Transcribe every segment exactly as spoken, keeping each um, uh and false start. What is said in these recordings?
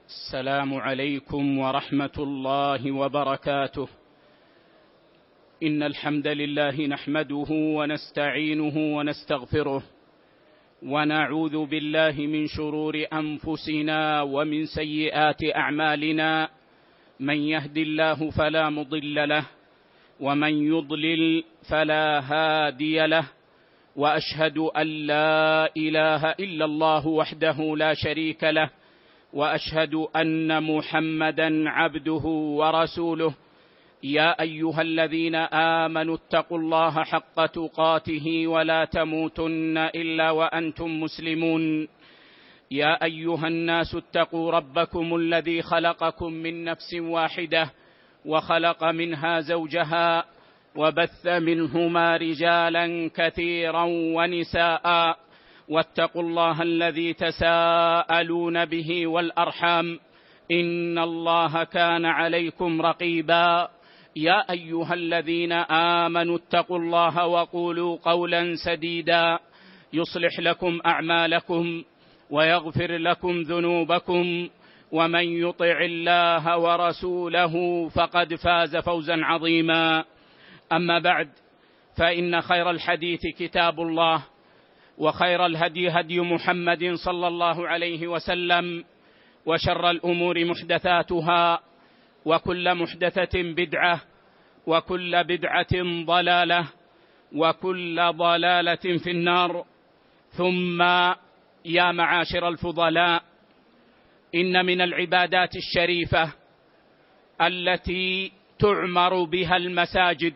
السلام عليكم ورحمة الله وبركاته. إن الحمد لله نحمده ونستعينه ونستغفره، ونعوذ بالله من شرور أنفسنا ومن سيئات أعمالنا. من يهد الله فلا مضل له، ومن يضلل فلا هادي له، وأشهد أن لا إله إلا الله وحده لا شريك له، وأشهد أن محمدًا عبده ورسوله. يا أيها الذين آمنوا اتقوا الله حق تقاته ولا تموتن إلا وأنتم مسلمون. يا أيها الناس اتقوا ربكم الذي خلقكم من نفس واحدة، وخلق منها زوجها، وبث منهما رجالا كثيرا ونساء. واتقوا الله الذي تساءلون به والأرحام، إن الله كان عليكم رقيبا. يا أيها الذين آمنوا اتقوا الله وقولوا قولا سديدا يصلح لكم أعمالكم ويغفر لكم ذنوبكم، ومن يطع الله ورسوله فقد فاز فوزا عظيما. أما بعد، فإن خير الحديث كتاب الله، وخير الهدي هدي محمد صلى الله عليه وسلم، وشر الأمور محدثاتها، وكل محدثة بدعة، وكل بدعة ضلالة، وكل ضلالة في النار. ثم يا معاشر الفضلاء، إن من العبادات الشريفة التي تعمر بها المساجد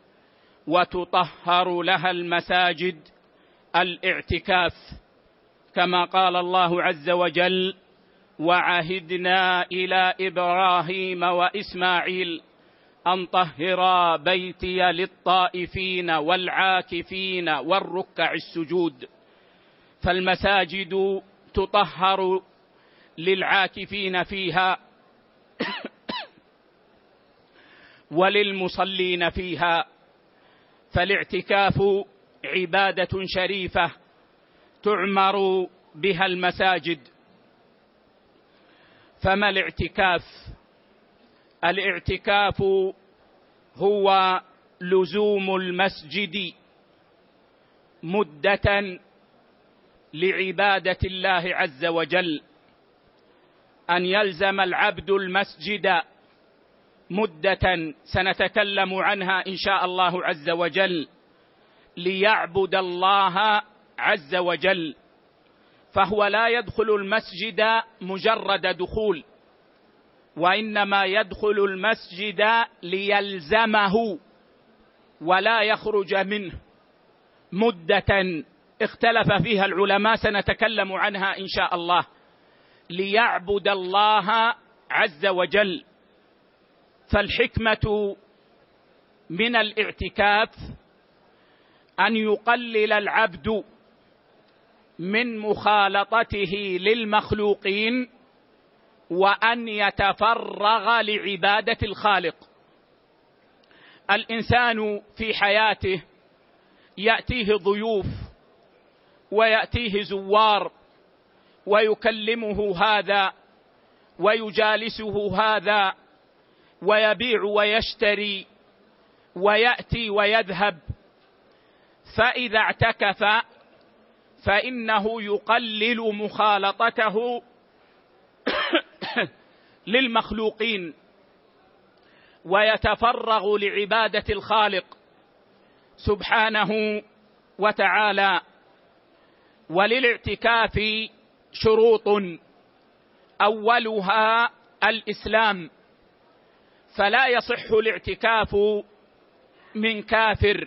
وتطهر لها المساجد الاعتكاف، كما قال الله عز وجل: وعهدنا إلى إبراهيم وإسماعيل أن طهرا بيتي للطائفين والعاكفين والركع السجود. فالمساجد تطهر للعاكفين فيها وللمصلين فيها، فالاعتكاف عبادة شريفة تعمر بها المساجد. فما الاعتكاف؟ الاعتكاف هو لزوم المسجد مدة لعبادة الله عز وجل، أن يلزم العبد المسجد مدة سنتكلم عنها إن شاء الله عز وجل، ليعبد الله عز وجل. فهو لا يدخل المسجد مجرد دخول، وإنما يدخل المسجد ليلزمه ولا يخرج منه مدة اختلف فيها العلماء سنتكلم عنها إن شاء الله، ليعبد الله عز وجل. فالحكمة من الاعتكاف أن يقلل العبد من مخالطته للمخلوقين، وأن يتفرغ لعبادة الخالق. الإنسان في حياته يأتيه ضيوف ويأتيه زوار، ويكلمه هذا ويجالسه هذا، ويبيع ويشتري ويأتي ويذهب. فإذا اعتكف فإنه يقلل مخالطته للمخلوقين، ويتفرغ لعبادة الخالق سبحانه وتعالى. وللاعتكاف شروط، أولها الإسلام، فلا يصح الاعتكاف من كافر.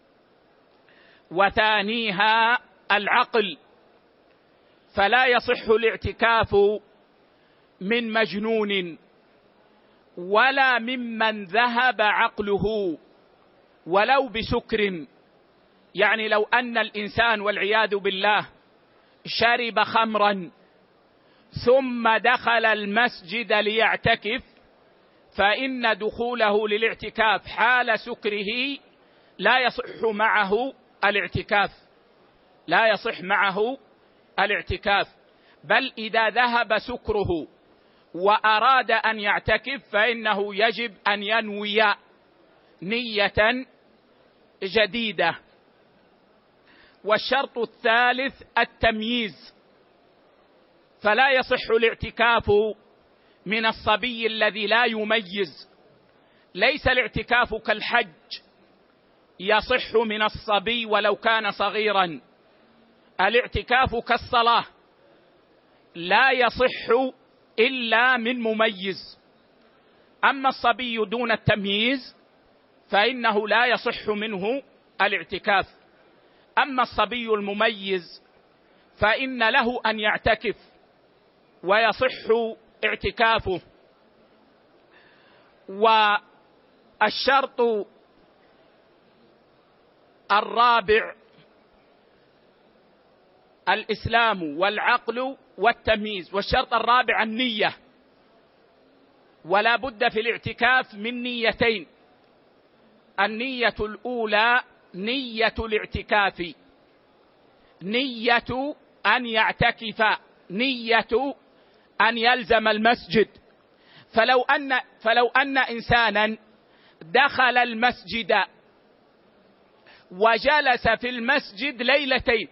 وثانيها العقل، فلا يصح الاعتكاف من مجنون ولا ممن ذهب عقله ولو بسكر. يعني لو أن الإنسان والعياذ بالله شرب خمرا ثم دخل المسجد ليعتكف، فإن دخوله للاعتكاف حال سكره لا يصح معه الاعتكاف، لا يصح معه الاعتكاف. بل إذا ذهب سكره وأراد أن يعتكف فإنه يجب أن ينوي نية جديدة. والشرط الثالث التمييز، فلا يصح الاعتكاف من الصبي الذي لا يميز. ليس الاعتكاف كالحج يصح من الصبي ولو كان صغيرا، الاعتكاف كالصلاة لا يصح إلا من مميز. أما الصبي دون التمييز فإنه لا يصح منه الاعتكاف. أما الصبي المميز فإن له أن يعتكف ويصح اعتكافه. والشرط الرابع الإسلام والعقل والتمييز. والشرط الرابع النية، ولا بد في الاعتكاف من نيتين. النية الأولى نية الاعتكاف، نية أن يعتكف، نية أن يلزم المسجد. فلو أن فلو أن إنسانا دخل المسجد وجلس في المسجد ليلتين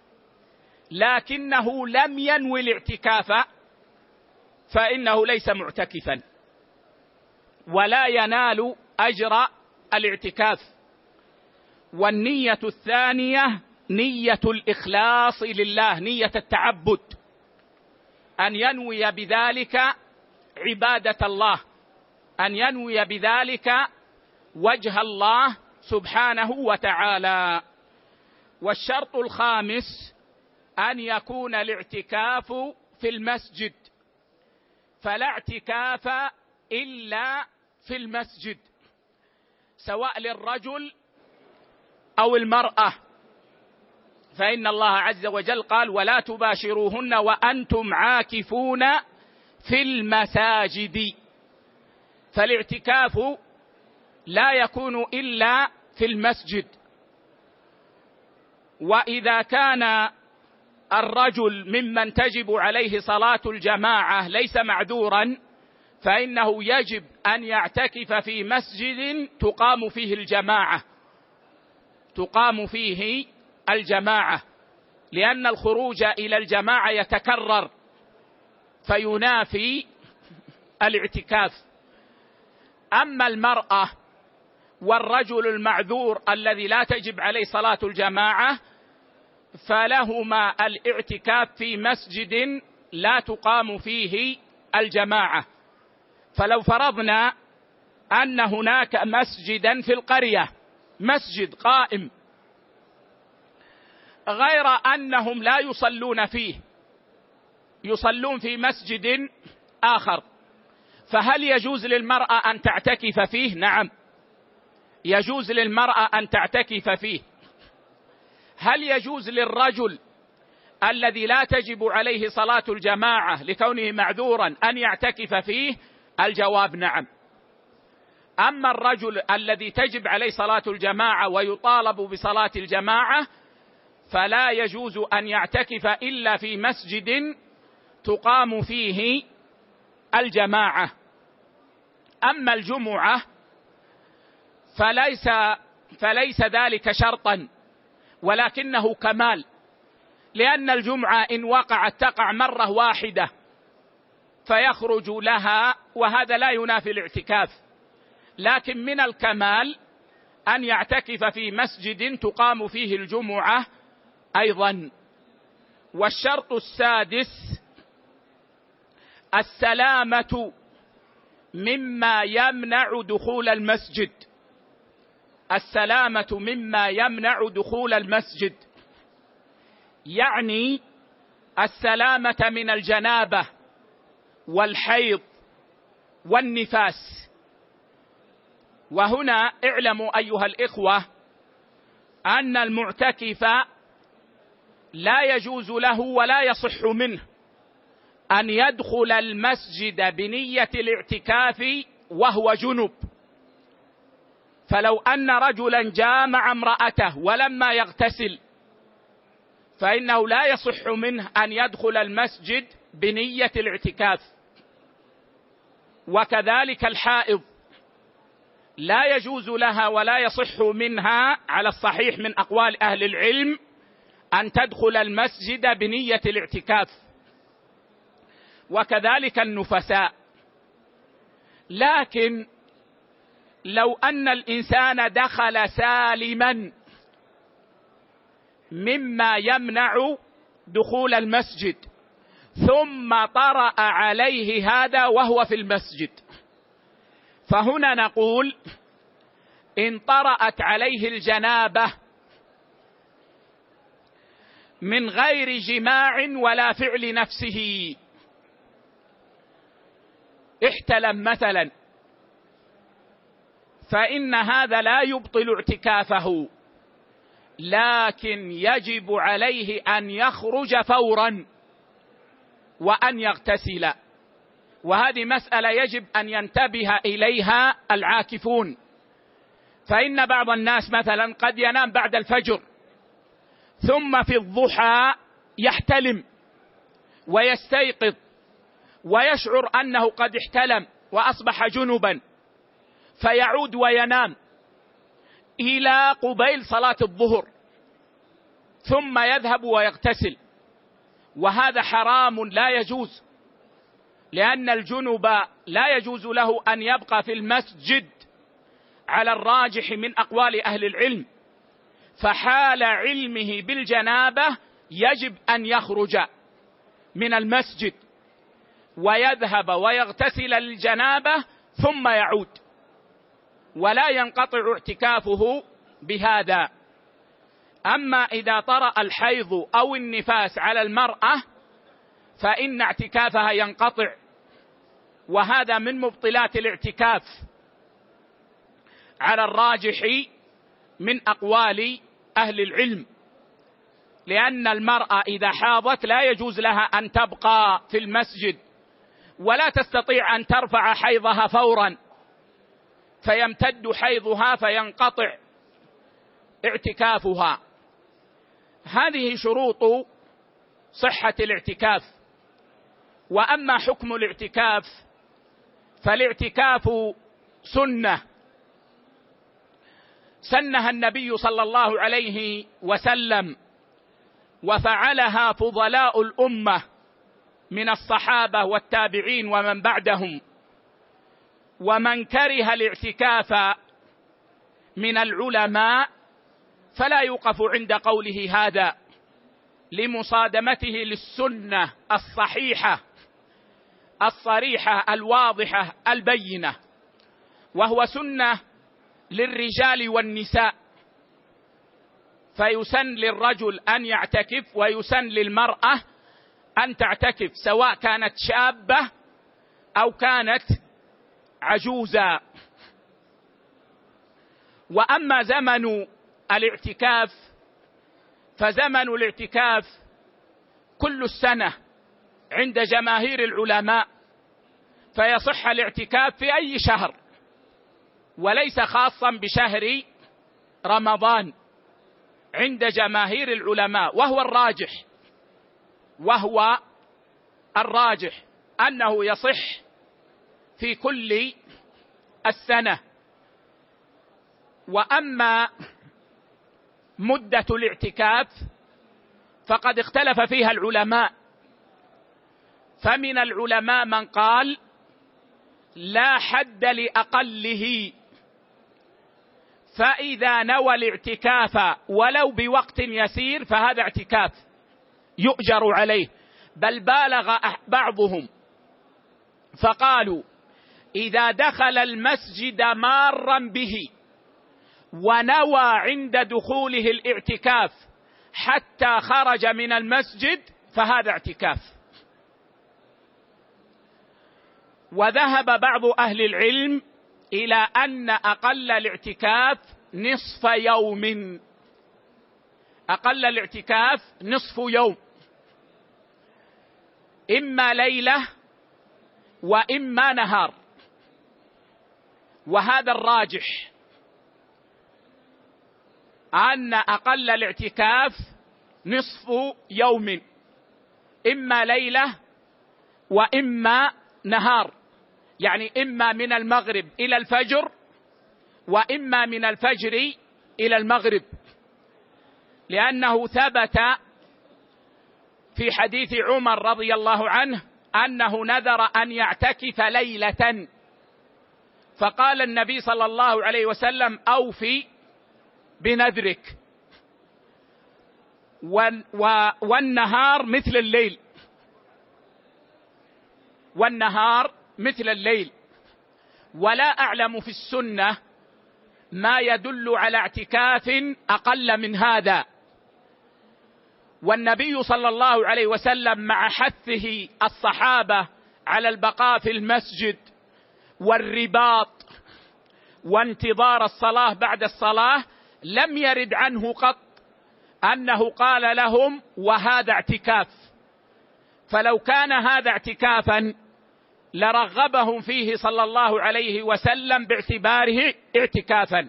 لكنه لم ينوي الاعتكاف فإنه ليس معتكفا ولا ينال أجر الاعتكاف. والنية الثانية نية الإخلاص لله، نية التعبد، أن ينوي بذلك عبادة الله، أن ينوي بذلك وجه الله سبحانه وتعالى. والشرط الخامس أن يكون الاعتكاف في المسجد، فلا اعتكاف إلا في المسجد سواء للرجل أو المرأة، فإن الله عز وجل قال ولا تباشروهن وأنتم عاكفون في المساجد. فالاعتكاف لا يكون إلا في المسجد. وإذا كان الرجل ممن تجب عليه صلاة الجماعة ليس معذورا فإنه يجب أن يعتكف في مسجد تقام فيه الجماعة، تقام فيه الجماعة، لأن الخروج إلى الجماعة يتكرر فينافي الاعتكاف. أما المرأة والرجل المعذور الذي لا تجب عليه صلاة الجماعة فلهما الاعتكاف في مسجد لا تقام فيه الجماعة. فلو فرضنا أن هناك مسجدا في القرية، مسجد قائم غير أنهم لا يصلون فيه، يصلون في مسجد آخر، فهل يجوز للمرأة أن تعتكف فيه؟ نعم، يجوز للمرأة أن تعتكف فيه. هل يجوز للرجل الذي لا تجب عليه صلاة الجماعة لكونه معذورا أن يعتكف فيه؟ الجواب نعم. أما الرجل الذي تجب عليه صلاة الجماعة ويطالب بصلاة الجماعة فلا يجوز أن يعتكف إلا في مسجد تقام فيه الجماعة. أما الجمعة فليس فليس ذلك شرطا ولكنه كمال، لأن الجمعة إن وقعت تقع مرة واحدة فيخرج لها، وهذا لا ينافي الاعتكاف، لكن من الكمال أن يعتكف في مسجد تقام فيه الجمعة أيضا. والشرط السادس السلامة مما يمنع دخول المسجد، السلامة مما يمنع دخول المسجد، يعني السلامة من الجنابة والحيض والنفاس. وهنا اعلموا أيها الإخوة أن المعتكف لا يجوز له ولا يصح منه أن يدخل المسجد بنية الاعتكاف وهو جنب. فلو أن رجلا جامع امرأته ولما يغتسل فإنه لا يصح منه أن يدخل المسجد بنية الاعتكاف. وكذلك الحائض لا يجوز لها ولا يصح منها على الصحيح من أقوال أهل العلم أن تدخل المسجد بنية الاعتكاف، وكذلك النفساء. لكن لو أن الإنسان دخل سالما مما يمنع دخول المسجد ثم طرأ عليه هذا وهو في المسجد، فهنا نقول إن طرأت عليه الجنابة من غير جماع ولا فعل نفسه، احتلم مثلا، فإن هذا لا يبطل اعتكافه، لكن يجب عليه أن يخرج فورا وأن يغتسل. وهذه مسألة يجب أن ينتبه إليها العاكفون، فإن بعض الناس مثلا قد ينام بعد الفجر ثم في الضحى يحتلم ويستيقظ ويشعر أنه قد احتلم وأصبح جنبا، فيعود وينام إلى قبيل صلاة الظهر ثم يذهب ويغتسل، وهذا حرام لا يجوز، لأن الجنب لا يجوز له أن يبقى في المسجد على الراجح من أقوال أهل العلم، فحال علمه بالجنابة يجب أن يخرج من المسجد ويذهب ويغتسل الجنابة ثم يعود، ولا ينقطع اعتكافه بهذا. أما إذا طرأ الحيض أو النفاس على المرأة فإن اعتكافها ينقطع، وهذا من مبطلات الاعتكاف على الراجح من أقوال أهل العلم، لأن المرأة إذا حاضت لا يجوز لها أن تبقى في المسجد ولا تستطيع أن ترفع حيضها فورا فيمتد حيضها فينقطع اعتكافها. هذه شروط صحة الاعتكاف. وأما حكم الاعتكاف فالاعتكاف سنة سنها النبي صلى الله عليه وسلم، وفعلها فضلاء الأمة من الصحابة والتابعين ومن بعدهم، ومن كره الاعتكاف من العلماء فلا يوقف عند قوله هذا لمصادمته للسنة الصحيحة الصريحة الواضحة البينة، وهو سنة للرجال والنساء، فيسن للرجل أن يعتكف ويسن للمرأة أن تعتكف سواء كانت شابة أو كانت عجوزا. وأما زمن الاعتكاف فزمن الاعتكاف كل السنة عند جماهير العلماء، فيصح الاعتكاف في أي شهر وليس خاصا بشهر رمضان عند جماهير العلماء، وهو الراجح وهو الراجح أنه يصح في كل السنة. وأما مدة الاعتكاف فقد اختلف فيها العلماء، فمن العلماء من قال لا حد لأقله، فإذا نوى الاعتكاف ولو بوقت يسير فهذا اعتكاف يؤجر عليه، بل بالغ بعضهم فقالوا إذا دخل المسجد مارا به ونوى عند دخوله الاعتكاف حتى خرج من المسجد فهذا اعتكاف. وذهب بعض أهل العلم إلى أن أقل الاعتكاف نصف يوم، أقل الاعتكاف نصف يوم، إما ليلة وإما نهار، وهذا الراجح أن أقل الاعتكاف نصف يوم، إما ليلة وإما نهار، يعني إما من المغرب إلى الفجر وإما من الفجر إلى المغرب، لأنه ثبت في حديث عمر رضي الله عنه أنه نذر أن يعتكف ليلة، فقال النبي صلى الله عليه وسلم: أوفي بنذرك، والنهار مثل الليل، والنهار مثل الليل. ولا أعلم في السنة ما يدل على اعتكاف أقل من هذا. والنبي صلى الله عليه وسلم مع حثه الصحابة على البقاء في المسجد والرباط وانتظار الصلاة بعد الصلاة، لم يرد عنه قط أنه قال لهم وهذا اعتكاف. فلو كان هذا اعتكافا لرغبهم فيه صلى الله عليه وسلم باعتباره اعتكافا.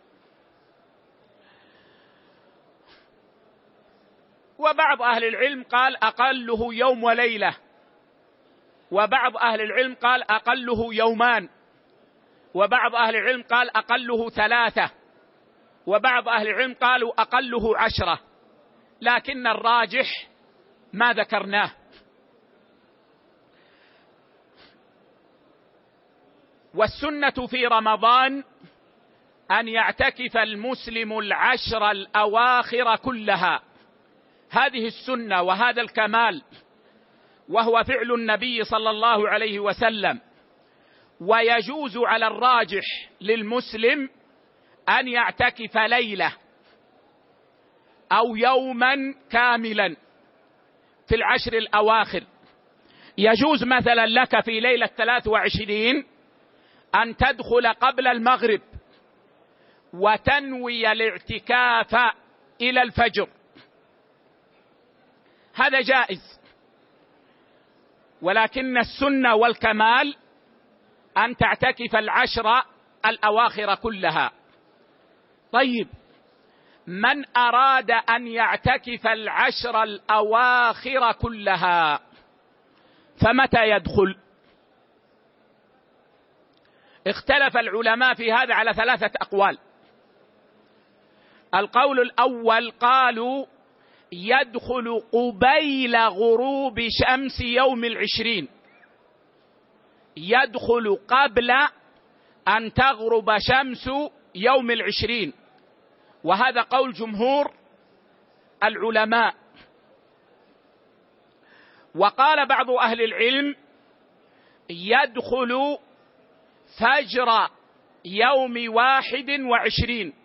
وبعض أهل العلم قال أقله يوم وليلة، وبعض أهل العلم قال أقله يومان، وبعض أهل العلم قال أقله ثلاثة، وبعض أهل العلم قالوا أقله عشرة، لكن الراجح ما ذكرناه. والسنة في رمضان أن يعتكف المسلم العشر الأواخر كلها، هذه السنة وهذا الكمال، وهو فعل النبي صلى الله عليه وسلم. ويجوز على الراجح للمسلم أن يعتكف ليلة أو يوما كاملا في العشر الأواخر. يجوز مثلا لك في ليلة ثلاث وعشرين أن تدخل قبل المغرب وتنوي الاعتكاف إلى الفجر، هذا جائز. ولكن السنة والكمال أن تعتكف العشر الأواخر كلها. طيب، من أراد أن يعتكف العشر الأواخر كلها فمتى يدخل؟ اختلف العلماء في هذا على ثلاثة أقوال. القول الأول قالوا يدخل قبيل غروب شمس يوم العشرين، يدخل قبل أن تغرب شمس يوم العشرين، وهذا قول جمهور العلماء. وقال بعض أهل العلم يدخل فجر يوم واحد وعشرين،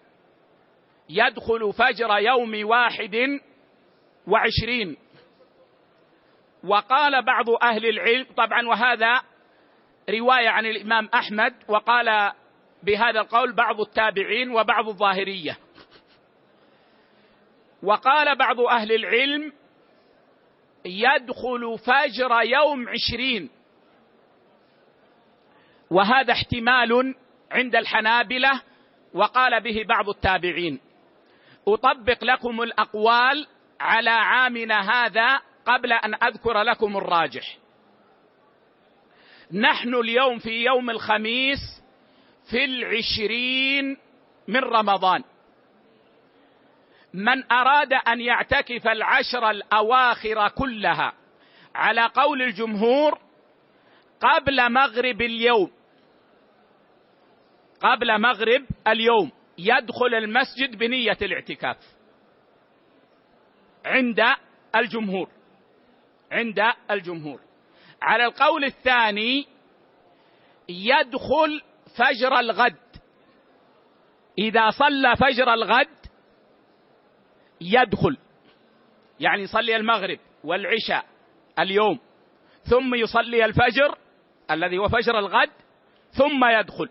يدخل فجر يوم واحد وعشرين. وقال بعض أهل العلم، طبعا وهذا رواية عن الإمام أحمد، وقال بهذا القول بعض التابعين وبعض الظاهرية. وقال بعض أهل العلم يدخل فجر يوم عشرين، وهذا احتمال عند الحنابلة وقال به بعض التابعين. أطبق لكم الأقوال على عامنا هذا قبل أن أذكر لكم الراجح. نحن اليوم في يوم الخميس في العشرين من رمضان. من أراد أن يعتكف العشر الأواخر كلها على قول الجمهور قبل مغرب اليوم، قبل مغرب اليوم يدخل المسجد بنية الاعتكاف عند الجمهور، عند الجمهور. على القول الثاني يدخل فجر الغد، إذا صلى فجر الغد يدخل، يعني يصلي المغرب والعشاء اليوم ثم يصلي الفجر الذي هو فجر الغد ثم يدخل،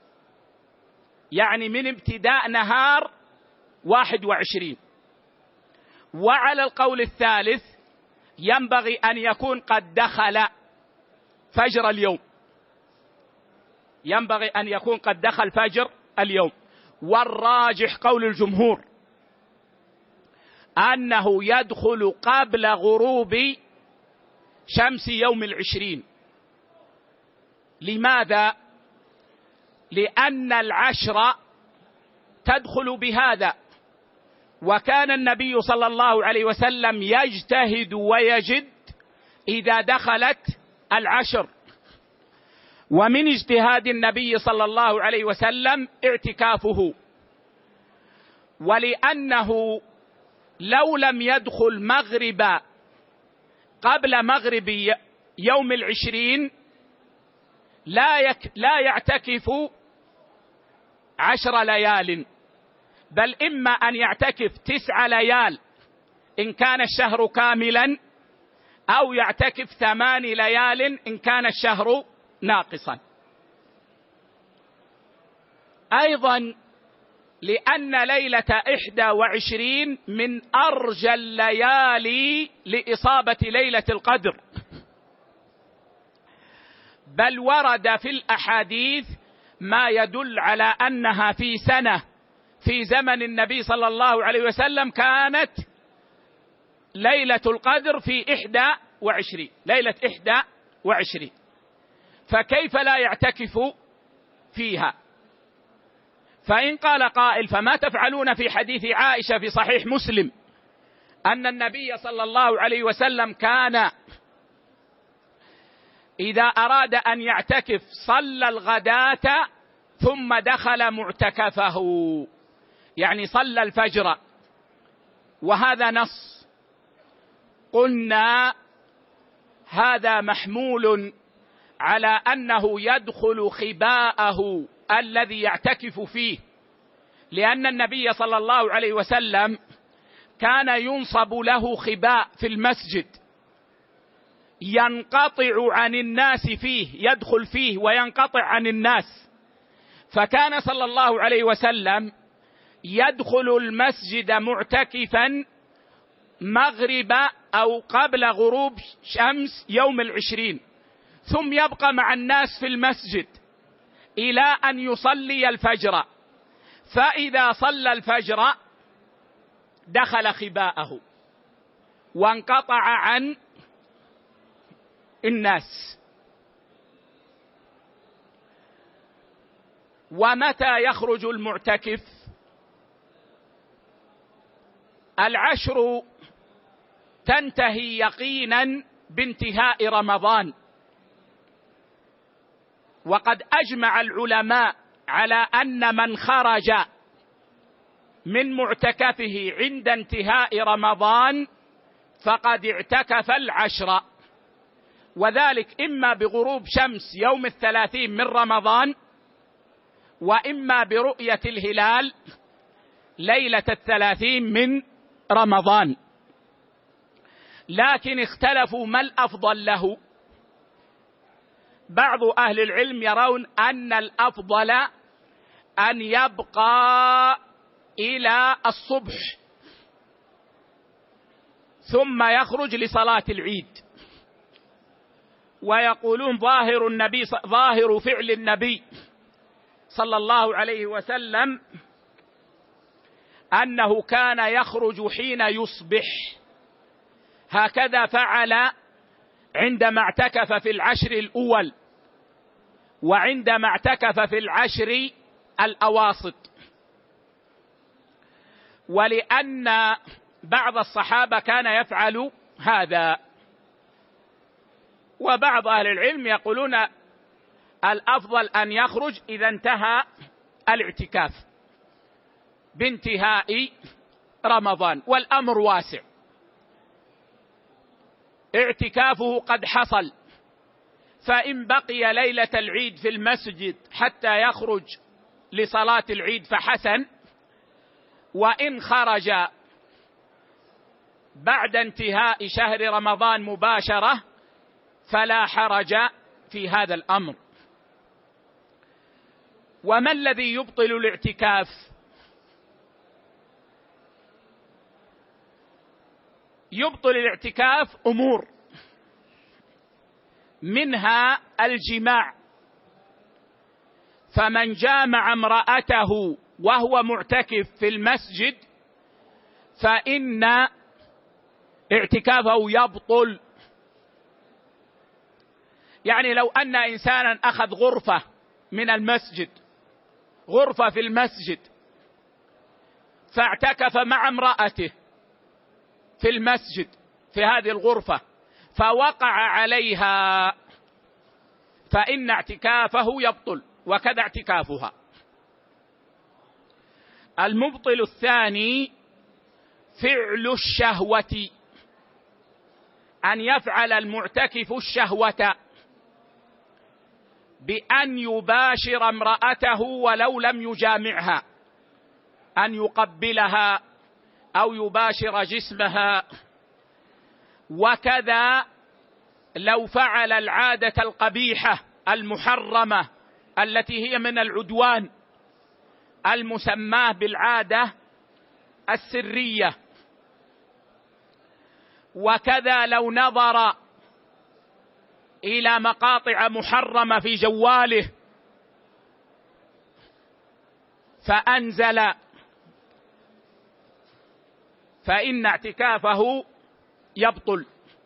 يعني من ابتداء نهار واحد وعشرين. وعلى القول الثالث ينبغي أن يكون قد دخل فجر اليوم، ينبغي أن يكون قد دخل فجر اليوم. والراجح قول الجمهور أنه يدخل قبل غروب شمس يوم العشرين، لماذا؟ لأن العشر تدخل بهذا، وكان النبي صلى الله عليه وسلم يجتهد ويجد إذا دخلت العشر. ومن اجتهاد النبي صلى الله عليه وسلم اعتكافه، ولأنه لو لم يدخل مغرب قبل مغرب يوم العشرين لا, يك لا يعتكف عشر ليال، بل إما أن يعتكف تسع ليال إن كان الشهر كاملا، أو يعتكف ثمان ليال إن كان الشهر ناقصا. أيضا لأن ليلة إحدى وعشرين من أرجى الليالي لإصابة ليلة القدر، بل ورد في الأحاديث ما يدل على أنها في سنة في زمن النبي صلى الله عليه وسلم كانت ليلة القدر في إحدى وعشرين ليلة إحدى وعشرين، فكيف لا يعتكف فيها؟ فإن قال قائل فما تفعلون في حديث عائشة في صحيح مسلم أن النبي صلى الله عليه وسلم كان إذا أراد أن يعتكف صلى الغداة ثم دخل معتكفه، يعني صلى الفجر، وهذا نص. قلنا هذا محمول على أنه يدخل خباءه الذي يعتكف فيه، لأن النبي صلى الله عليه وسلم كان ينصب له خباء في المسجد ينقطع عن الناس فيه، يدخل فيه وينقطع عن الناس، فكان صلى الله عليه وسلم يدخل المسجد معتكفا مغرب أو قبل غروب شمس يوم العشرين، ثم يبقى مع الناس في المسجد إلى أن يصلي الفجر، فإذا صلى الفجر دخل خباءه وانقطع عن الناس. ومتى يخرج المعتكف؟ العشر تنتهي يقينا بانتهاء رمضان، وقد أجمع العلماء على أن من خرج من معتكفه عند انتهاء رمضان فقد اعتكف العشر، وذلك إما بغروب شمس يوم الثلاثين من رمضان، وإما برؤية الهلال ليلة الثلاثين من رمضان. لكن اختلفوا ما الأفضل له. بعض أهل العلم يرون أن الأفضل أن يبقى إلى الصبح ثم يخرج لصلاة العيد، ويقولون ظاهر النبي ظاهر فعل النبي صلى الله عليه وسلم أنه كان يخرج حين يصبح، هكذا فعل عندما اعتكف في العشر الأول وعندما اعتكف في العشر الأواسط. ولأن بعض الصحابة كان يفعل هذا، وبعض أهل العلم يقولون الأفضل أن يخرج إذا انتهى الاعتكاف بانتهاء رمضان، والأمر واسع. اعتكافه قد حصل، فإن بقي ليلة العيد في المسجد حتى يخرج لصلاة العيد فحسن، وإن خرج بعد انتهاء شهر رمضان مباشرة فلا حرج في هذا الأمر. وما الذي يبطل الاعتكاف؟ يبطل الاعتكاف أمور، منها الجماع، فمن جامع امرأته وهو معتكف في المسجد فإن اعتكافه يبطل، يعني لو أن إنسانا أخذ غرفة من المسجد، غرفة في المسجد، فاعتكف مع امرأته في المسجد في هذه الغرفة فوقع عليها، فإن اعتكافه يبطل وكذا اعتكافها. المبطل الثاني فعل الشهوة، أن يفعل المعتكف الشهوة بأن يباشر امرأته ولو لم يجامعها، أن يقبلها أو يباشر جسمها. وكذا لو فعل العادة القبيحة المحرمة التي هي من العدوان المسماه بالعادة السرية. وكذا لو نظر إلى مقاطع محرمة في جواله فأنزل، فإن اعتكافه يبطل.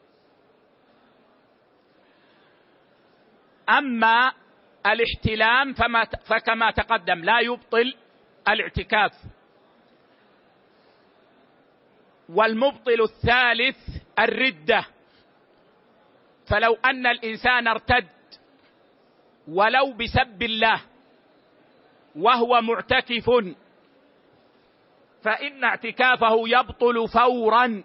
أما الاحتلام فما فكما تقدم لا يبطل الاعتكاف. والمبطل الثالث الردة، فلو أن الإنسان ارتد ولو بسب الله وهو معتكف فإن اعتكافه يبطل فورا.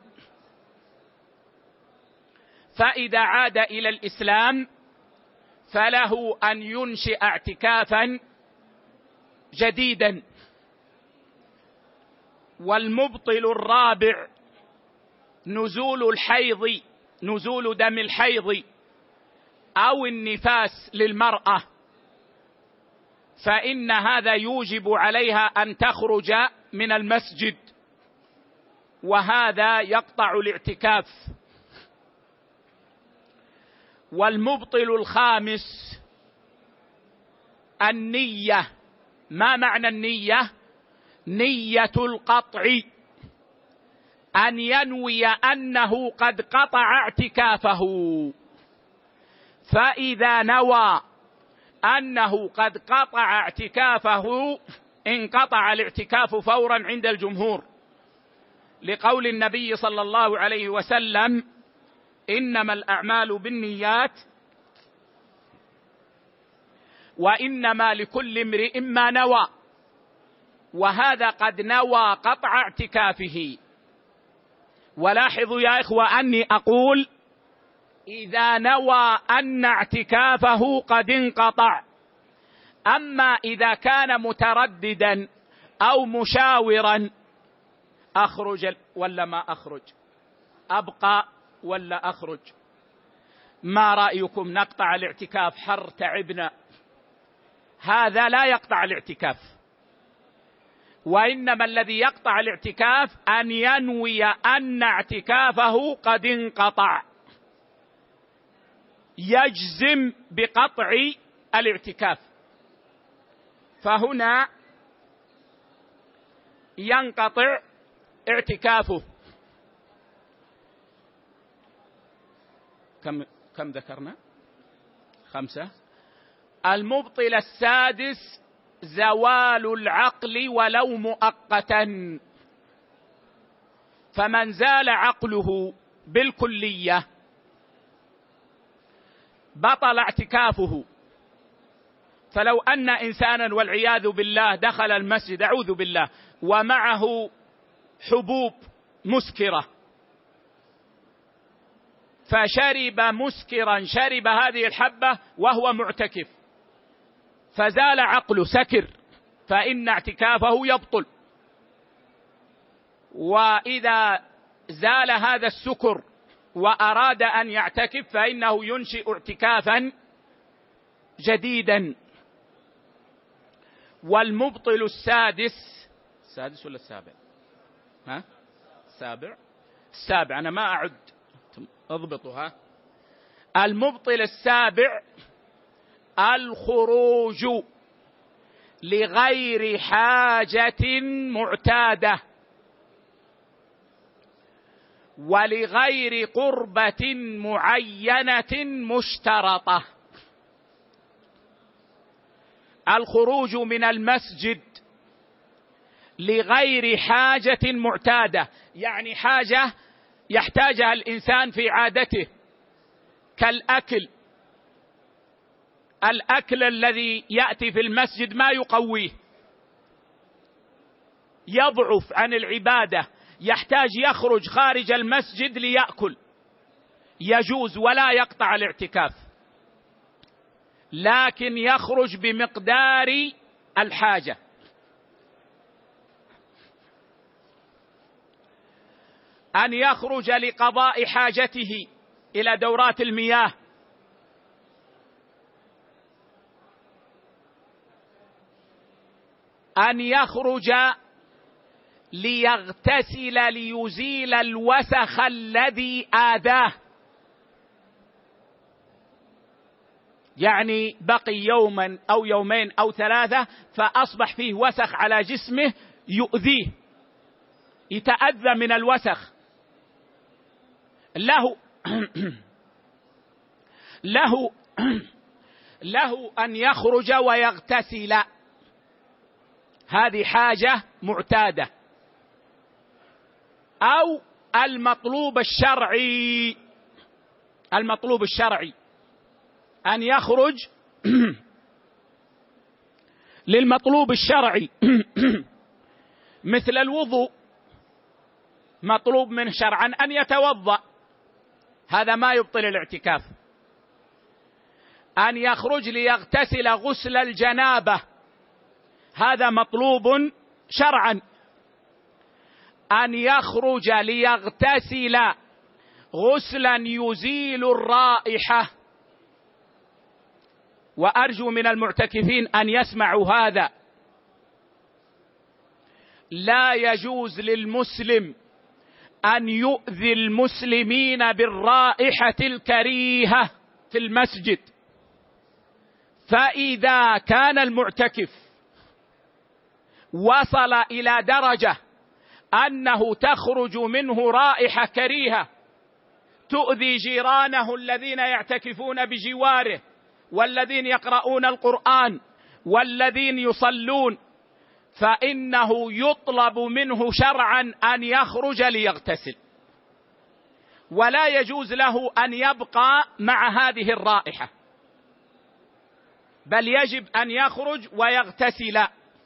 فإذا عاد إلى الإسلام فله أن ينشئ اعتكافا جديدا. والمبطل الرابع نزول الحيض، نزول دم الحيض أو النفاس للمرأة، فإن هذا يوجب عليها أن تخرج من المسجد، وهذا يقطع الاعتكاف. والمبطل الخامس النية. ما معنى النية؟ نية القطع، أن ينوي أنه قد قطع اعتكافه. فإذا نوى أنه قد قطع اعتكافه انقطع الاعتكاف فورا عند الجمهور، لقول النبي صلى الله عليه وسلم: إنما الأعمال بالنيات وإنما لكل امرئ ما نوى. وهذا قد نوى قطع اعتكافه. ولاحظوا يا إخوة أني أقول إذا نوى أن اعتكافه قد انقطع. أما إذا كان مترددا أو مشاورا، أخرج ولا ما أخرج، أبقى ولا أخرج، ما رأيكم نقطع الاعتكاف، حر تعبنا، هذا لا يقطع الاعتكاف. وإنما الذي يقطع الاعتكاف أن ينوي أن اعتكافه قد انقطع، يجزم بقطع الاعتكاف، فهنا ينقطع اعتكافه. كم كم ذكرنا؟ خمسة. المبطل السادس زوال العقل ولو مؤقتا، فمن زال عقله بالكلية بطل اعتكافه. فلو أن إنسانا والعياذ بالله دخل المسجد، أعوذ بالله، ومعه حبوب مسكرة، فشرب مسكرا، شرب هذه الحبة وهو معتكف، فزال عقله، سكر، فإن اعتكافه يبطل. وإذا زال هذا السكر وأراد أن يعتكف فإنه ينشئ اعتكافا جديدا. والمبطل السادس، السادس ولا السابع؟ ها؟ السابع، السابع، أنا ما أعد، اضبطها. المبطل السابع الخروج لغير حاجة معتادة ولغير قربة معينة مشترطة. الخروج من المسجد لغير حاجة معتادة، يعني حاجة يحتاجها الإنسان في عادته كالأكل. الأكل الذي يأتي في المسجد ما يقويه، يضعف عن العبادة، يحتاج يخرج خارج المسجد ليأكل، يجوز ولا يقطع الاعتكاف، لكن يخرج بمقدار الحاجة. أن يخرج لقضاء حاجته إلى دورات المياه، أن يخرج ليغتسل ليزيل الوسخ الذي آذاه، يعني بقي يوما أو يومين أو ثلاثة فأصبح فيه وسخ على جسمه يؤذيه، يتأذى من الوسخ، له له له أن يخرج ويغتسل، هذه حاجة معتادة. أو المطلوب الشرعي، المطلوب الشرعي أن يخرج للمطلوب الشرعي مثل الوضوء، مطلوب منه شرعا أن يتوضأ، هذا ما يبطل الاعتكاف. أن يخرج ليغتسل غسل الجنابة، هذا مطلوب شرعا. أن يخرج ليغتسل غسلا يزيل الرائحة، وأرجو من المعتكفين أن يسمعوا هذا، لا يجوز للمسلم أن يؤذي المسلمين بالرائحة الكريهة في المسجد. فإذا كان المعتكف وصل إلى درجة أنه تخرج منه رائحة كريهة تؤذي جيرانه الذين يعتكفون بجواره والذين يقرؤون القرآن والذين يصلون، فإنه يطلب منه شرعا أن يخرج ليغتسل، ولا يجوز له أن يبقى مع هذه الرائحة، بل يجب أن يخرج ويغتسل،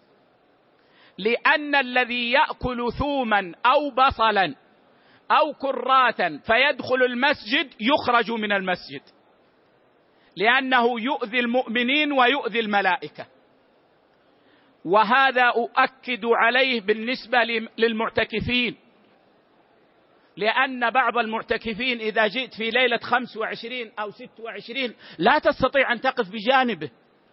لأن الذي يأكل ثوما أو بصلا أو كراثا فيدخل المسجد يخرج من المسجد، لأنه يؤذي المؤمنين ويؤذي الملائكة. وهذا أؤكد عليه بالنسبة للمعتكفين، لأن بعض المعتكفين إذا جئت في ليلة خمس وعشرين أو ست وعشرين لا تستطيع أن تقف بجانبه،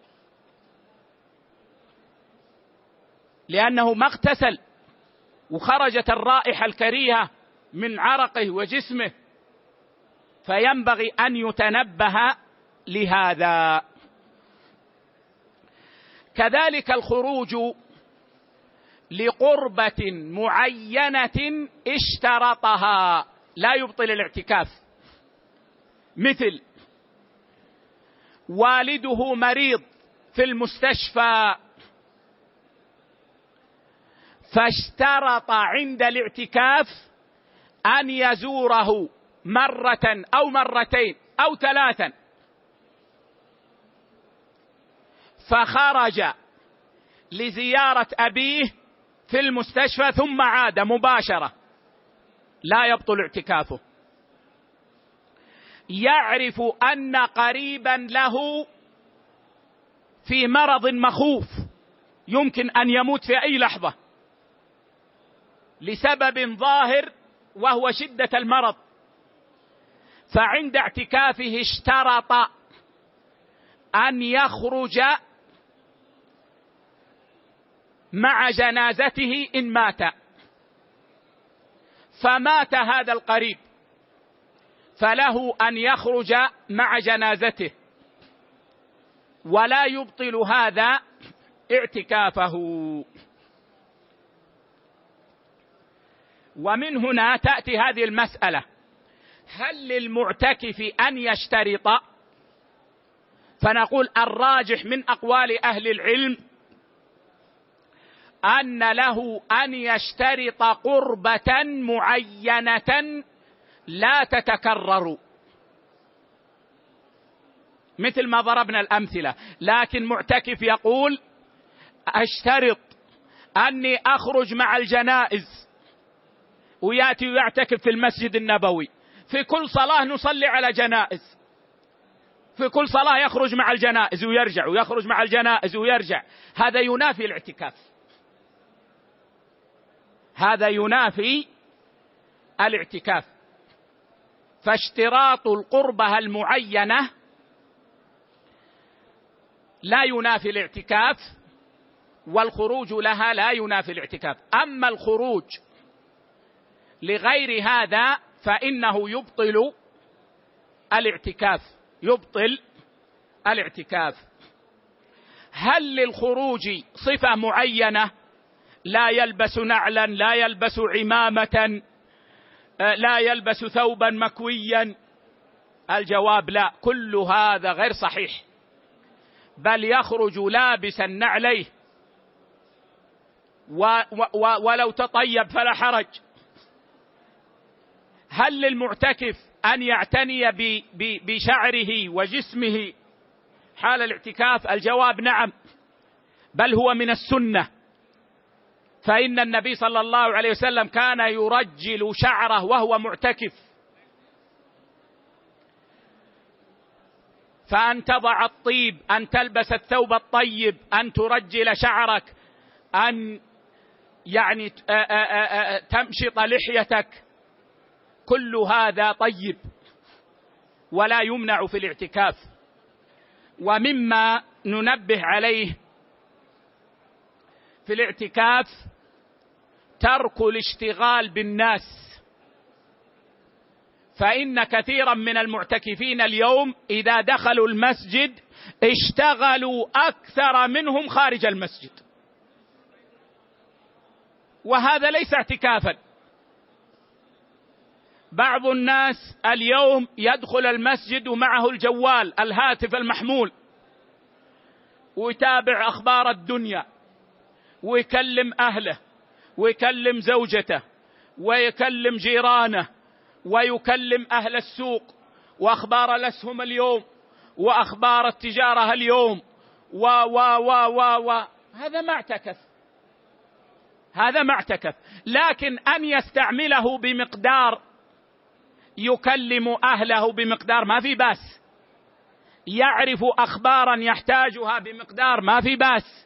لأنه ما اغتسل وخرجت الرائحة الكريهة من عرقه وجسمه، فينبغي أن يتنبه لهذا. كذلك الخروج لقربة معينة اشترطها لا يبطل الاعتكاف، مثل والده مريض في المستشفى فاشترط عند الاعتكاف أن يزوره مرة أو مرتين أو ثلاثا، فخرج لزيارة أبيه في المستشفى ثم عاد مباشرة، لا يبطل اعتكافه. يعرف أن قريبا له في مرض مخوف يمكن أن يموت في أي لحظة لسبب ظاهر وهو شدة المرض، فعند اعتكافه اشترط أن يخرج مع جنازته إن مات، فمات هذا القريب فله أن يخرج مع جنازته، ولا يبطل هذا اعتكافه. ومن هنا تأتي هذه المسألة: هل للمعتكف أن يشترط؟ فنقول الراجح من أقوال أهل العلم أن له أن يشترط قربة معينة لا تتكرر، مثل ما ضربنا الأمثلة. لكن معتكف يقول أشترط أني أخرج مع الجنائز، ويأتي ويعتكف في المسجد النبوي، في كل صلاة نصلي على جنائز، في كل صلاة يخرج مع الجنائز ويرجع، ويخرج مع الجنائز ويرجع. هذا ينافي الاعتكاف، هذا ينافي الاعتكاف. فاشتراط القربة المعينة لا ينافي الاعتكاف، والخروج لها لا ينافي الاعتكاف. أما الخروج لغير هذا فإنه يبطل الاعتكاف، يبطل الاعتكاف. هل للخروج صفة معينة؟ لا يلبس نعلا، لا يلبس عمامة، لا يلبس ثوبا مكويا؟ الجواب لا، كل هذا غير صحيح، بل يخرج لابسا نعليه و و ولو تطيب فلا حرج. هل للمعتكف أن يعتني بشعره وجسمه حال الاعتكاف؟ الجواب نعم، بل هو من السنة، فإن النبي صلى الله عليه وسلم كان يرجل شعره وهو معتكف. فأن تضع الطيب، أن تلبس الثوب الطيب، أن ترجل شعرك، أن يعني تمشط لحيتك، كل هذا طيب ولا يمنع في الاعتكاف. ومما ننبه عليه في الاعتكاف ترك الاشتغال بالناس، فإن كثيرا من المعتكفين اليوم إذا دخلوا المسجد اشتغلوا أكثر منهم خارج المسجد، وهذا ليس اعتكافا. بعض الناس اليوم يدخل المسجد ومعه الجوال، الهاتف المحمول، ويتابع أخبار الدنيا، ويكلم أهله، ويكلم زوجته، ويكلم جيرانه، ويكلم أهل السوق، وأخبار الأسهم اليوم، وأخبار التجارة اليوم، و و و و و هذا ما اعتكف، هذا ما اعتكف. لكن أن يستعمله بمقدار يكلم أهله بمقدار ما في باس، يعرف أخبارا يحتاجها بمقدار ما في باس،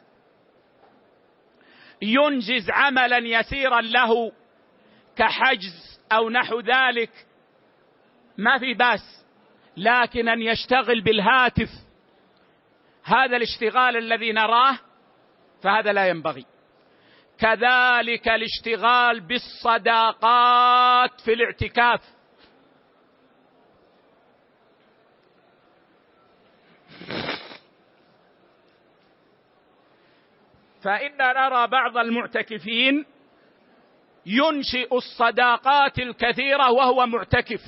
ينجز عملا يسيرا له كحجز أو نحو ذلك ما في باس. لكن أن يشتغل بالهاتف، هذا الاشتغال الذي نراه فهذا لا ينبغي. كذلك الاشتغال بالصداقات في الاعتكاف، فإن نرى بعض المعتكفين ينشئ الصداقات الكثيرة وهو معتكف،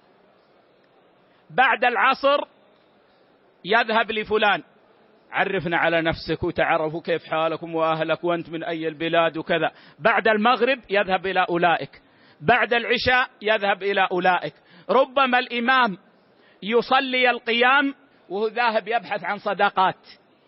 بعد العصر يذهب لفلان، عرفنا على نفسك وتعرفوا كيف حالكم وأهلك وأنت من أي البلاد وكذا. بعد المغرب يذهب إلى أولئك، بعد العشاء يذهب إلى أولئك. ربما الإمام يصلي القيام وهو ذاهب يبحث عن صداقات.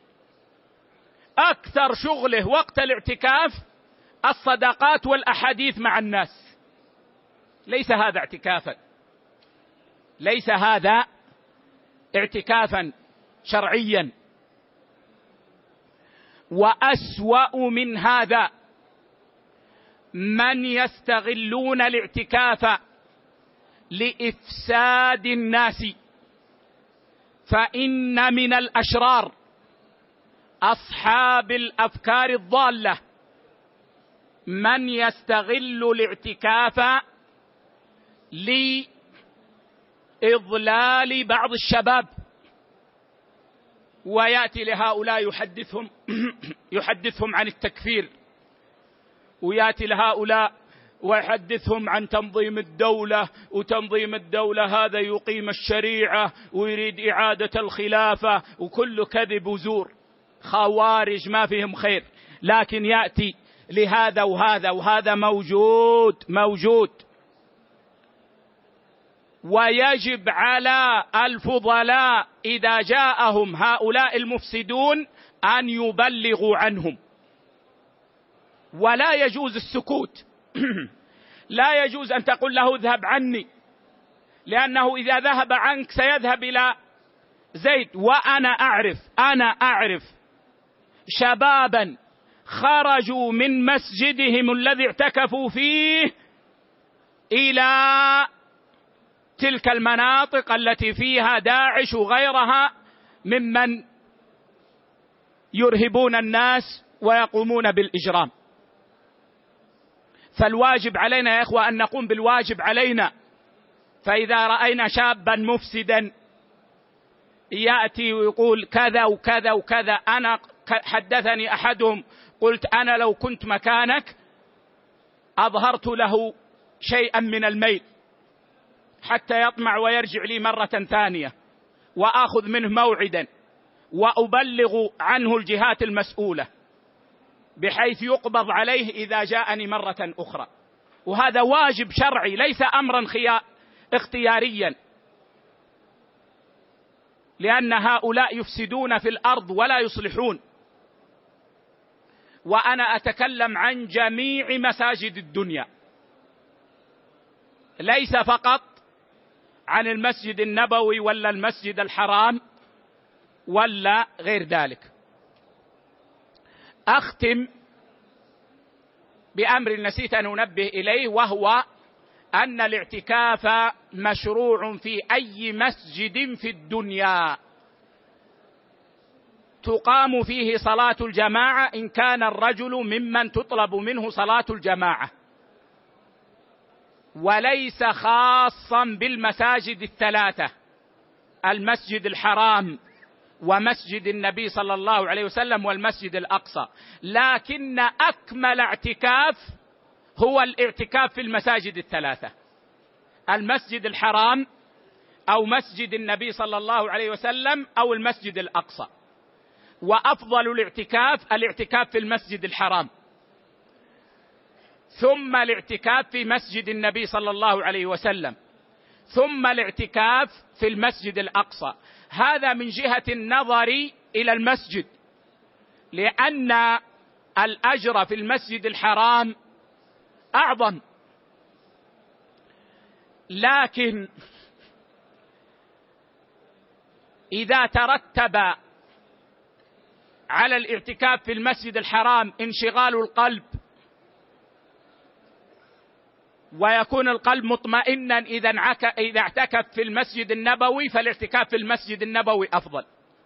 أكثر شغله وقت الاعتكاف الصداقات والأحاديث مع الناس. ليس هذا اعتكافا، ليس هذا اعتكافا شرعيا. وأسوأ من هذا من يستغلون الاعتكاف لإفساد الناس، فإن من الأشرار أصحاب الأفكار الضالة من يستغل الاعتكاف لإضلال بعض الشباب، ويأتي لهؤلاء يحدثهم يحدثهم عن التكفير، ويأتي لهؤلاء ويحدثهم عن تنظيم الدولة، وتنظيم الدولة هذا يقيم الشريعة ويريد إعادة الخلافة، وكل كذب وزور، خوارج ما فيهم خير. لكن يأتي لهذا وهذا وهذا موجود موجود ويجب على الفضلاء إذا جاءهم هؤلاء المفسدون أن يبلغوا عنهم، ولا يجوز السكوت. لا يجوز أن تقول له اذهب عني، لأنه إذا ذهب عنك سيذهب إلى زيد. وأنا أعرف أنا أعرف شبابا خرجوا من مسجدهم الذي اعتكفوا فيه إلى تلك المناطق التي فيها داعش وغيرها ممن يرهبون الناس ويقومون بالإجرام. فالواجب علينا يا إخوة أن نقوم بالواجب علينا. فإذا رأينا شابا مفسدا يأتي ويقول كذا وكذا وكذا، أنا حدثني أحدهم قلت أنا لو كنت مكانك أظهرت له شيئا من الميل حتى يطمع ويرجع لي مرة ثانية، وآخذ منه موعدا وأبلغ عنه الجهات المسؤولة بحيث يقبض عليه إذا جاءني مرة أخرى. وهذا واجب شرعي ليس أمرا اختياريا، لأن هؤلاء يفسدون في الأرض ولا يصلحون. وأنا أتكلم عن جميع مساجد الدنيا، ليس فقط عن المسجد النبوي ولا المسجد الحرام ولا غير ذلك. أختم بأمر نسيت أن أنبه إليه، وهو أن الاعتكاف مشروع في أي مسجد في الدنيا تقام فيه صلاة الجماعة، إن كان الرجل ممن تطلب منه صلاة الجماعة، وليس خاصا بالمساجد الثلاثة: المسجد الحرام ومسجد النبي صلى الله عليه وسلم والمسجد الأقصى. لكن أكمل اعتكاف هو الاعتكاف في المساجد الثلاثة: المسجد الحرام أو مسجد النبي صلى الله عليه وسلم أو المسجد الأقصى. وأفضل الاعتكاف الاعتكاف في المسجد الحرام، ثم الاعتكاف في مسجد النبي صلى الله عليه وسلم، ثم الاعتكاف في المسجد الأقصى. هذا من جهة النظر إلى المسجد، لأن الأجر في المسجد الحرام أعظم. لكن إذا ترتب على الاعتكاف في المسجد الحرام انشغال القلب، ويكون القلب مطمئنا إذا إذا اعتكف في المسجد النبوي، فالاعتكاف في المسجد النبوي أفضل.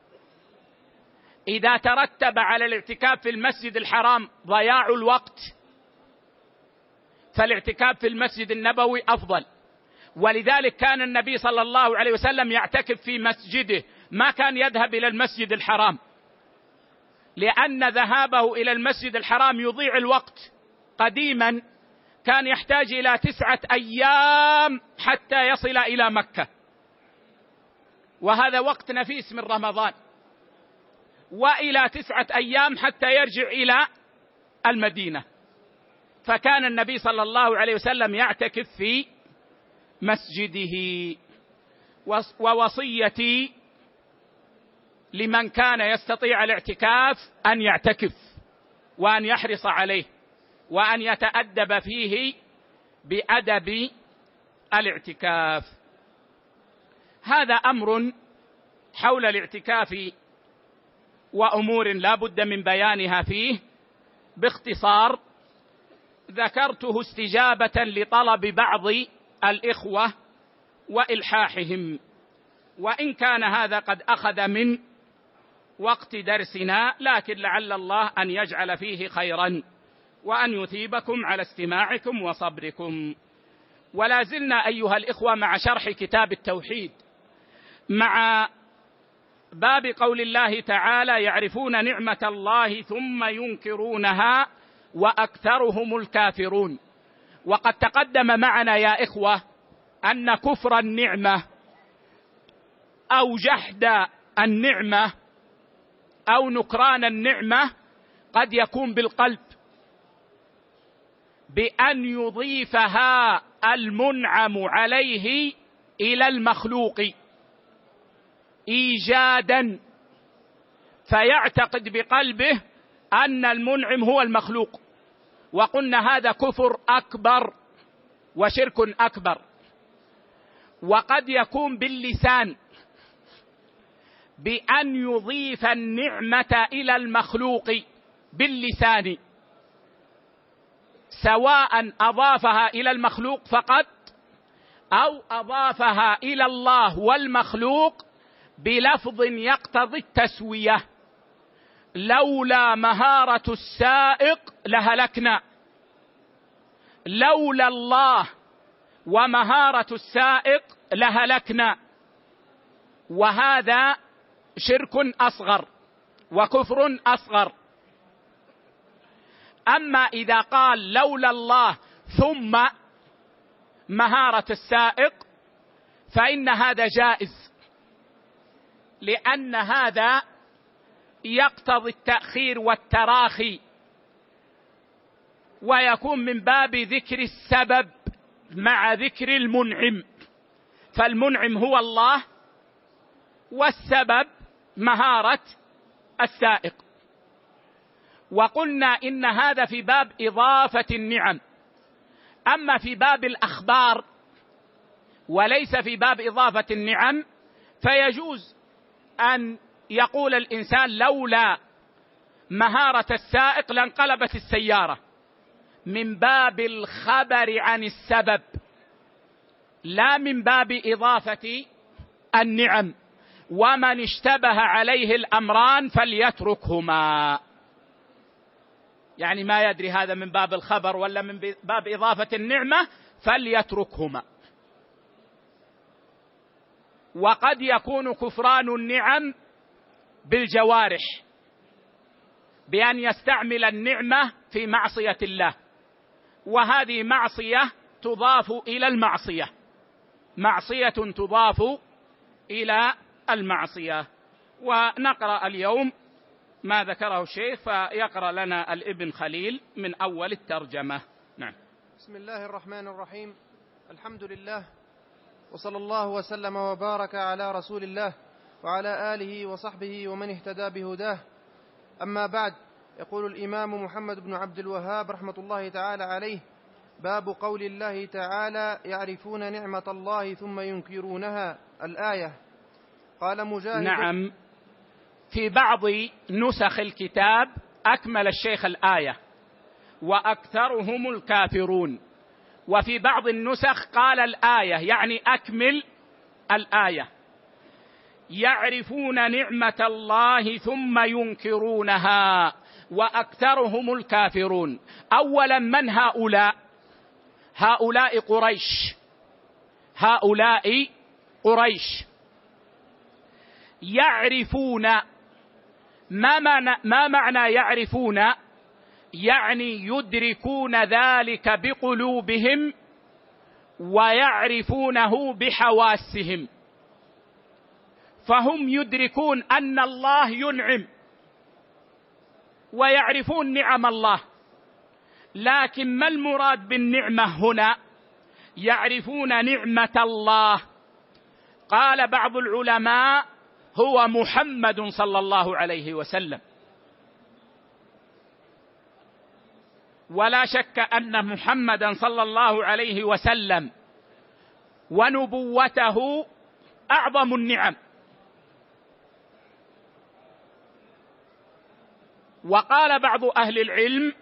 إذا ترتب على الاعتكاف في المسجد الحرام ضياع الوقت، فالاعتكاف في المسجد النبوي أفضل. ولذلك كان النبي صلى الله عليه وسلم يعتكف في مسجده، ما كان يذهب إلى المسجد الحرام، لأن ذهابه إلى المسجد الحرام يضيع الوقت. قديما كان يحتاج إلى تسعة أيام حتى يصل إلى مكة، وهذا وقت نفيس من رمضان، وإلى تسعة أيام حتى يرجع إلى المدينة. فكان النبي صلى الله عليه وسلم يعتكف في مسجده. ووصيتي لمن كان يستطيع الاعتكاف أن يعتكف، وأن يحرص عليه، وأن يتأدب فيه بأدب الاعتكاف. هذا أمر حول الاعتكاف وأمور لا بد من بيانها فيه باختصار، ذكرته استجابة لطلب بعض الإخوة وإلحاحهم، وإن كان هذا قد أخذ من وقت درسنا، لكن لعل الله أن يجعل فيه خيرا وأن يثيبكم على استماعكم وصبركم. ولا زلنا أيها الإخوة مع شرح كتاب التوحيد، مع باب قول الله تعالى: يعرفون نعمة الله ثم ينكرونها وأكثرهم الكافرون. وقد تقدم معنا يا إخوة أن كفر النعمة أو جحد النعمة أو نكران النعمة قد يكون بالقلب، بأن يضيفها المنعم عليه إلى المخلوق إيجادا، فيعتقد بقلبه أن المنعم هو المخلوق، وقلنا هذا كفر أكبر وشرك أكبر. وقد يكون باللسان، بأن يضيف النعمة إلى المخلوق باللسان، سواء أضافها إلى المخلوق فقط أو أضافها إلى الله والمخلوق بلفظ يقتضي التسوية: لولا مهارة السائق لهلكنا، لولا الله ومهارة السائق لهلكنا. وهذا شرك أصغر وكفر أصغر. أما إذا قال لولا الله ثم مهارة السائق فإن هذا جائز، لأن هذا يقتضي التأخير والتراخي، ويكون من باب ذكر السبب مع ذكر المنعم، فالمنعم هو الله والسبب مهارة السائق. وقلنا إن هذا في باب إضافة النعم. أما في باب الأخبار وليس في باب إضافة النعم فيجوز أن يقول الإنسان لولا مهارة السائق لانقلبت السيارة، من باب الخبر عن السبب لا من باب إضافة النعم. ومن اشتبه عليه الأمران فليتركهما، يعني ما يدري هذا من باب الخبر ولا من باب إضافة النعمة فليتركهما. وقد يكون كفران النعم بالجوارح، بأن يستعمل النعمة في معصية الله، وهذه معصية تضاف إلى المعصية، معصية تضاف إلى المعصية. ونقرأ اليوم ما ذكره الشيخ، فيقرأ لنا الابن خليل من أول الترجمة. نعم. بسم الله الرحمن الرحيم. الحمد لله، وصلى الله وسلم وبارك على رسول الله وعلى آله وصحبه ومن اهتدى بهداه. أما بعد، يقول الإمام محمد بن عبد الوهاب رحمة الله تعالى عليه: باب قول الله تعالى: يعرفون نعمة الله ثم ينكرونها، الآية. قال مجاهد: نعم، في بعض نسخ الكتاب أكمل الشيخ الآية: وأكثرهم الكافرون، وفي بعض النسخ قال الآية، يعني أكمل الآية: يعرفون نعمة الله ثم ينكرونها وأكثرهم الكافرون. أولا، من هؤلاء؟ هؤلاء قريش، هؤلاء قريش يعرفون. ما معنى, ما معنى يعرفون؟ يعني يدركون ذلك بقلوبهم ويعرفونه بحواسهم، فهم يدركون أن الله ينعم ويعرفون نعم الله، لكن ما المراد بالنعمة هنا؟ يعرفون نعمة الله. قال بعض العلماء: هو محمد صلى الله عليه وسلم. ولا شك أن محمدا صلى الله عليه وسلم ونبوته أعظم النعم. وقال بعض أهل العلم: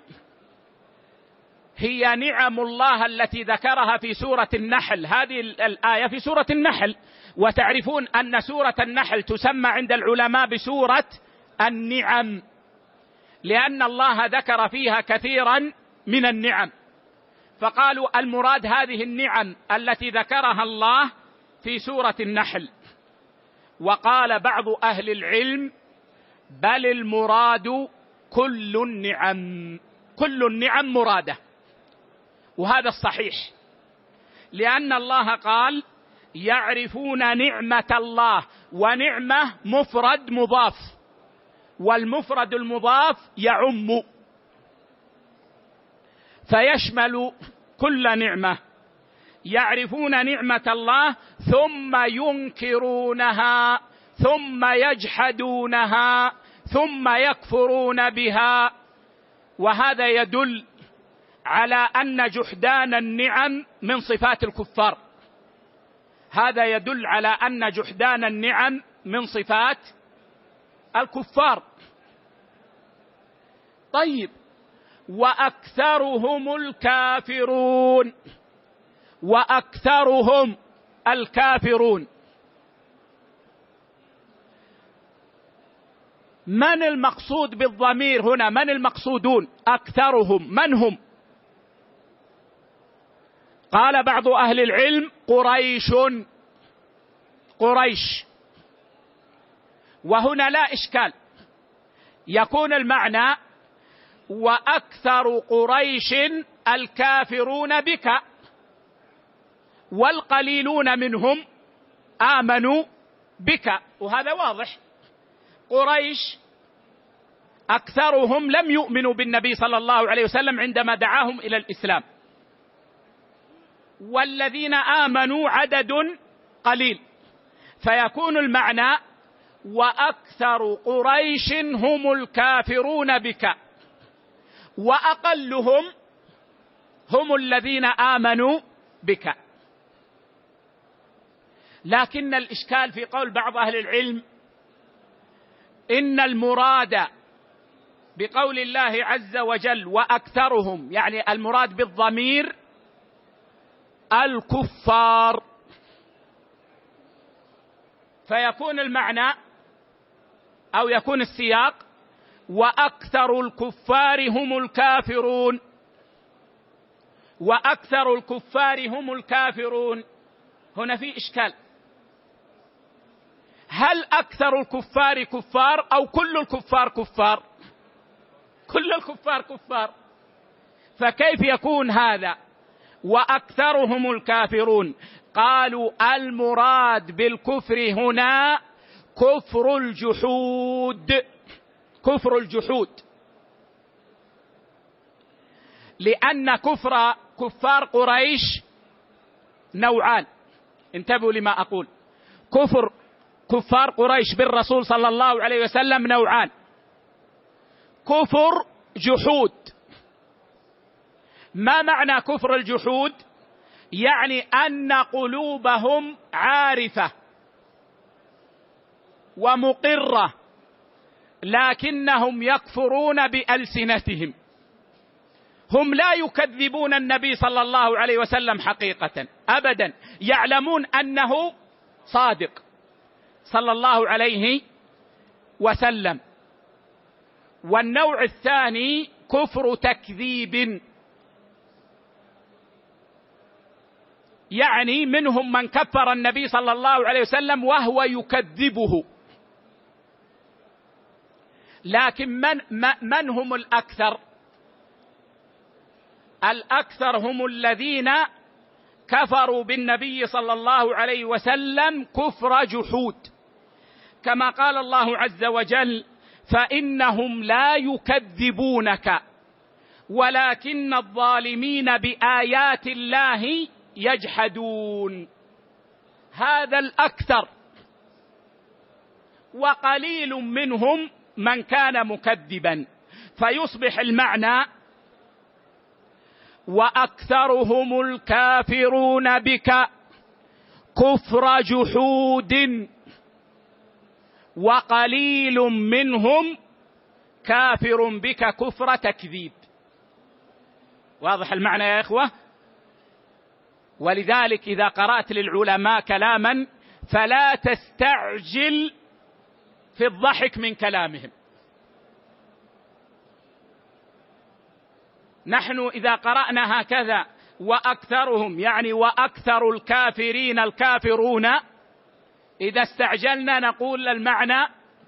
هي نعم الله التي ذكرها في سورة النحل. هذه الآية في سورة النحل، وتعرفون أن سورة النحل تسمى عند العلماء بسورة النعم، لأن الله ذكر فيها كثيرا من النعم، فقالوا المراد هذه النعم التي ذكرها الله في سورة النحل. وقال بعض أهل العلم: بل المراد كل النعم، كل النعم مرادة. وهذا الصحيح، لأن الله قال يعرفون نعمة الله، ونعمة مفرد مضاف، والمفرد المضاف يعم فيشمل كل نعمة. يعرفون نعمة الله ثم ينكرونها، ثم يجحدونها، ثم يكفرون بها، وهذا يدل على أن جحدان النعم من صفات الكفار. هذا يدل على أن جحدان النعم من صفات الكفار. طيب، وأكثرهم الكافرون، وأكثرهم الكافرون، من المقصود بالضمير هنا؟ من المقصودون؟ أكثرهم من هم؟ قال بعض أهل العلم قريش، قريش. وهنا لا إشكال، يكون المعنى وأكثر قريش الكافرون بك، والقليلون منهم آمنوا بك، وهذا واضح. قريش أكثرهم لم يؤمنوا بالنبي صلى الله عليه وسلم عندما دعاهم إلى الإسلام، والذين آمنوا عدد قليل، فيكون المعنى وأكثر قريش هم الكافرون بك، وأقلهم هم الذين آمنوا بك. لكن الإشكال في قول بعض أهل العلم إن المراد بقول الله عز وجل وأكثرهم، يعني المراد بالضمير الكفار، فيكون المعنى أو يكون السياق وأكثر الكفار هم الكافرون، وأكثر الكفار هم الكافرون. هنا في إشكال، هل أكثر الكفار كفار أو كل الكفار كفار؟ كل الكفار كفار، فكيف يكون هذا وأكثرهم الكافرون؟ قالوا المراد بالكفر هنا كفر الجحود، كفر الجحود، لأن كفر كفار قريش نوعان، انتبهوا لما أقول، كفر كفار قريش بالرسول صلى الله عليه وسلم نوعان: كفر جحود. ما معنى كفر الجحود؟ يعني أن قلوبهم عارفة ومقرة، لكنهم يكفرون بألسنتهم. هم لا يكذبون النبي صلى الله عليه وسلم حقيقة أبدا، يعلمون أنه صادق صلى الله عليه وسلم. والنوع الثاني كفر تكذيب، يعني منهم من كفر النبي صلى الله عليه وسلم وهو يكذبه. لكن من, من هم الأكثر؟ الأكثر هم الذين كفروا بالنبي صلى الله عليه وسلم كفر جحود، كما قال الله عز وجل: فإنهم لا يكذبونك ولكن الظالمين بآيات الله يجحدون. هذا الأكثر، وقليل منهم من كان مكذبا، فيصبح المعنى وأكثرهم الكافرون بك كفر جحود، وقليل منهم كافر بك كفر تكذيب. واضح المعنى يا إخوة؟ ولذلك إذا قرأت للعلماء كلاما فلا تستعجل في الضحك من كلامهم. نحن إذا قرأنا هكذا وأكثرهم، يعني وأكثر الكافرين الكافرون، إذا استعجلنا نقول المعنى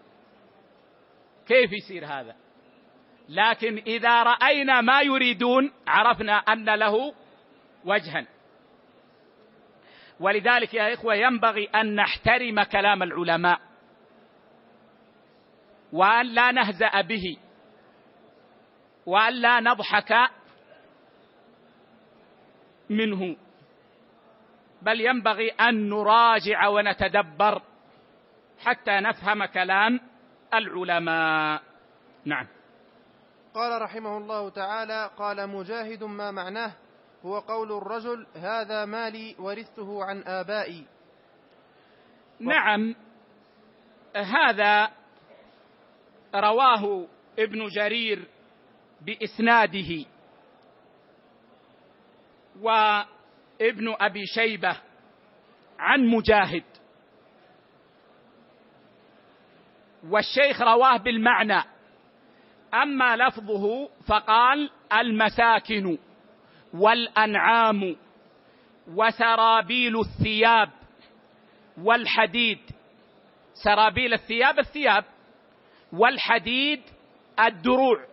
كيف يصير هذا؟ لكن إذا رأينا ما يريدون عرفنا أن له وجها. ولذلك يا إخوة ينبغي أن نحترم كلام العلماء وأن لا نهزأ به وأن لا نضحك منه، بل ينبغي أن نراجع ونتدبر حتى نفهم كلام العلماء. نعم. قال رحمه الله تعالى: قال مجاهد: ما معناه؟ هو قول الرجل: هذا مالي ورثته عن آبائي. نعم، هذا رواه ابن جرير بإسناده، وابن أبي شيبة عن مجاهد، والشيخ رواه بالمعنى، أما لفظه فقال: المساكن والأنعام وسرابيل الثياب والحديد. سرابيل الثياب الثياب، والحديد الدروع،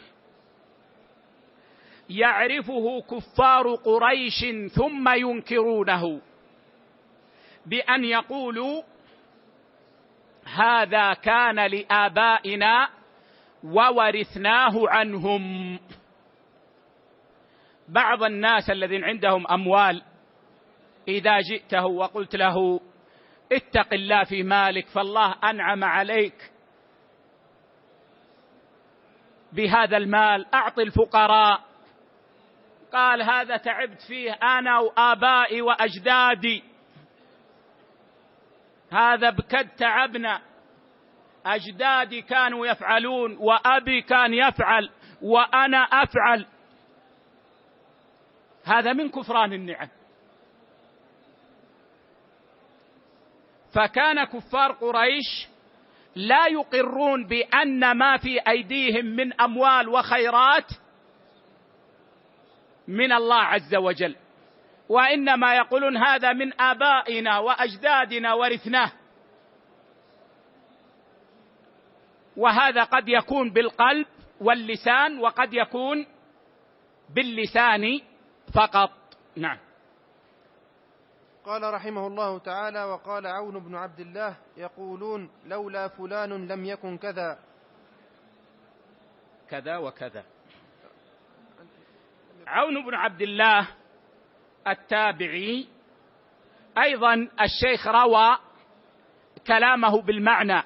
يعرفه كفار قريش ثم ينكرونه بأن يقولوا: هذا كان لآبائنا وورثناه عنهم. بعض الناس الذين عندهم أموال إذا جئته وقلت له: اتق الله في مالك فالله أنعم عليك بهذا المال، أعط الفقراء، قال: هذا تعبت فيه أنا وآبائي وأجدادي، هذا بكد تعبنا، أجدادي كانوا يفعلون وأبي كان يفعل وأنا أفعل. هذا من كفران النعم. فكان كفار قريش لا يقرون بأن ما في أيديهم من أموال وخيرات من الله عز وجل، وإنما يقولون: هذا من آبائنا وأجدادنا ورثناه. وهذا قد يكون بالقلب واللسان، وقد يكون باللسان فقط. نعم. قال رحمه الله تعالى: وقال عون بن عبد الله: يقولون لولا فلان لم يكن كذا كذا وكذا. عون بن عبد الله التابعي أيضا الشيخ روى كلامه بالمعنى،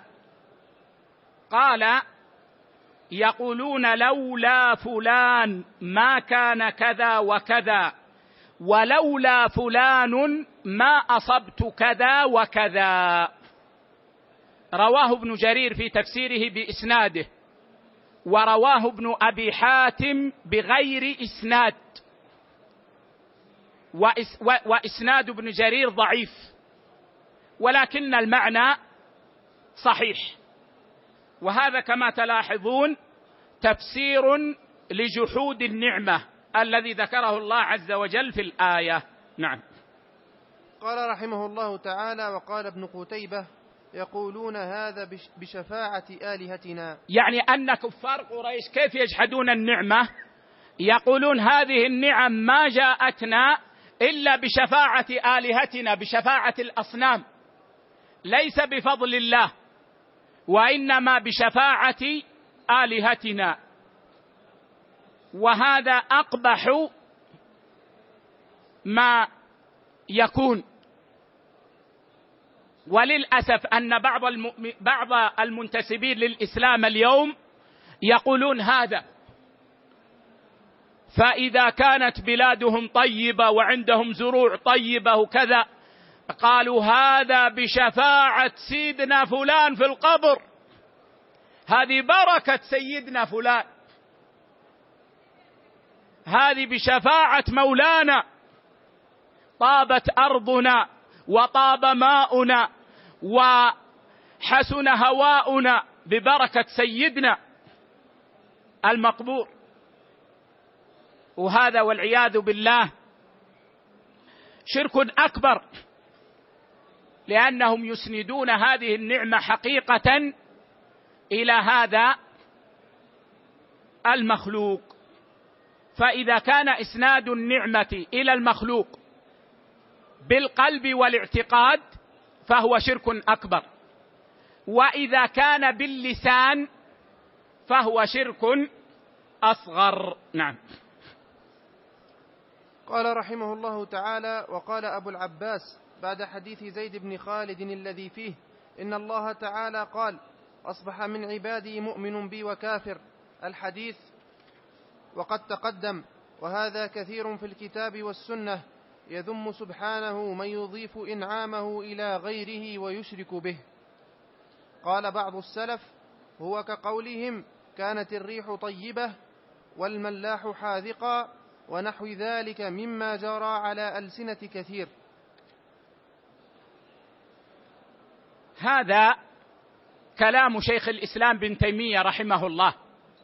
قال: يقولون لولا فلان ما كان كذا وكذا، ولولا فلان ما أصبت كذا وكذا. رواه ابن جرير في تفسيره بإسناده، ورواه ابن أبي حاتم بغير إسناد، وإسناد ابن جرير ضعيف، ولكن المعنى صحيح. وهذا كما تلاحظون تفسير لجحود النعمة الذي ذكره الله عز وجل في الآية. نعم. قال رحمه الله تعالى: وقال ابن قتيبة: يقولون هذا بشفاعة آلهتنا. يعني أن كفار قريش كيف يجحدون النعمة؟ يقولون: هذه النعم ما جاءتنا إلا بشفاعة آلهتنا، بشفاعة الأصنام، ليس بفضل الله، وإنما بشفاعة آلهتنا. وهذا أقبح ما يكون. وللأسف أن بعض المؤمن بعض المنتسبين للإسلام اليوم يقولون هذا، فإذا كانت بلادهم طيبة وعندهم زروع طيبة وكذا قالوا: هذا بشفاعة سيدنا فلان في القبر، هذه بركة سيدنا فلان، هذه بشفاعة مولانا، طابت أرضنا وطاب ماؤنا وحسن هواؤنا ببركة سيدنا المقبور. وهذا والعياذ بالله شرك أكبر، لأنهم يسندون هذه النعمة حقيقة إلى هذا المخلوق. فإذا كان إسناد النعمة إلى المخلوق بالقلب والاعتقاد فهو شرك أكبر، وإذا كان باللسان فهو شرك أصغر. نعم. قال رحمه الله تعالى: وقال أبو العباس بعد حديث زيد بن خالد الذي فيه إن الله تعالى قال: أصبح من عبادي مؤمن بي وكافر، الحديث، وقد تقدم، وهذا كثير في الكتاب والسنة، يذم سبحانه من يضيف إنعامه إلى غيره ويشرك به. قال بعض السلف: هو كقولهم كانت الريح طيبة والملاح حاذقا، ونحو ذلك مما جرى على ألسنة كثير. هذا كلام شيخ الإسلام بن تيمية رحمه الله.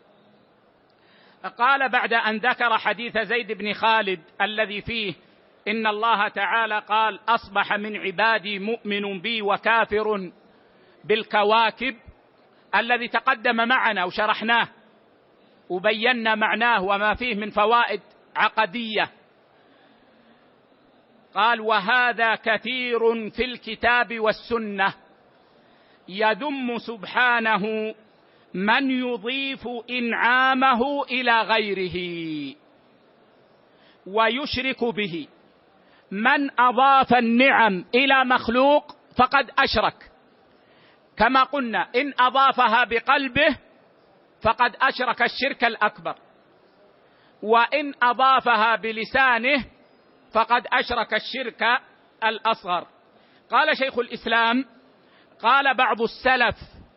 قال بعد أن ذكر حديث زيد بن خالد الذي فيه إن الله تعالى قال: أصبح من عبادي مؤمن بي وكافر بالكواكب، الذي تقدم معنا وشرحناه وبينا معناه وما فيه من فوائد عقدية. قال: وهذا كثير في الكتاب والسنة، يذم سبحانه من يضيف إنعامه إلى غيره ويشرك به. من أضاف النعم إلى مخلوق فقد أشرك، كما قلنا إن أضافها بقلبه فقد أشرك الشرك الأكبر، وإن أضافها بلسانه فقد أشرك الشرك الأصغر. قال شيخ الإسلام: قال بعض السلف: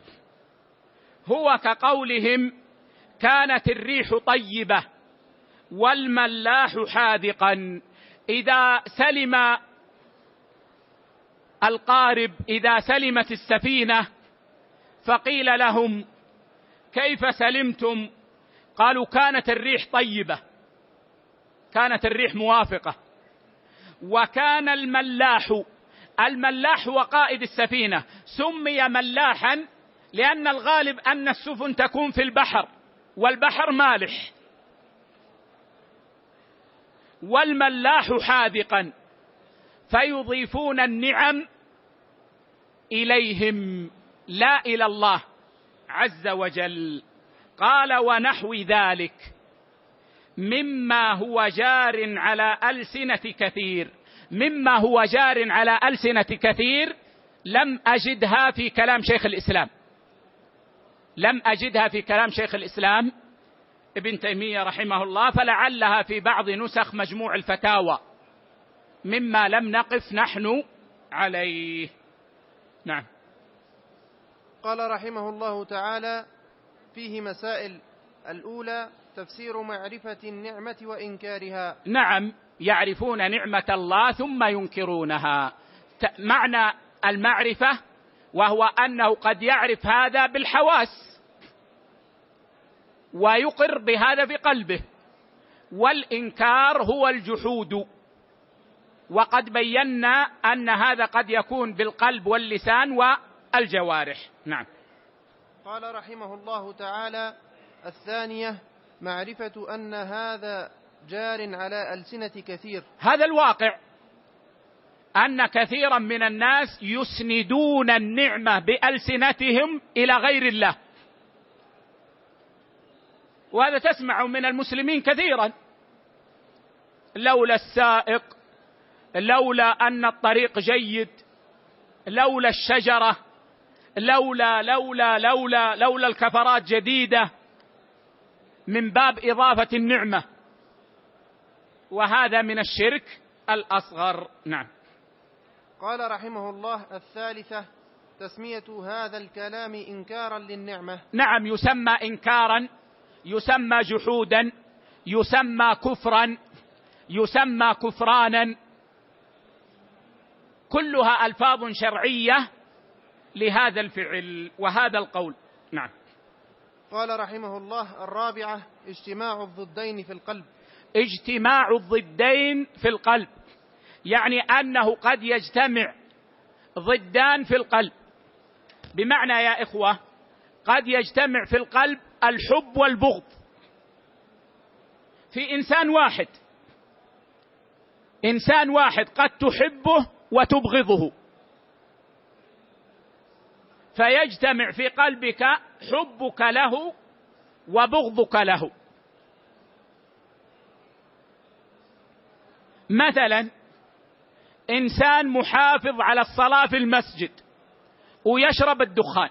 هو كقولهم كانت الريح طيبة والملاح حاذقا. إذا سلم القارب، إذا سلمت السفينة فقيل لهم: كيف سلمتم؟ قالوا: كانت الريح طيبة، كانت الريح موافقة. وكان الملاح، الملاح هو قائد السفينة، سمي ملاحا لأن الغالب أن السفن تكون في البحر والبحر مالح. والملاح حاذقا، فيضيفون النعم إليهم لا إلى الله عز وجل. قال: ونحو ذلك مما هو جار على ألسنة كثير. مما هو جار على ألسنة كثير لم أجدها في كلام شيخ الإسلام، لم أجدها في كلام شيخ الإسلام ابن تيمية رحمه الله، فلعلها في بعض نسخ مجموع الفتاوى مما لم نقف نحن عليه. نعم. قال رحمه الله تعالى: فيه مسائل. الأولى تفسير معرفة النعمة وإنكارها. نعم، يعرفون نعمة الله ثم ينكرونها. معنى المعرفة وهو أنه قد يعرف هذا بالحواس ويقر بهذا بقلبه، والإنكار هو الجحود، وقد بينا أن هذا قد يكون بالقلب واللسان والجوارح. نعم. قال رحمه الله تعالى: الثانية معرفة أن هذا جار على ألسنة كثير. هذا الواقع أن كثيرا من الناس يسندون النعمة بألسنتهم إلى غير الله، وهذا تسمع من المسلمين كثيرا: لولا السائق، لولا أن الطريق جيد، لولا الشجرة، لولا لولا لولا لولا الكفرات جديدة، من باب إضافة النعمة، وهذا من الشرك الأصغر. نعم. قال رحمه الله: الثالثة تسمية هذا الكلام إنكارا للنعمة. نعم، يسمى إنكارا، يسمى جحودا، يسمى كفرا، يسمى كفرانا، كلها ألفاظ شرعية لهذا الفعل وهذا القول. نعم. قال رحمه الله: الرابعة اجتماع الضدين في القلب. اجتماع الضدين في القلب يعني أنه قد يجتمع ضدان في القلب، بمعنى يا إخوة قد يجتمع في القلب الحب والبغض، في إنسان واحد إنسان واحد قد تحبه وتبغضه، فيجتمع في قلبك حبك له وبغضك له. مثلا إنسان محافظ على الصلاة في المسجد ويشرب الدخان،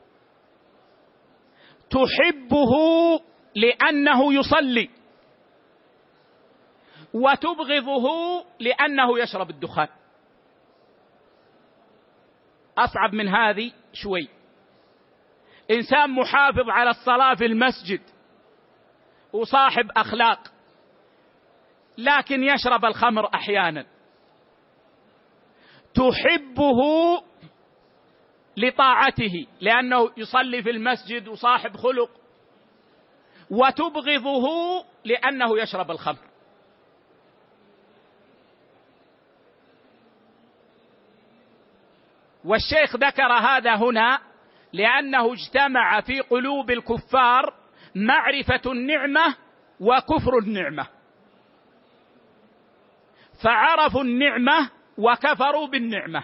تحبه لأنه يصلي وتبغضه لأنه يشرب الدخان. أصعب من هذه شوي. إنسان محافظ على الصلاة في المسجد وصاحب أخلاق، لكن يشرب الخمر أحيانا، تحبه لطاعته لأنه يصلي في المسجد وصاحب خلق، وتبغضه لأنه يشرب الخمر. والشيخ ذكر هذا هنا لأنه اجتمع في قلوب الكفار معرفة النعمة وكفر النعمة، فعرفوا النعمة وكفروا بالنعمة،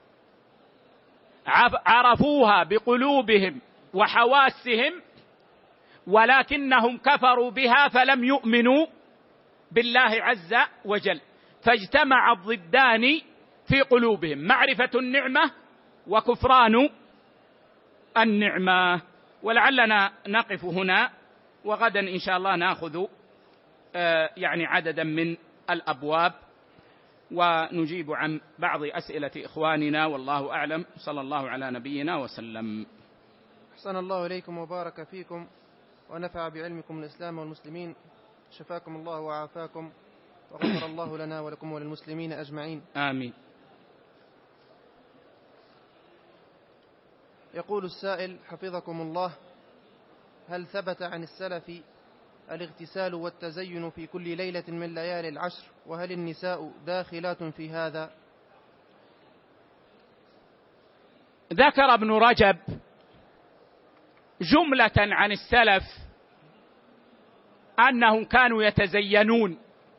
عرفوها بقلوبهم وحواسهم ولكنهم كفروا بها فلم يؤمنوا بالله عز وجل، فاجتمع الضدان في قلوبهم، معرفة النعمة وكفران النعمة. ولعلنا نقف هنا، وغدا إن شاء الله نأخذ يعني عددا من الأبواب ونجيب عن بعض أسئلة إخواننا، والله أعلم. صلى الله على نبينا وسلم. أحسن الله إليكم وبارك فيكم ونفع بعلمكم الإسلام والمسلمين. شفاكم الله وعافاكم وغفر الله لنا ولكم وللمسلمين أجمعين، آمين. يقول السائل حفظكم الله: هل ثبت عن السلف الاغتسال والتزين في كل ليلة من ليالي العشر؟ وهل النساء داخلات في هذا؟ ذكر ابن رجب جملة عن السلف أنهم كانوا يتزينون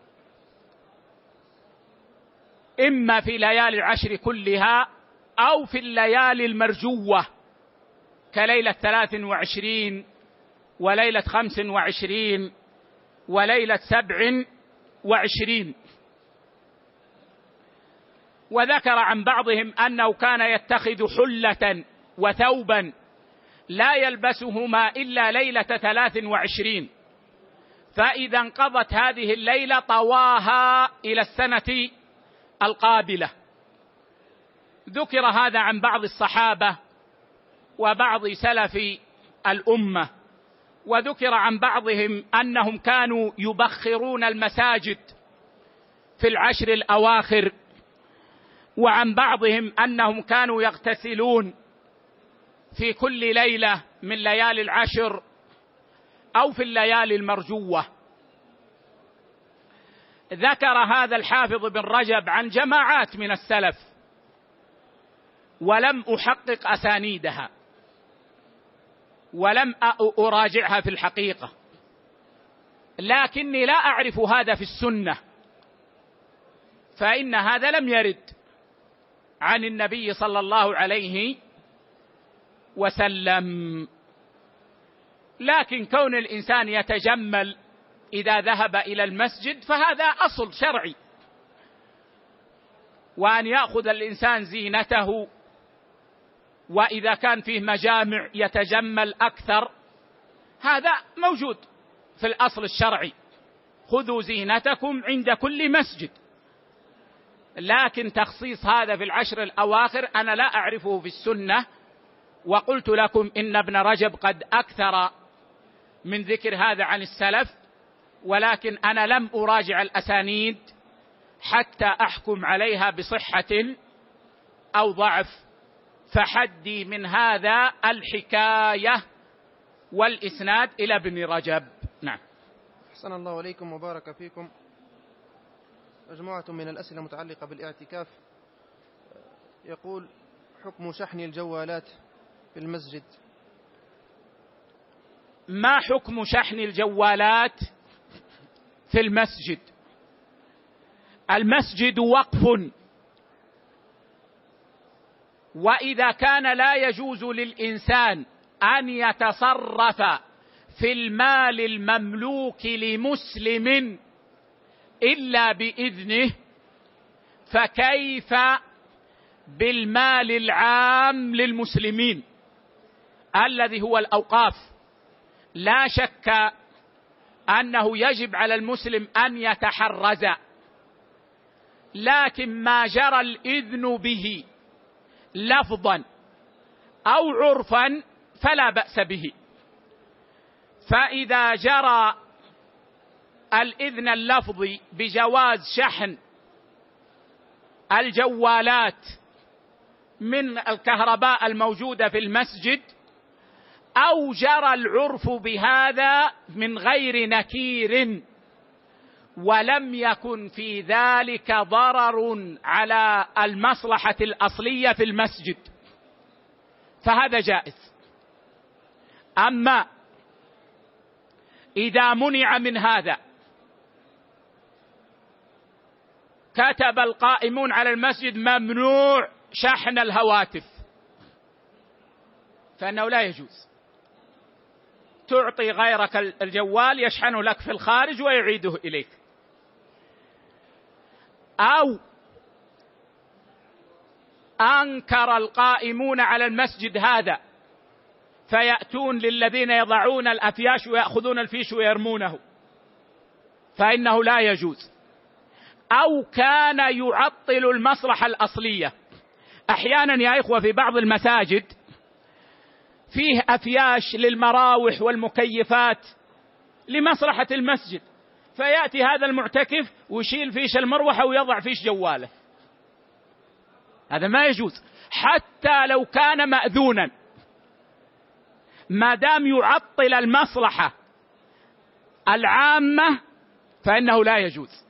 إما في ليالي العشر كلها أو في الليالي المرجوة كليلة ثلاث وعشرين وليلة خمس وعشرين وليلة سبع وعشرين. وذكر عن بعضهم أنه كان يتخذ حلة وثوبا لا يلبسهما إلا ليلة ثلاث وعشرين، فإذا انقضت هذه الليلة طواها إلى السنة القابلة. ذكر هذا عن بعض الصحابة وبعض سلف الأمة. وذكر عن بعضهم أنهم كانوا يبخرون المساجد في العشر الأواخر، وعن بعضهم أنهم كانوا يغتسلون في كل ليلة من ليالي العشر أو في الليالي المرجوة. ذكر هذا الحافظ بن رجب عن جماعات من السلف، ولم أحقق أسانيدها ولم أراجعها في الحقيقة، لكني لا أعرف هذا في السنة، فإن هذا لم يرد عن النبي صلى الله عليه وسلم. لكن كون الإنسان يتجمل إذا ذهب إلى المسجد فهذا أصل شرعي، وأن يأخذ الإنسان زينته، وإذا كان فيه مجامع يتجمل أكثر، هذا موجود في الأصل الشرعي: خذوا زينتكم عند كل مسجد. لكن تخصيص هذا في العشر الأواخر أنا لا أعرفه في السنة، وقلت لكم إن ابن رجب قد أكثر من ذكر هذا عن السلف، ولكن أنا لم أراجع الأسانيد حتى أحكم عليها بصحة أو ضعف، فحدي من هذا الحكاية والإسناد إلى ابن رجب. نعم. أحسن الله إليكم وبارك فيكم. مجموعة من الأسئلة متعلقة بالاعتكاف. يقول: حكم شحن الجوالات في المسجد؟ ما حكم شحن الجوالات في المسجد. المسجد وقف، وإذا كان لا يجوز للإنسان أن يتصرف في المال المملوك لمسلم إلا بإذنه، فكيف بالمال العام للمسلمين الذي هو الأوقاف؟ لا شك أنه يجب على المسلم أن يتحرز، لكن ما جرى الإذن به لفظا أو عرفا فلا بأس به. فإذا جرى الإذن اللفظي بجواز شحن الجوالات من الكهرباء الموجودة في المسجد، أو جرى العرف بهذا من غير نكير ولم يكن في ذلك ضرر على المصلحة الأصلية في المسجد، فهذا جائز. أما إذا منع من هذا، كتب القائمون على المسجد ممنوع شحن الهواتف، فإنه لا يجوز. تعطي غيرك الجوال يشحنه لك في الخارج ويعيده إليك. أو أنكر القائمون على المسجد هذا فيأتون للذين يضعون الأفياش ويأخذون الفيش ويرمونه، فإنه لا يجوز. أو كان يعطل المصلحة الأصلية. أحيانا يا إخوة في بعض المساجد فيه أفياش للمراوح والمكيفات لمصلحة المسجد، فيأتي هذا المعتكف ويشيل فيش المروحة ويضع فيش جواله. هذا ما يجوز حتى لو كان مأذونا، ما دام يعطل المصلحة العامة فإنه لا يجوز.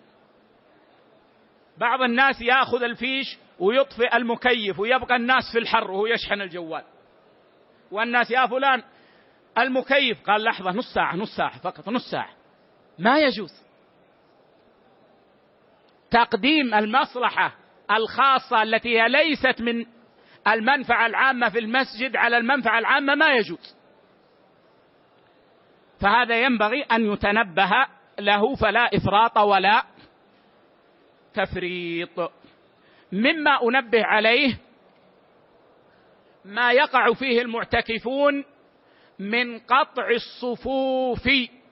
بعض الناس يأخذ الفيش ويطفئ المكيف ويبقى الناس في الحر وهو يشحن الجوال، والناس يا فلان المكيف، قال لحظة نص ساعة نص ساعة فقط نص ساعة. ما يجوز. تقديم المصلحة الخاصة التي هي ليست من المنفعة العامة في المسجد على المنفعة العامة ما يجوز، فهذا ينبغي أن يتنبه له، فلا إفراط ولا تفريط. مما أنبه عليه ما يقع فيه المعتكفون من قطع الصفوف،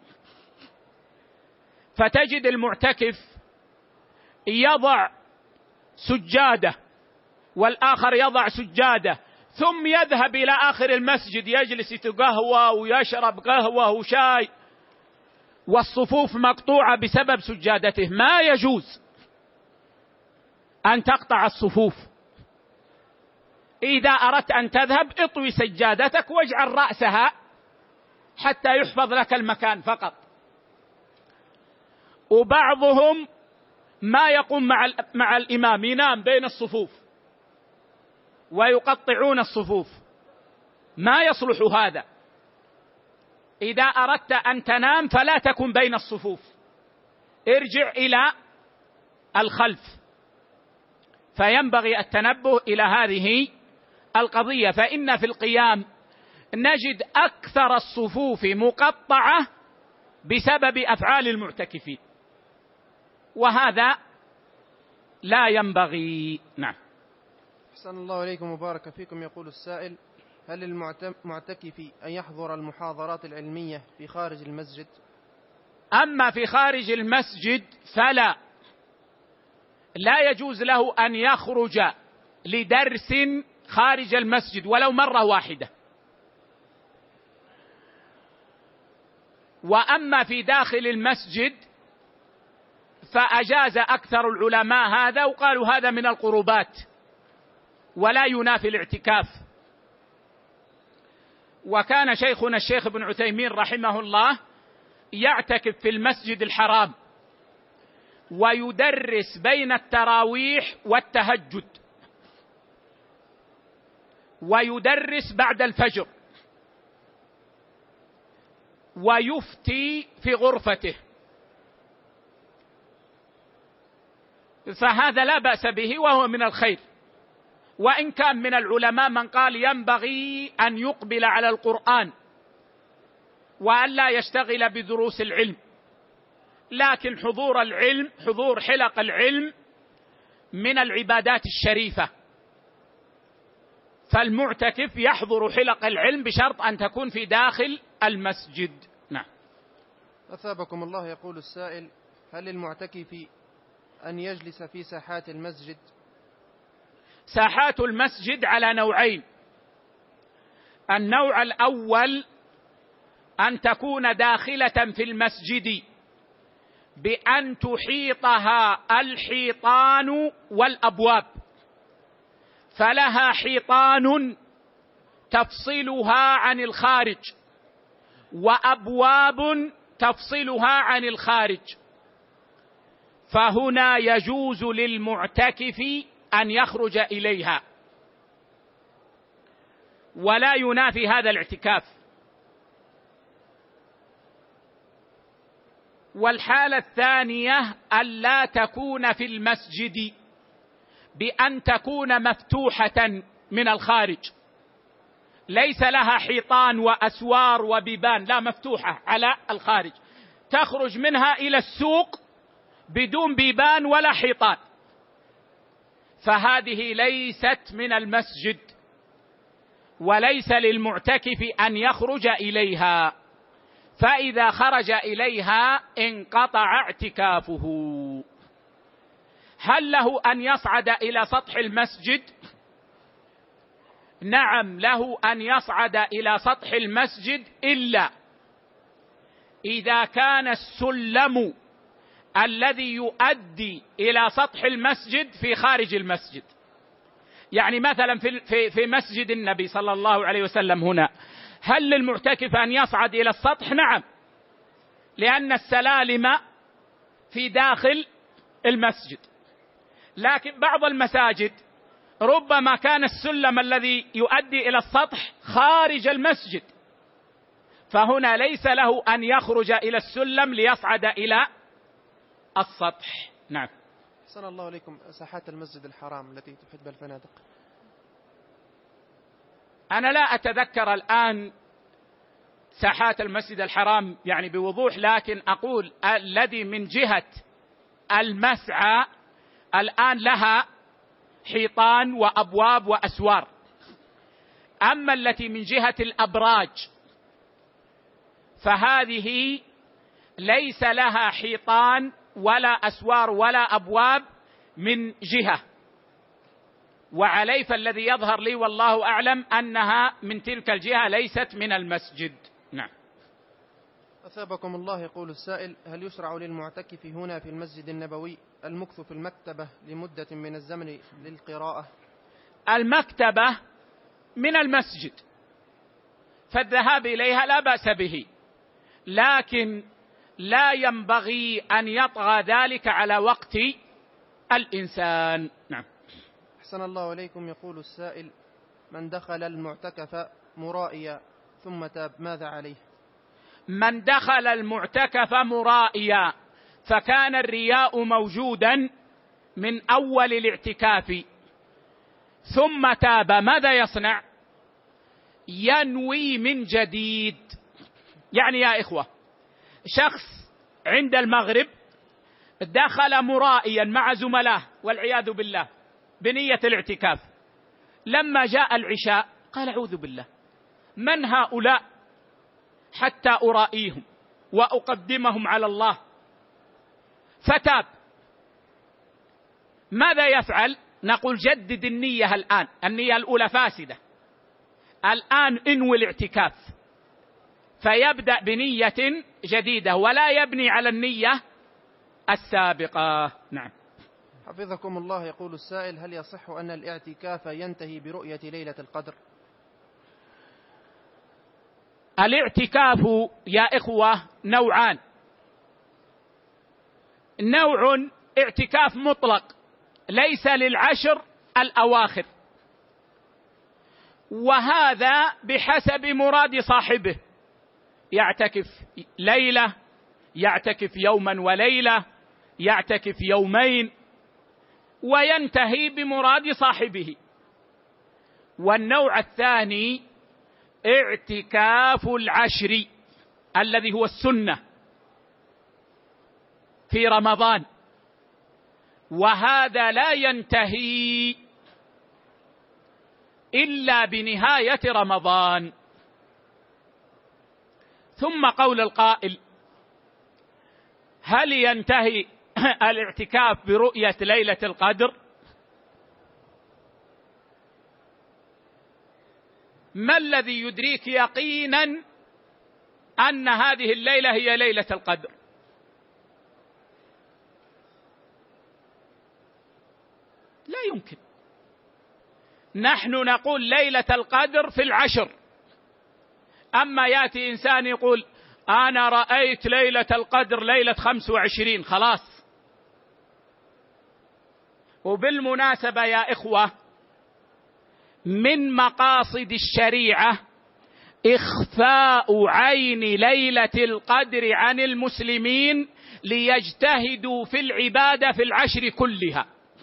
فتجد المعتكف يضع سجادة والآخر يضع سجادة، ثم يذهب إلى آخر المسجد يجلس يتقهوى ويشرب قهوة وشاي والصفوف مقطوعة بسبب سجادته. ما يجوز أن تقطع الصفوف. إذا أردت أن تذهب اطوي سجادتك واجعل رأسها حتى يحفظ لك المكان فقط. وبعضهم ما يقوم مع مع الإمام، ينام بين الصفوف ويقطعون الصفوف، ما يصلح هذا. إذا أردت أن تنام فلا تكن بين الصفوف، ارجع إلى الخلف. فينبغي التنبه إلى هذه القضية، فإن في القيام نجد أكثر الصفوف مقطعة بسبب أفعال المعتكفين، وهذا لا ينبغي. نعم. أحسن الله إليكم وبارك فيكم. يقول السائل: هل للمعتكف أن يحضر المحاضرات العلمية في خارج المسجد؟ أما في خارج المسجد فلا، لا يجوز له أن يخرج لدرس خارج المسجد ولو مرة واحدة. وأما في داخل المسجد فأجاز أكثر العلماء هذا، وقالوا هذا من القربات ولا ينافي الاعتكاف. وكان شيخنا الشيخ ابن عثيمين رحمه الله يعتكف في المسجد الحرام ويدرس بين التراويح والتهجد، ويدرس بعد الفجر، ويفتي في غرفته، فهذا لا بأس به وهو من الخير. وإن كان من العلماء من قال ينبغي أن يقبل على القرآن وأن لا يشتغل بدروس العلم، لكن حضور العلم، حضور حلق العلم من العبادات الشريفة، فالمعتكف يحضر حلق العلم بشرط أن تكون في داخل المسجد. نعم. أثابكم الله. يقول السائل: هل للمعتكف أن يجلس في ساحات المسجد؟ ساحات المسجد على نوعين. النوع الأول أن تكون داخلة في المسجد بأن تحيطها الحيطان والأبواب، فلها حيطان تفصلها عن الخارج وأبواب تفصلها عن الخارج، فهنا يجوز للمعتكف أن يخرج إليها ولا ينافي هذا الاعتكاف. والحالة الثانية ألا تكون في المسجد بأن تكون مفتوحة من الخارج، ليس لها حيطان وأسوار وبيبان، لا، مفتوحة على الخارج، تخرج منها إلى السوق بدون بيبان ولا حيطان، فهذه ليست من المسجد، وليس للمعتكف أن يخرج إليها، فإذا خرج إليها انقطع اعتكافه. هل له أن يصعد إلى سطح المسجد؟ نعم، له أن يصعد إلى سطح المسجد، إلا إذا كان السلم الذي يؤدي إلى سطح المسجد في خارج المسجد. يعني مثلا في في مسجد النبي صلى الله عليه وسلم هنا، هل للمعتكف أن يصعد إلى السطح؟ نعم، لأن السلالم في داخل المسجد. لكن بعض المساجد ربما كان السلم الذي يؤدي إلى السطح خارج المسجد، فهنا ليس له أن يخرج إلى السلم ليصعد إلى السطح. نعم. أحسن الله عليكم. ساحات المسجد الحرام التي تحب الفنادق، أنا لا أتذكر الآن ساحات المسجد الحرام يعني بوضوح، لكن أقول الذي من جهة المسعى الآن لها حيطان وأبواب وأسوار، أما التي من جهة الأبراج فهذه ليس لها حيطان ولا أسوار ولا أبواب من جهة، وعليه فالذي يظهر لي والله أعلم أنها من تلك الجهة، ليست من المسجد. نعم. أثابكم الله. يقول السائل: هل يشرع للمعتكف هنا في المسجد النبوي المكث في المكتبة لمدة من الزمن للقراءة؟ المكتبة من المسجد، فالذهاب إليها لا بأس به، لكن لا ينبغي أن يطغى ذلك على وقت الإنسان. نعم. أحسن الله عليكم. يقول السائل: من دخل المعتكف مرائيا ثم تاب ماذا عليه؟ من دخل المعتكف مرائيا فكان الرياء موجودا من أول الاعتكاف ثم تاب، ماذا يصنع؟ ينوي من جديد. يعني يا إخوة، شخص عند المغرب دخل مرائيا مع زملائه والعياذ بالله بنية الاعتكاف، لما جاء العشاء قال: أعوذ بالله، من هؤلاء حتى أرائيهم وأقدمهم على الله، فتاب. ماذا يفعل؟ نقول: جدد النية الآن، النية الأولى فاسدة، الآن انوي الاعتكاف، فيبدأ بنية جديدة ولا يبني على النية السابقة. نعم. حفظكم الله. يقول السائل: هل يصح أن الاعتكاف ينتهي برؤية ليلة القدر؟ الاعتكاف يا إخوة نوعان: نوع اعتكاف مطلق ليس للعشر الأواخر، وهذا بحسب مراد صاحبه، يعتكف ليلة، يعتكف يوما وليلة، يعتكف يومين، وينتهي بمراد صاحبه. والنوع الثاني اعتكاف العشر الذي هو السنة في رمضان، وهذا لا ينتهي إلا بنهاية رمضان. ثم قول القائل: هل ينتهي الاعتكاف برؤية ليلة القدر؟ ما الذي يدريك يقينا أن هذه الليلة هي ليلة القدر؟ لا يمكن. نحن نقول ليلة القدر في العشر، أما يأتي إنسان يقول أنا رأيت ليلة القدر ليلة خمس وعشرين، خلاص. وبالمناسبة يا إخوة، من مقاصد الشريعة إخفاء عين ليلة القدر عن المسلمين ليجتهدوا في العبادة في العشر كلها.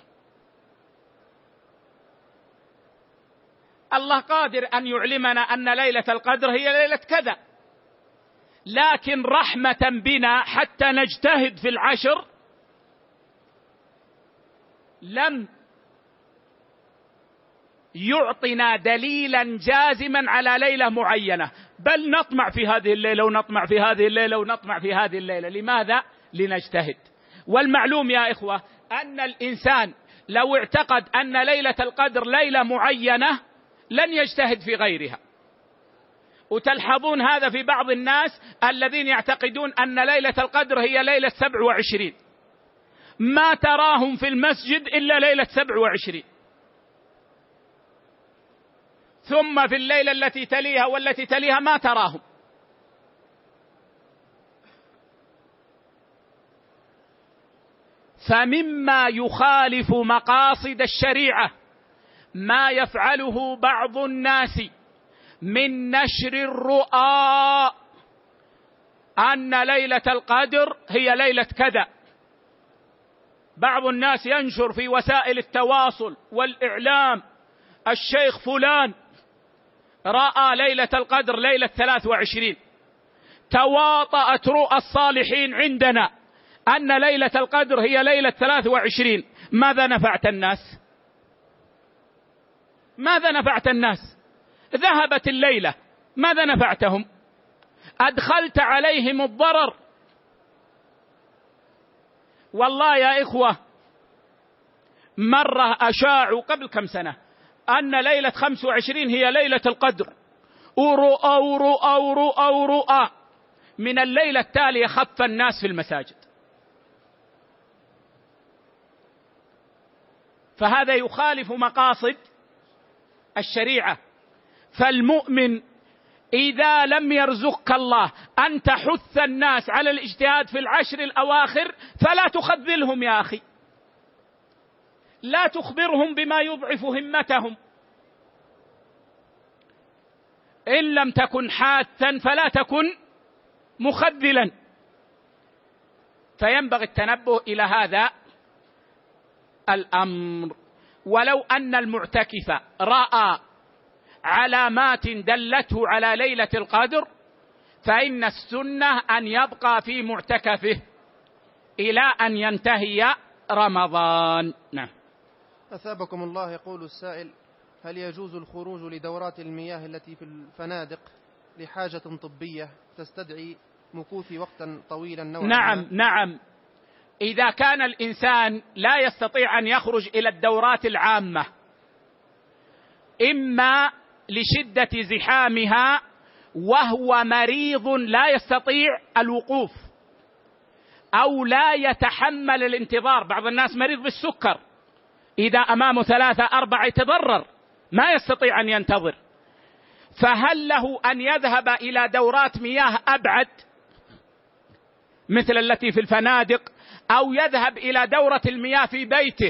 الله قادر أن يعلمنا أن ليلة القدر هي ليلة كذا، لكن رحمة بنا حتى نجتهد في العشر لم يعطنا دليلا جازما على ليلة معينة، بل نطمع في هذه الليلة ونطمع في هذه الليلة ونطمع في هذه الليلة. لماذا؟ لنجتهد. والمعلوم يا إخوة أن الإنسان لو اعتقد أن ليلة القدر ليلة معينة لن يجتهد في غيرها. وتلحظون هذا في بعض الناس الذين يعتقدون أن ليلة القدر هي ليلة سبع وعشرين، ما تراهم في المسجد إلا ليلة سبع وعشرين، ثم في الليلة التي تليها والتي تليها ما تراهم. فمما يخالف مقاصد الشريعة ما يفعله بعض الناس من نشر الرؤى أن ليلة القدر هي ليلة كذا. بعض الناس ينشر في وسائل التواصل والإعلام: الشيخ فلان رأى ليلة القدر ليلة ثلاث وعشرين، تواطأت رؤى الصالحين عندنا أن ليلة القدر هي ليلة ثلاث وعشرين. ماذا نفعت الناس؟ ماذا نفعت الناس؟ ذهبت الليلة، ماذا نفعتهم؟ أدخلت عليهم الضرر. والله يا إخوة، مرة أشاعوا قبل كم سنة أن ليلة خمس وعشرين هي ليلة القدر، ورؤى ورؤى ورؤى ورؤى. من الليلة التالية خف الناس في المساجد. فهذا يخالف مقاصد الشريعة. فالمؤمن إذا لم يرزقك الله أن تحث الناس على الاجتهاد في العشر الأواخر فلا تخذلهم يا أخي، لا تخبرهم بما يضعف همتهم. إن لم تكن حاثا فلا تكن مخذلا. فينبغي التنبه إلى هذا الأمر. ولو أن المعتكف رأى علامات دلته على ليلة القدر فإن السنة أن يبقى في معتكفه إلى أن ينتهي رمضان. نعم. أثابكم الله. يقول السائل: هل يجوز الخروج لدورات المياه التي في الفنادق لحاجة طبية تستدعي مكوث وقتا طويلا نوعا؟ نعم نعم. إذا كان الإنسان لا يستطيع أن يخرج إلى الدورات العامة، إما لشدة زحامها وهو مريض لا يستطيع الوقوف، أو لا يتحمل الانتظار. بعض الناس مريض بالسكر، إذا أمامه ثلاثة أربعة يتضرر، ما يستطيع أن ينتظر. فهل له أن يذهب إلى دورات مياه أبعد مثل التي في الفنادق، أو يذهب إلى دورة المياه في بيته؟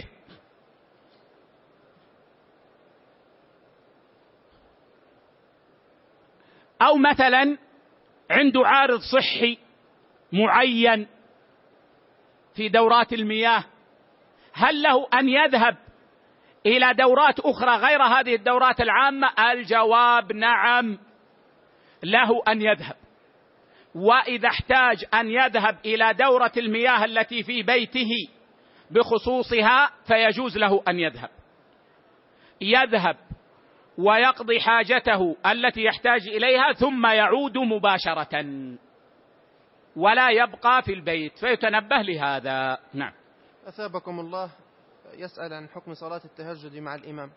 أو مثلا عنده عارض صحي معين في دورات المياه، هل له أن يذهب إلى دورات أخرى غير هذه الدورات العامة؟ الجواب نعم، له أن يذهب. وإذا احتاج أن يذهب إلى دورة المياه التي في بيته بخصوصها فيجوز له أن يذهب يذهب ويقضي حاجته التي يحتاج إليها ثم يعود مباشرة ولا يبقى في البيت، فيتنبه لهذا. نعم. أثابكم الله، يسأل عن حكم صلاة التهجد مع الإمام.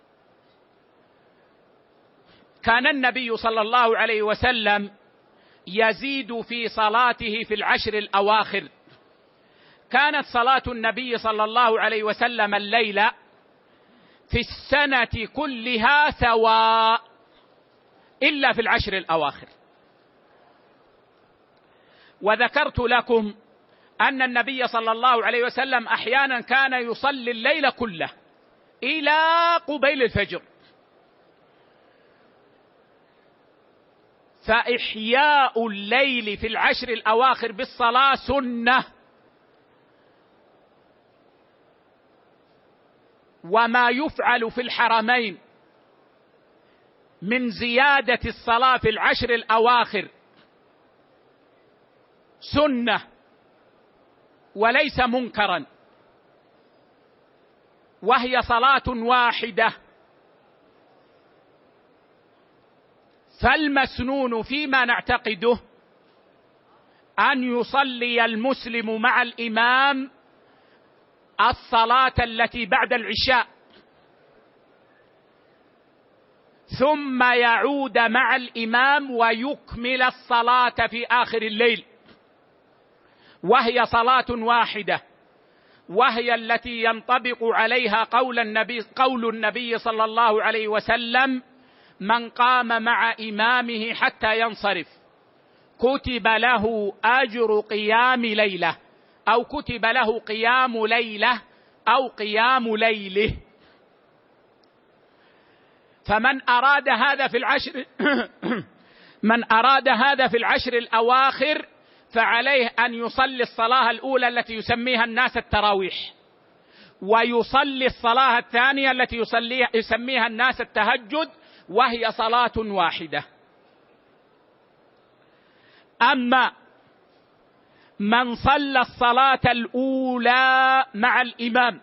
كان النبي صلى الله عليه وسلم يزيد في صلاته في العشر الأواخر. كانت صلاة النبي صلى الله عليه وسلم الليلة في السنة كلها سواء إلا في العشر الأواخر. وذكرت لكم أن النبي صلى الله عليه وسلم أحيانا كان يصلي الليل كله إلى قبيل الفجر، فإحياء الليل في العشر الأواخر بالصلاة سنة، وما يفعل في الحرمين من زيادة الصلاة في العشر الأواخر سنة وليس منكرا، وهي صلاة واحدة. فالمسنون فيما نعتقده أن يصلي المسلم مع الإمام الصلاة التي بعد العشاء ثم يعود مع الإمام ويكمل الصلاة في آخر الليل، وهي صلاة واحدة، وهي التي ينطبق عليها قول النبي قول النبي صلى الله عليه وسلم: من قام مع إمامه حتى ينصرف كتب له أجر قيام ليلة، أو كتب له قيام ليلة أو قيام ليله. فمن أراد هذا في العشر من أراد هذا في العشر الأواخر فعليه أن يصلي الصلاة الأولى التي يسميها الناس التراويح، ويصلي الصلاة الثانية التي يصليها يسميها الناس التهجد، وهي صلاة واحدة. أما من صلى الصلاة الأولى مع الإمام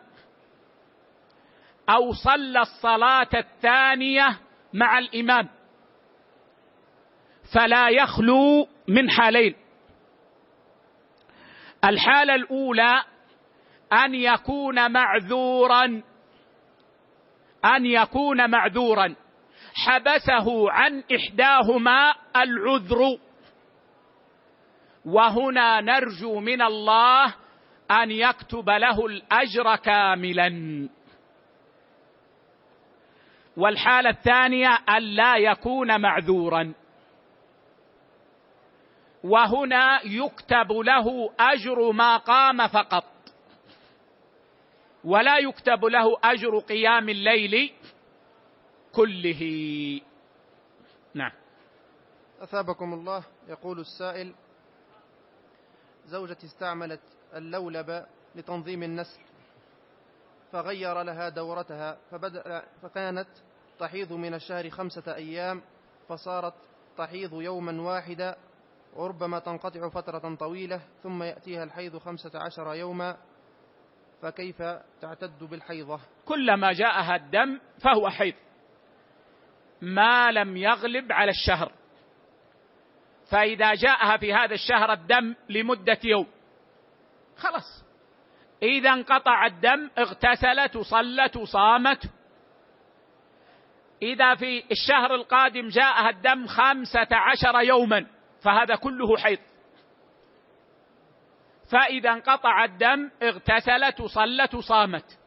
أو صلى الصلاة الثانية مع الإمام فلا يخلو من حالين: الحالة الأولى أن يكون معذورا أن يكون معذورا حبسه عن إحداهما العذر، وهنا نرجو من الله أن يكتب له الأجر كاملا. والحالة الثانية أن لا يكون معذورا، وهنا يكتب له أجر ما قام فقط، ولا يكتب له أجر قيام الليل كله. نعم. أثابكم الله، يقول السائل: زوجتي استعملت اللولب لتنظيم النسل فغير لها دورتها، فبدأ فكانت تحيض من الشهر خمسة أيام فصارت تحيض يوما واحدا، وربما تنقطع فترة طويلة ثم يأتيها الحيض خمسة عشر يوما، فكيف تعتد بالحيضة؟ كلما جاءها الدم فهو حيض ما لم يغلب على الشهر. فإذا جاءها في هذا الشهر الدم لمدة يوم خلاص، إذا انقطع الدم اغتسلت وصلت وصامت. إذا في الشهر القادم جاءها الدم خمسة عشر يوما فهذا كله حيض. فإذا انقطع الدم اغتسلت وصلت وصامت.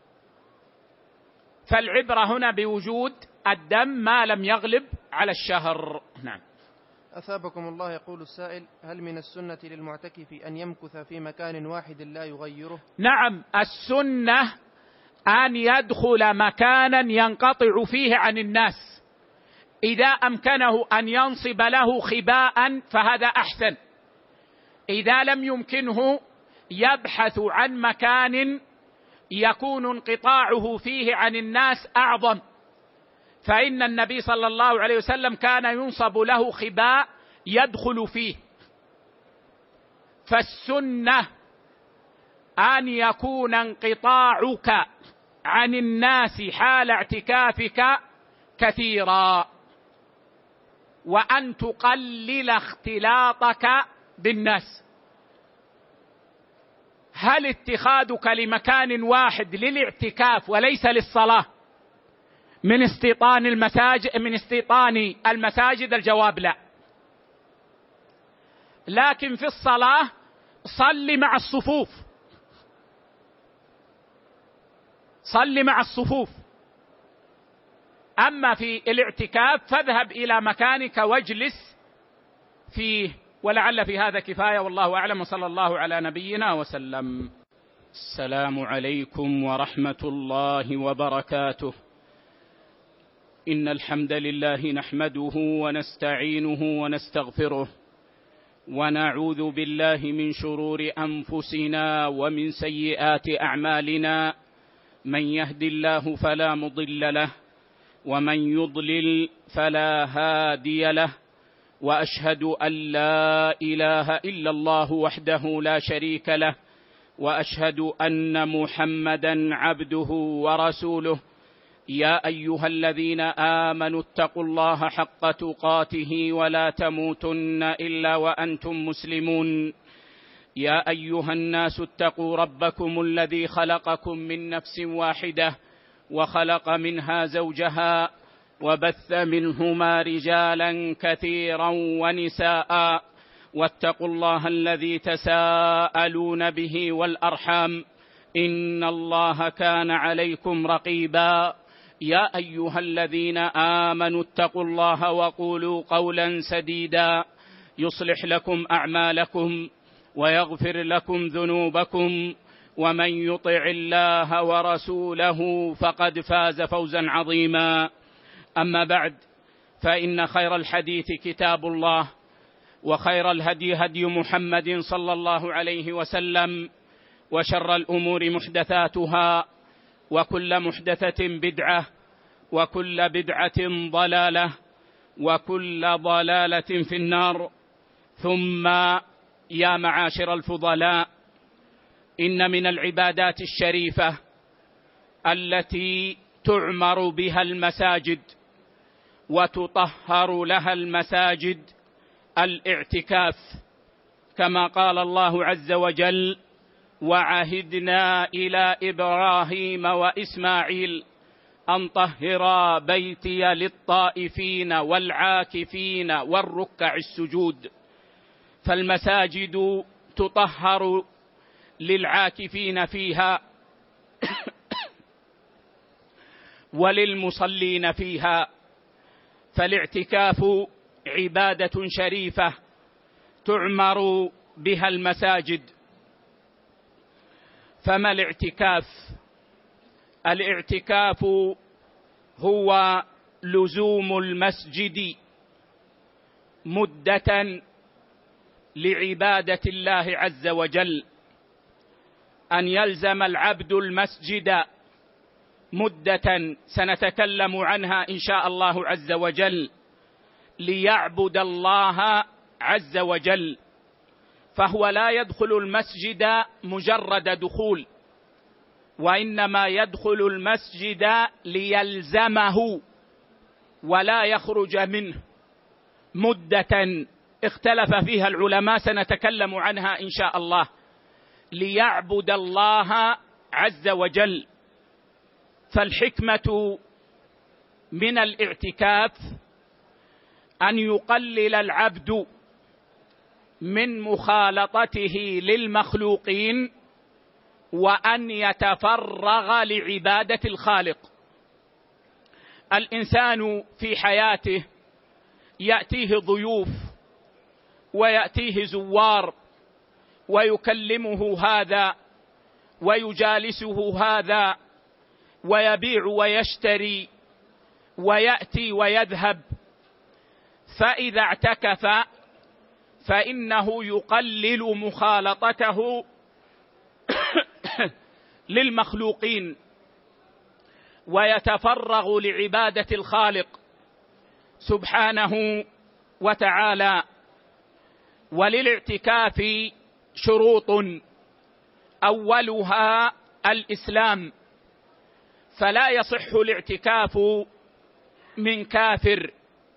فالعبرة هنا بوجود الدم ما لم يغلب على الشهر. نعم. أثابكم الله، يقول السائل: هل من السنة للمعتكف أن يمكث في مكان واحد لا يغيره؟ نعم، السنة أن يدخل مكانا ينقطع فيه عن الناس. إذا أمكنه أن ينصب له خباء فهذا أحسن. إذا لم يمكنه يبحث عن مكان يكون انقطاعه فيه عن الناس أعظم، فإن النبي صلى الله عليه وسلم كان ينصب له خباء يدخل فيه. فالسنة أن يكون انقطاعك عن الناس حال اعتكافك كثيرا، وأن تقلل اختلاطك بالناس. هل اتخاذك لمكان واحد للاعتكاف وليس للصلاة من استيطان المساجد من استيطان المساجد؟ الجواب لا. لكن في الصلاة صل مع الصفوف، صل مع الصفوف. أما في الاعتكاف فاذهب إلى مكانك واجلس فيه. ولعل في هذا كفاية، والله أعلم، وصلى الله على نبينا وسلم. السلام عليكم ورحمة الله وبركاته. إن الحمد لله نحمده ونستعينه ونستغفره، ونعوذ بالله من شرور أنفسنا ومن سيئات أعمالنا. من يهد الله فلا مضل له، ومن يضلل فلا هادي له، وأشهد أن لا إله إلا الله وحده لا شريك له، وأشهد أن محمدا عبده ورسوله. يا أيها الذين آمنوا اتقوا الله حق تقاته ولا تموتن إلا وأنتم مسلمون. يا أيها الناس اتقوا ربكم الذي خلقكم من نفس واحدة، وخلق منها زوجها، وبث منهما رجالا كثيرا ونساء، واتقوا الله الذي تساءلون به والأرحام، إن الله كان عليكم رقيبا. يا أيها الذين آمنوا اتقوا الله وقولوا قولا سديدا يصلح لكم أعمالكم ويغفر لكم ذنوبكم، ومن يطع الله ورسوله فقد فاز فوزا عظيما. أما بعد، فإن خير الحديث كتاب الله، وخير الهدي هدي محمد صلى الله عليه وسلم، وشر الأمور محدثاتها، وكل محدثة بدعة، وكل بدعة ضلالة، وكل ضلالة في النار. ثم يا معاشر الفضلاء، إن من العبادات الشريفة التي تعمر بها المساجد وتطهر لها المساجد الاعتكاف، كما قال الله عز وجل: وعهدنا إلى إبراهيم وإسماعيل أن طهرا بيتي للطائفين والعاكفين والركع السجود. فالمساجد تطهر للعاكفين فيها وللمصلين فيها. فالاعتكاف عبادة شريفة تعمر بها المساجد. فما الاعتكاف؟ الاعتكاف هو لزوم المسجد مدة لعبادة الله عز وجل، أن يلزم العبد المسجد مدة سنتكلم عنها إن شاء الله عز وجل، ليعبد الله عز وجل. فهو لا يدخل المسجد مجرد دخول، وإنما يدخل المسجد ليلزمه ولا يخرج منه مدة اختلف فيها العلماء سنتكلم عنها إن شاء الله، ليعبد الله عز وجل. فالحكمة من الاعتكاف أن يقلل العبد من مخالطته للمخلوقين، وأن يتفرغ لعبادة الخالق. الإنسان في حياته يأتيه ضيوف ويأتيه زوار ويكلمه هذا ويجالسه هذا، ويبيع ويشتري ويأتي ويذهب. فإذا اعتكف فإنه يقلل مخالطته للمخلوقين ويتفرغ لعبادة الخالق سبحانه وتعالى. وللاعتكاف شروط، أولها الإسلام، فلا يصح الاعتكاف من كافر.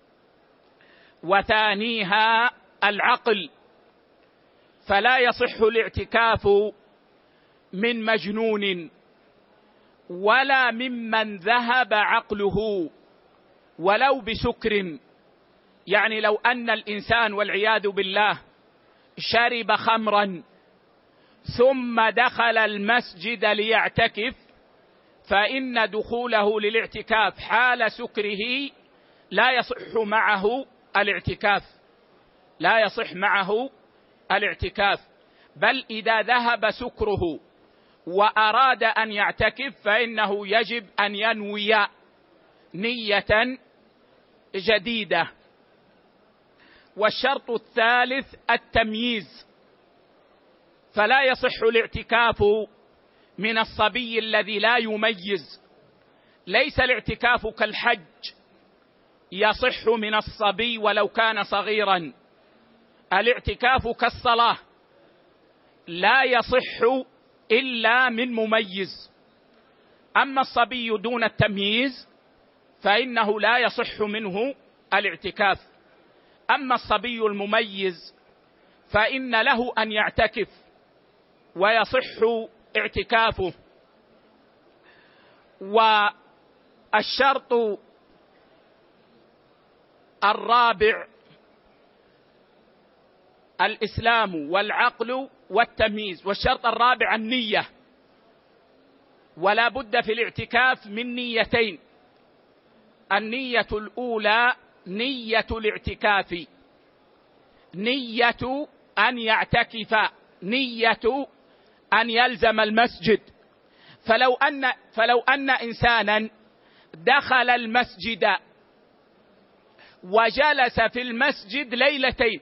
وثانيها العقل، فلا يصح الاعتكاف من مجنون ولا ممن ذهب عقله ولو بسكر. يعني لو أن الإنسان والعياذ بالله شرب خمرا ثم دخل المسجد ليعتكف، فإن دخوله للاعتكاف حال سكره لا يصح معه الاعتكاف، لا يصح معه الاعتكاف. بل إذا ذهب سكره وأراد أن يعتكف فإنه يجب أن ينوي نية جديدة. والشرط الثالث التمييز، فلا يصح الاعتكاف من الصبي الذي لا يميز. ليس الاعتكاف كالحج يصح من الصبي ولو كان صغيرا، الاعتكاف كالصلاة لا يصح إلا من مميز. أما الصبي دون التمييز فإنه لا يصح منه الاعتكاف. أما الصبي المميز فإن له أن يعتكف ويصح اعتكافه. والشرط الرابع الإسلام والعقل والتمييز. والشرط الرابع النية، ولا بد في الاعتكاف من نيتين. النية الأولى نية الاعتكاف، نية أن يعتكف، نية أن يلزم المسجد. فلو أن فلو أن إنسانا دخل المسجد وجلس في المسجد ليلتين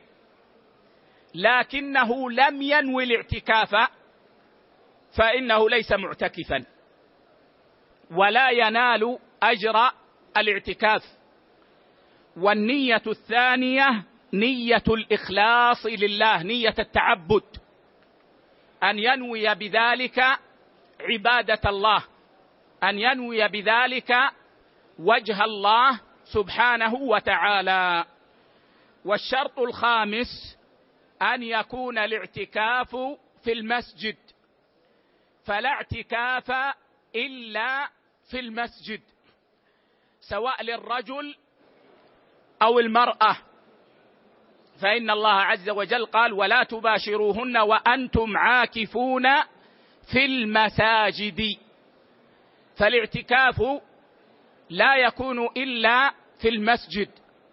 لكنه لم ينوي الاعتكاف فإنه ليس معتكفا ولا ينال أجر الاعتكاف. والنية الثانية نية الإخلاص لله، نية التعبد، أن ينوي بذلك عبادة الله، أن ينوي بذلك وجه الله سبحانه وتعالى. والشرط الخامس أن يكون الاعتكاف في المسجد، فلا اعتكاف إلا في المسجد، سواء للرجل أو المرأة. فإن الله عز وجل قال: ولا تباشروهن وأنتم عاكفون في المساجد. فالاعتكاف لا يكون إلا في المسجد.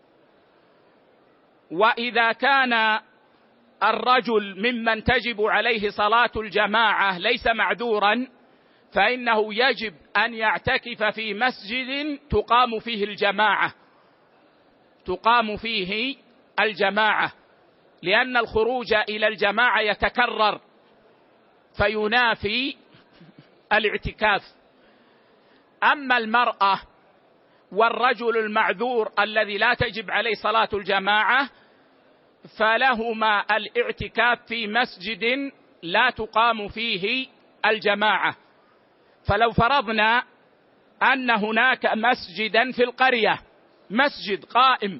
وإذا كان الرجل ممن تجب عليه صلاة الجماعة ليس معذورا فإنه يجب أن يعتكف في مسجد تقام فيه الجماعة، تقام فيه الجماعة، لأن الخروج إلى الجماعة يتكرر فينافي الاعتكاف. أما المرأة والرجل المعذور الذي لا تجب عليه صلاة الجماعة فلهما الاعتكاف في مسجد لا تقام فيه الجماعة. فلو فرضنا أن هناك مسجدا في القرية، مسجد قائم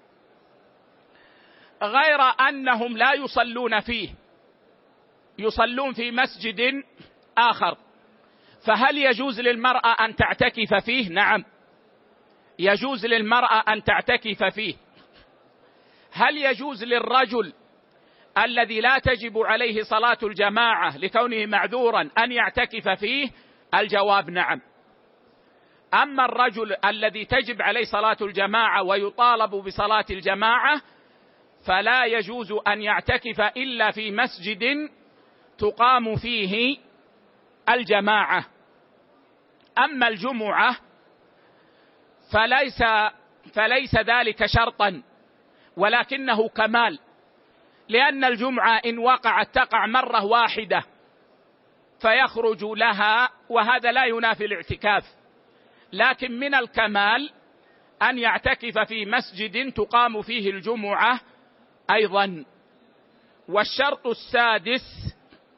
غير أنهم لا يصلون فيه، يصلون في مسجد آخر، فهل يجوز للمرأة أن تعتكف فيه؟ نعم، يجوز للمرأة أن تعتكف فيه. هل يجوز للرجل الذي لا تجب عليه صلاة الجماعة لكونه معذورا أن يعتكف فيه؟ الجواب نعم. أما الرجل الذي تجب عليه صلاة الجماعة ويطالب بصلاة الجماعة فلا يجوز أن يعتكف إلا في مسجد تقام فيه الجماعة. أما الجمعة فليس فليس ذلك شرطا ولكنه كمال، لأن الجمعة إن وقعت تقع مرة واحدة فيخرج لها، وهذا لا ينافي الاعتكاف، لكن من الكمال أن يعتكف في مسجد تقام فيه الجمعة أيضا. والشرط السادس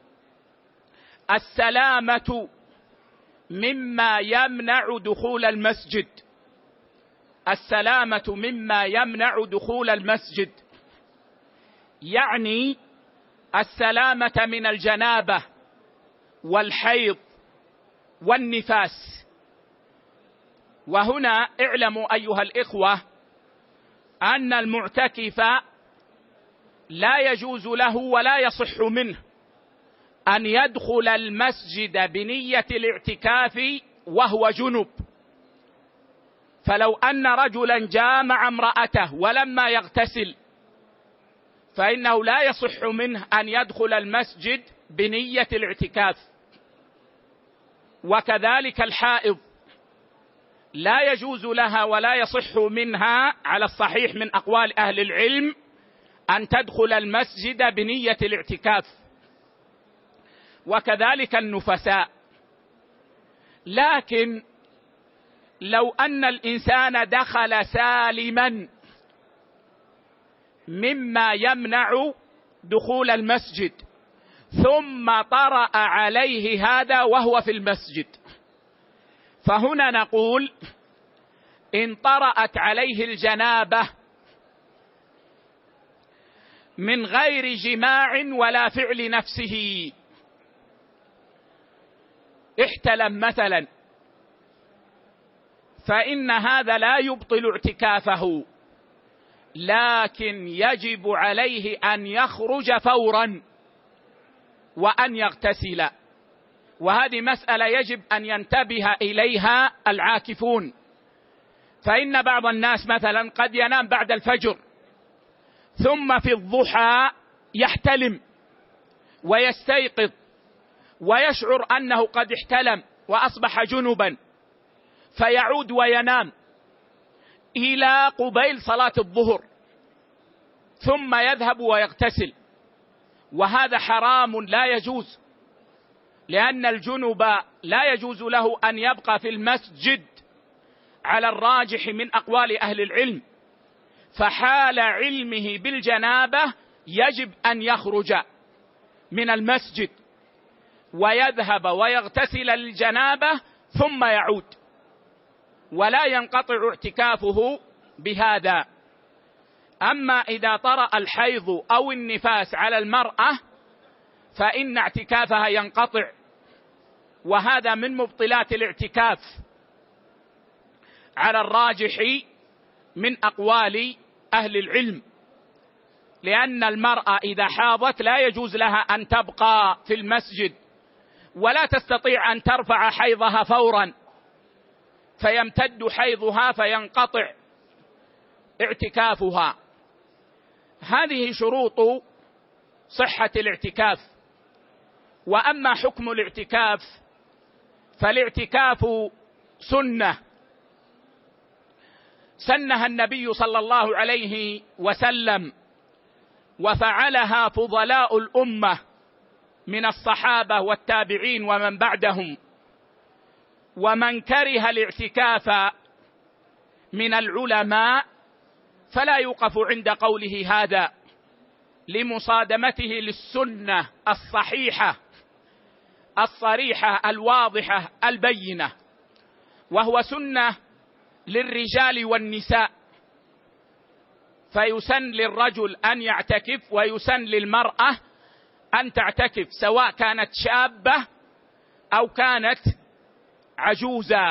السلامة مما يمنع دخول المسجد، السلامة مما يمنع دخول المسجد، يعني السلامة من الجنابة والحيض والنفاس. وهنا اعلموا أيها الإخوة أن المعتكف لا يجوز له ولا يصح منه أن يدخل المسجد بنية الاعتكاف وهو جنب. فلو أن رجلا جامع امرأته ولما يغتسل فإنه لا يصح منه أن يدخل المسجد بنية الاعتكاف. وكذلك الحائض لا يجوز لها ولا يصح منها على الصحيح من أقوال أهل العلم أن تدخل المسجد بنية الاعتكاف، وكذلك النفساء. لكن لو أن الإنسان دخل سالما مما يمنع دخول المسجد ثم طرأ عليه هذا وهو في المسجد، فهنا نقول إن طرأت عليه الجنابة من غير جماع ولا فعل نفسه، احتلم مثلا، فإن هذا لا يبطل اعتكافه، لكن يجب عليه أن يخرج فورا وأن يغتسل. وهذه مسألة يجب أن ينتبه إليها العاكفون، فإن بعض الناس مثلا قد ينام بعد الفجر ثم في الضحى يحتلم ويستيقظ ويشعر أنه قد احتلم وأصبح جنبا، فيعود وينام إلى قبيل صلاة الظهر ثم يذهب ويغتسل، وهذا حرام لا يجوز، لأن الجنب لا يجوز له أن يبقى في المسجد على الراجح من أقوال أهل العلم، فحال علمه بالجنابة يجب أن يخرج من المسجد ويذهب ويغتسل الجنابة ثم يعود، ولا ينقطع اعتكافه بهذا. أما إذا طرأ الحيض أو النفاس على المرأة فإن اعتكافها ينقطع، وهذا من مبطلات الاعتكاف على الراجح من أقوال أهل العلم، لأن المرأة إذا حاضت لا يجوز لها أن تبقى في المسجد ولا تستطيع أن ترفع حيضها فورا فيمتد حيضها فينقطع اعتكافها. هذه شروط صحة الاعتكاف. وأما حكم الاعتكاف فالاعتكاف سنة سنها النبي صلى الله عليه وسلم، وفعلها فضلاء الأمة من الصحابة والتابعين ومن بعدهم. ومن كره الاعتكاف من العلماء فلا يوقف عند قوله هذا لمصادمته للسنة الصحيحة الصريحة الواضحة البينة، وهو سنة للرجال والنساء، فيسن للرجل أن يعتكف ويسن للمرأة أن تعتكف، سواء كانت شابة أو كانت عجوزا.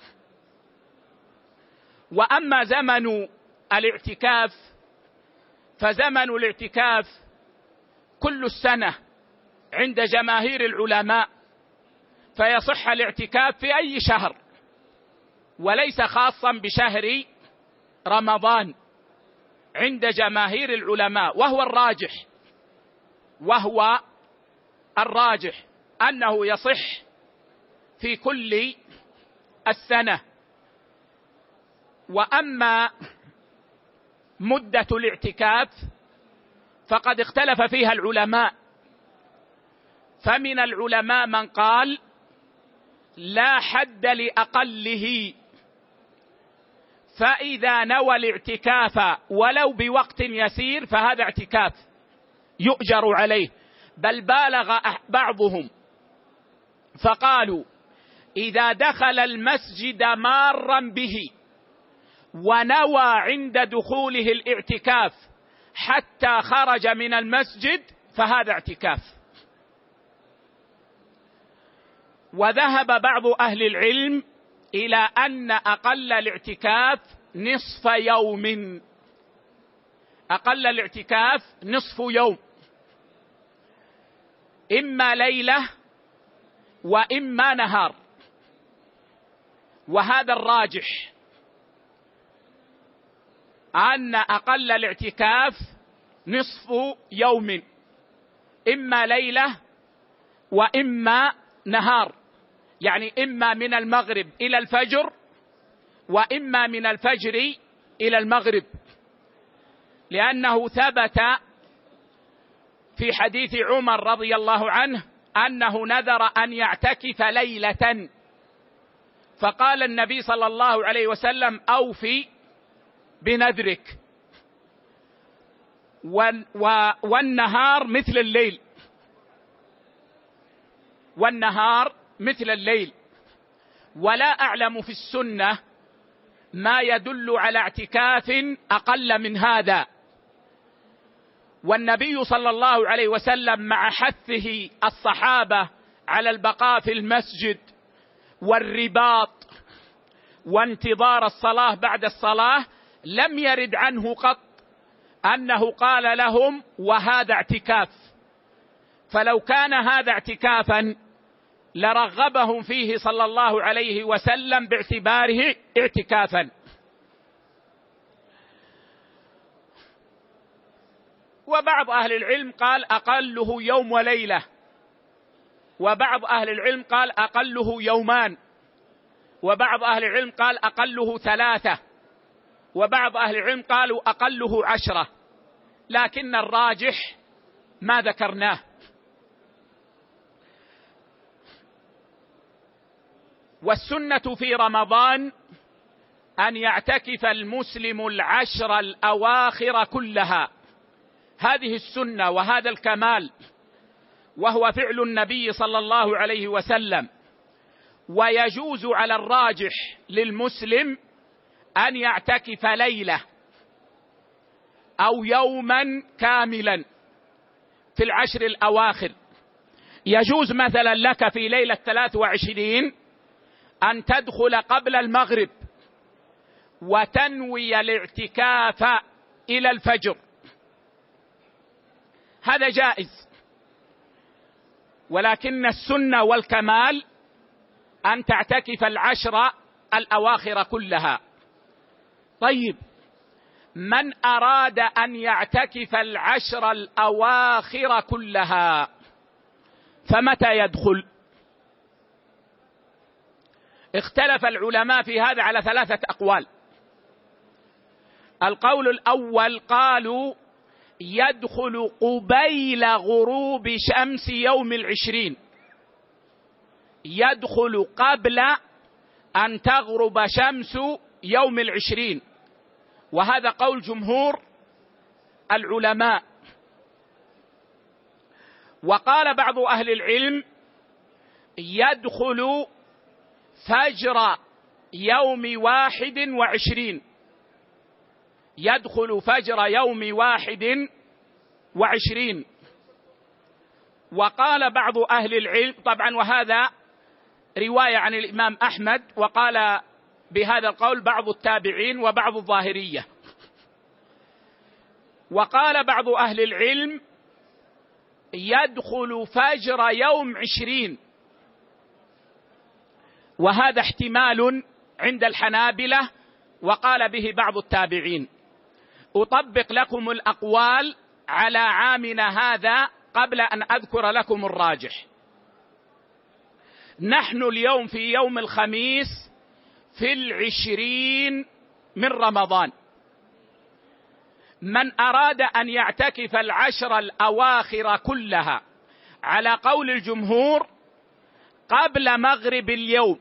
وأما زمن الاعتكاف فزمن الاعتكاف كل السنة عند جماهير العلماء، فيصح الاعتكاف في أي شهر وليس خاصا بشهر رمضان عند جماهير العلماء. وهو الراجح وهو الراجح أنه يصح في كل السنة. وأما مدة الاعتكاف فقد اختلف فيها العلماء، فمن العلماء من قال لا حد لأقله، فإذا نوى الاعتكاف ولو بوقت يسير فهذا اعتكاف يؤجر عليه. بل بالغ بعضهم فقالوا إذا دخل المسجد مارا به ونوى عند دخوله الاعتكاف حتى خرج من المسجد فهذا اعتكاف. وذهب بعض أهل العلم إلى أن أقل الاعتكاف نصف يوم، أقل الاعتكاف نصف يوم، إما ليلة وإما نهار، وهذا الراجح أن أقل الاعتكاف نصف يوم، إما ليلة وإما نهار، يعني إما من المغرب إلى الفجر وإما من الفجر إلى المغرب، لأنه ثبت في حديث عمر رضي الله عنه أنه نذر أن يعتكف ليلة، فقال النبي صلى الله عليه وسلم أوفي بنذرك. والنهار مثل الليل، والنهار مثل الليل، ولا أعلم في السنة ما يدل على اعتكاف أقل من هذا. والنبي صلى الله عليه وسلم مع حثه الصحابة على البقاء في المسجد والرباط وانتظار الصلاة بعد الصلاة لم يرد عنه قط أنه قال لهم وهذا اعتكاف، فلو كان هذا اعتكافا لرغبهم فيه صلى الله عليه وسلم باعتباره اعتكافا. وبعض أهل العلم قال أقله يوم وليلة، وبعض أهل العلم قال أقله يومان، وبعض أهل العلم قال أقله ثلاثة، وبعض أهل العلم قالوا أقله عشرة، لكن الراجح ما ذكرناه. والسنة في رمضان أن يعتكف المسلم العشر الأواخر كلها، هذه السنة وهذا الكمال، وهو فعل النبي صلى الله عليه وسلم. ويجوز على الراجح للمسلم أن يعتكف ليلة أو يوما كاملا في العشر الأواخر. يجوز مثلا لك في ليلة ثلاث وعشرين أن تدخل قبل المغرب وتنوي الاعتكاف إلى الفجر، هذا جائز، ولكن السنة والكمال أن تعتكف العشر الأواخر كلها. طيب، من أراد أن يعتكف العشر الأواخر كلها فمتى يدخل؟ اختلف العلماء في هذا على ثلاثة أقوال. القول الأول قالوا يدخل قبيل غروب شمس يوم العشرين، يدخل قبل أن تغرب شمس يوم العشرين، وهذا قول جمهور العلماء. وقال بعض أهل العلم يدخل فجر يوم واحد وعشرين، يدخل فجر يوم واحد وعشرين. وقال بعض أهل العلم، طبعا وهذا رواية عن الإمام أحمد، وقال بهذا القول بعض التابعين وبعض الظاهرية. وقال بعض أهل العلم يدخل فجر يوم عشرين، وهذا احتمال عند الحنابلة وقال به بعض التابعين. أطبق لكم الأقوال على عامنا هذا قبل أن أذكر لكم الراجح. نحن اليوم في يوم الخميس في العشرين من رمضان. من أراد أن يعتكف العشر الأواخر كلها على قول الجمهور قبل مغرب اليوم،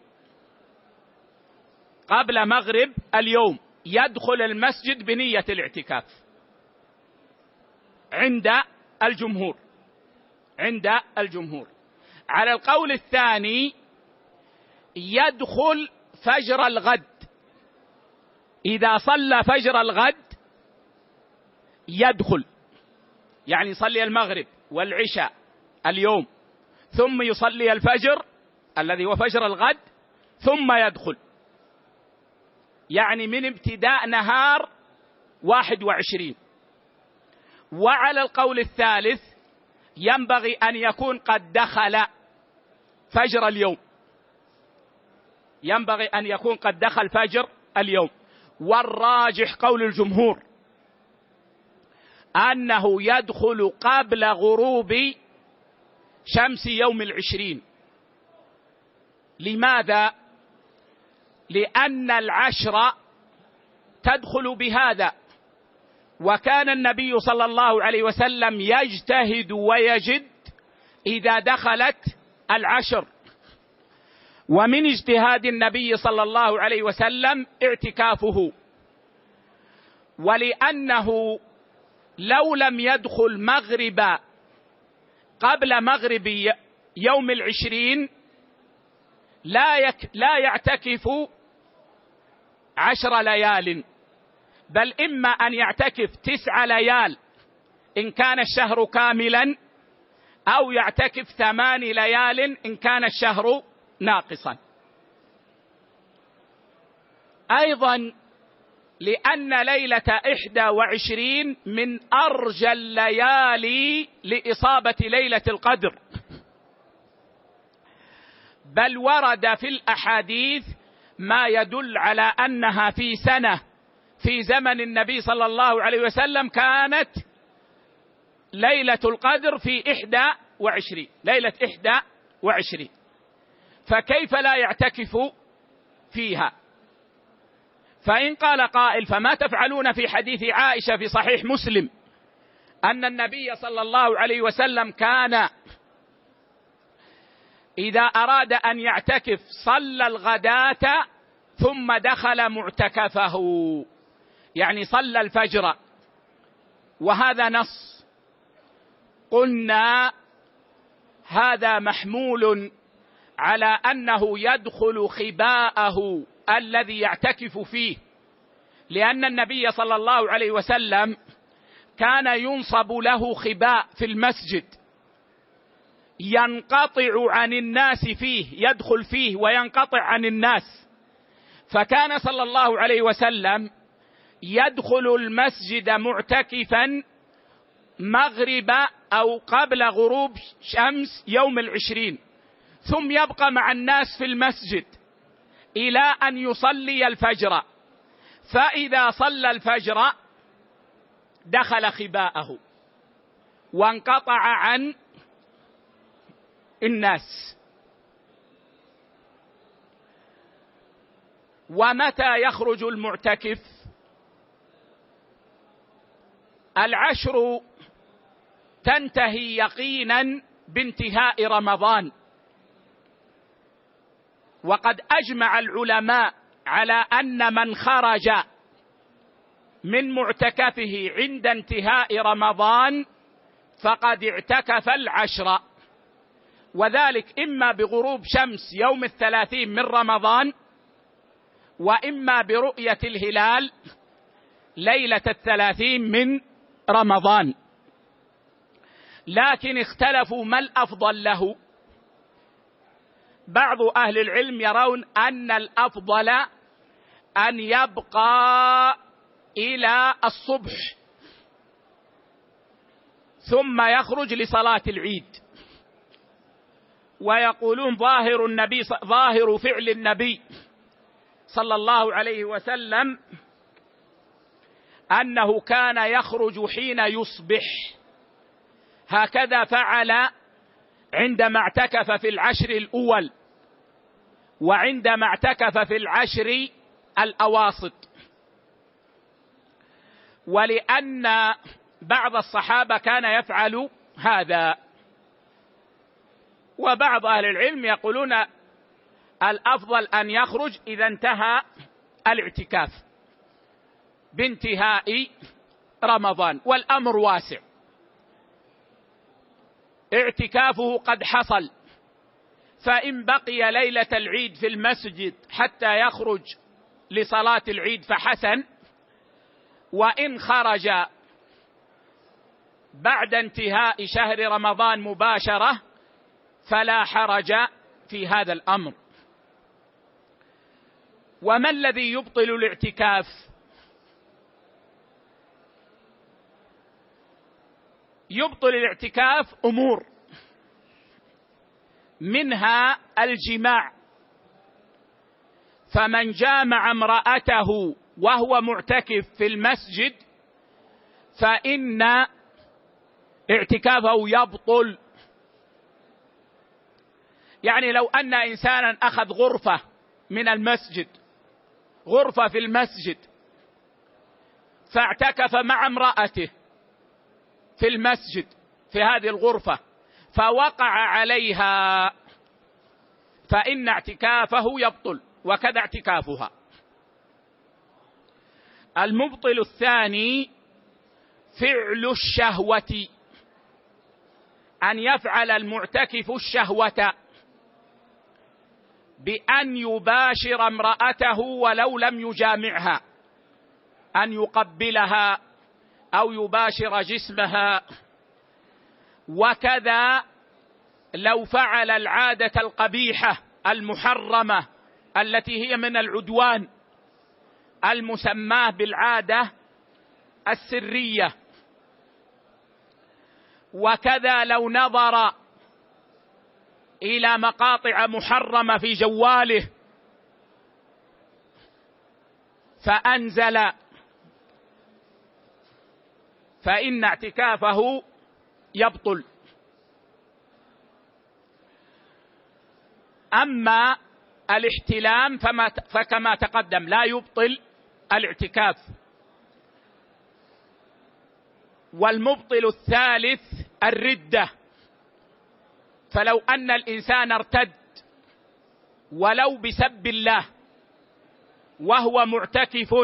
قبل مغرب اليوم يدخل المسجد بنية الاعتكاف عند الجمهور، عند الجمهور. على القول الثاني يدخل فجر الغد، إذا صلى فجر الغد يدخل، يعني يصلي المغرب والعشاء اليوم ثم يصلي الفجر الذي هو فجر الغد ثم يدخل، يعني من ابتداء نهار واحد وعشرين. وعلى القول الثالث ينبغي أن يكون قد دخل فجر اليوم، ينبغي أن يكون قد دخل فجر اليوم. والراجح قول الجمهور أنه يدخل قبل غروب شمس يوم العشرين. لماذا؟ لأن العشر تدخل بهذا، وكان النبي صلى الله عليه وسلم يجتهد ويجد إذا دخلت العشر، ومن اجتهاد النبي صلى الله عليه وسلم اعتكافه. ولأنه لو لم يدخل مغرب قبل مغرب يوم العشرين لا, يك لا يعتكف عشر ليال، بل إما أن يعتكف تسع ليال إن كان الشهر كاملا، أو يعتكف ثمان ليال إن كان الشهر ناقصا. أيضا لأن ليلة إحدى وعشرين من أرجى الليالي لإصابة ليلة القدر، بل ورد في الأحاديث ما يدل على أنها في سنة في زمن النبي صلى الله عليه وسلم كانت ليلة القدر في إحدى وعشرين، ليلة إحدى وعشرين، فكيف لا يعتكف فيها؟ فإن قال قائل فما تفعلون في حديث عائشة في صحيح مسلم أن النبي صلى الله عليه وسلم كان إذا أراد أن يعتكف صلى الغداة ثم دخل معتكفه، يعني صلى الفجر، وهذا نص. قلنا هذا محمول على أنه يدخل خباءه الذي يعتكف فيه، لأن النبي صلى الله عليه وسلم كان ينصب له خباء في المسجد ينقطع عن الناس فيه، يدخل فيه وينقطع عن الناس، فكان صلى الله عليه وسلم يدخل المسجد معتكفا مغرب أو قبل غروب شمس يوم العشرين، ثم يبقى مع الناس في المسجد إلى أن يصلي الفجر، فإذا صلى الفجر دخل خباءه وانقطع عن الناس. ومتى يخرج المعتكف؟ العشر تنتهي يقينا بانتهاء رمضان، وقد أجمع العلماء على أن من خرج من معتكفه عند انتهاء رمضان فقد اعتكف العشر، وذلك إما بغروب شمس يوم الثلاثين من رمضان، وإما برؤية الهلال ليلة الثلاثين من رمضان. لكن اختلفوا ما الأفضل له. بعض أهل العلم يرون أن الأفضل أن يبقى إلى الصبح ثم يخرج لصلاة العيد، ويقولون ظاهر النبي ظاهر فعل النبي صلى الله عليه وسلم أنه كان يخرج حين يصبح، هكذا فعل عندما اعتكف في العشر الأول وعندما اعتكف في العشر الأواسط. ولأن بعض الصحابة كان يفعل هذا. وبعض أهل العلم يقولون الأفضل أن يخرج إذا انتهى الاعتكاف بانتهاء رمضان، والأمر واسع. اعتكافه قد حصل، فإن بقي ليلة العيد في المسجد حتى يخرج لصلاة العيد فحسن، وإن خرج بعد انتهاء شهر رمضان مباشرة فلا حرج في هذا الأمر. وما الذي يبطل الاعتكاف؟ يبطل الاعتكاف أمور، منها الجماع، فمن جامع امرأته وهو معتكف في المسجد فإن اعتكافه يبطل. يعني لو أن إنسانا أخذ غرفة من المسجد، غرفة في المسجد، فاعتكف مع امرأته في المسجد في هذه الغرفة فوقع عليها، فإن اعتكافه يبطل، وكذا اعتكافها. المبطل الثاني فعل الشهوة، أن يفعل المعتكف الشهوة بأن يباشر امرأته ولو لم يجامعها، أن يقبلها أو يباشر جسمها. وكذا لو فعل العادة القبيحة المحرمة التي هي من العدوان المسماه بالعادة السرية. وكذا لو نظر إلى مقاطع محرمة في جواله فأنزل، فإن اعتكافه يبطل. أما الاحتلام فما فكما تقدم لا يبطل الاعتكاف. والمبطل الثالث الردة، فلو أن الإنسان ارتد ولو بسب الله وهو معتكف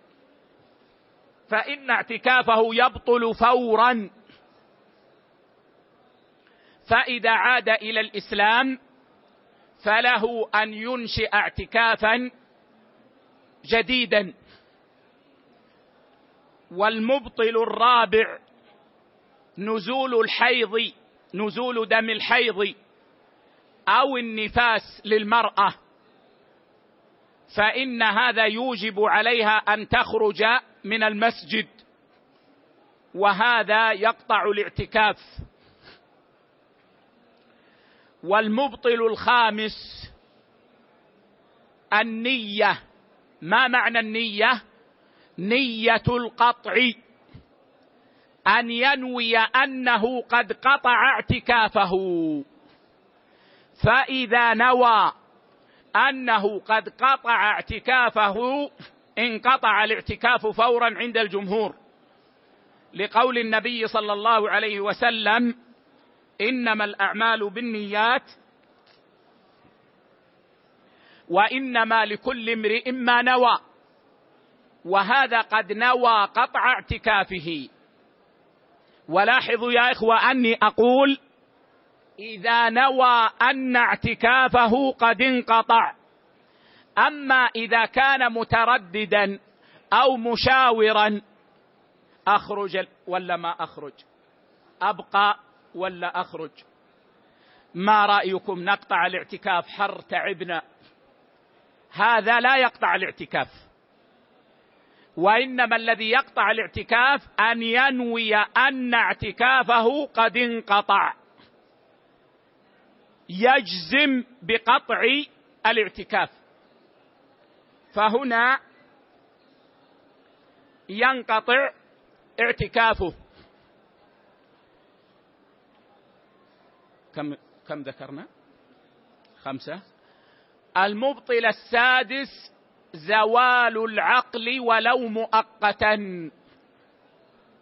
فإن اعتكافه يبطل فورا. فإذا عاد إلى الإسلام فله أن ينشئ اعتكافا جديدا. والمبطل الرابع نزول الحيض، نزول دم الحيض أو النفاس للمرأة، فإن هذا يوجب عليها أن تخرج من المسجد، وهذا يقطع الاعتكاف. والمبطل الخامس النية. ما معنى النية؟ نية القطع، أن ينوي أنه قد قطع اعتكافه. فإذا نوى أنه قد قطع اعتكافه انقطع الاعتكاف فورا عند الجمهور، لقول النبي صلى الله عليه وسلم: إنما الأعمال بالنيات وإنما لكل امرئ ما نوى. وهذا قد نوى قطع اعتكافه. ولاحظوا يا إخوة أني أقول إذا نوى أن اعتكافه قد انقطع. أما إذا كان مترددا أو مشاورا، أخرج ولا ما أخرج، أبقى ولا أخرج، ما رأيكم نقطع الاعتكاف، حر تعبنا، هذا لا يقطع الاعتكاف. وإنما الذي يقطع الاعتكاف أن ينوي أن اعتكافه قد انقطع، يجزم بقطع الاعتكاف، فهنا ينقطع اعتكافه. كم كم ذكرنا؟ خمسة. المبطل السادس زوال العقل ولو مؤقتا،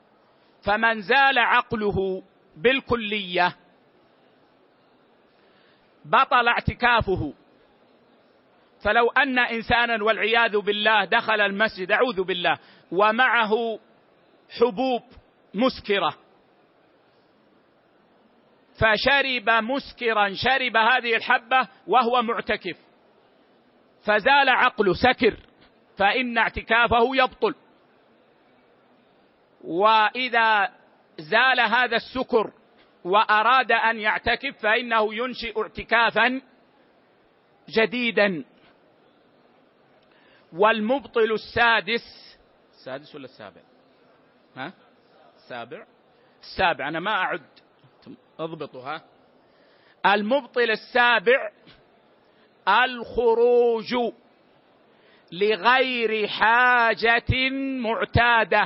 فمن زال عقله بالكلية بطل اعتكافه. فلو أن إنسانا والعياذ بالله دخل المسجد أعوذ بالله ومعه حبوب مسكرة فشرب مسكرا، شرب هذه الحبة وهو معتكف فزال عقله سكر، فإن اعتكافه يبطل. وإذا زال هذا السكر وأراد أن يعتكف فإنه ينشئ اعتكافا جديدا. والمبطل السادس، السادس ولا السابع؟ ها؟ السابع؟ السابع، أنا ما أعد، اضبطها. المبطل السابع الخروج لغير حاجة معتادة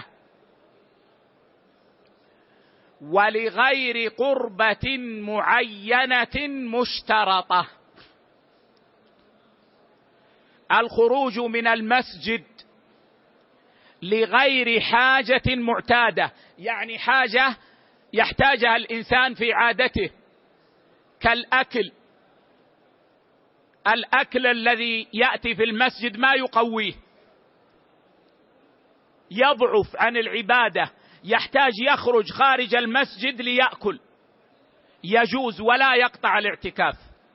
ولغير قربة معينة مشترطة. الخروج من المسجد لغير حاجة معتادة، يعني حاجة يحتاجها الإنسان في عادته كالأكل. الأكل الذي يأتي في المسجد ما يقويه، يضعف عن العبادة، يحتاج يخرج خارج المسجد ليأكل، يجوز ولا يقطع الاعتكاف،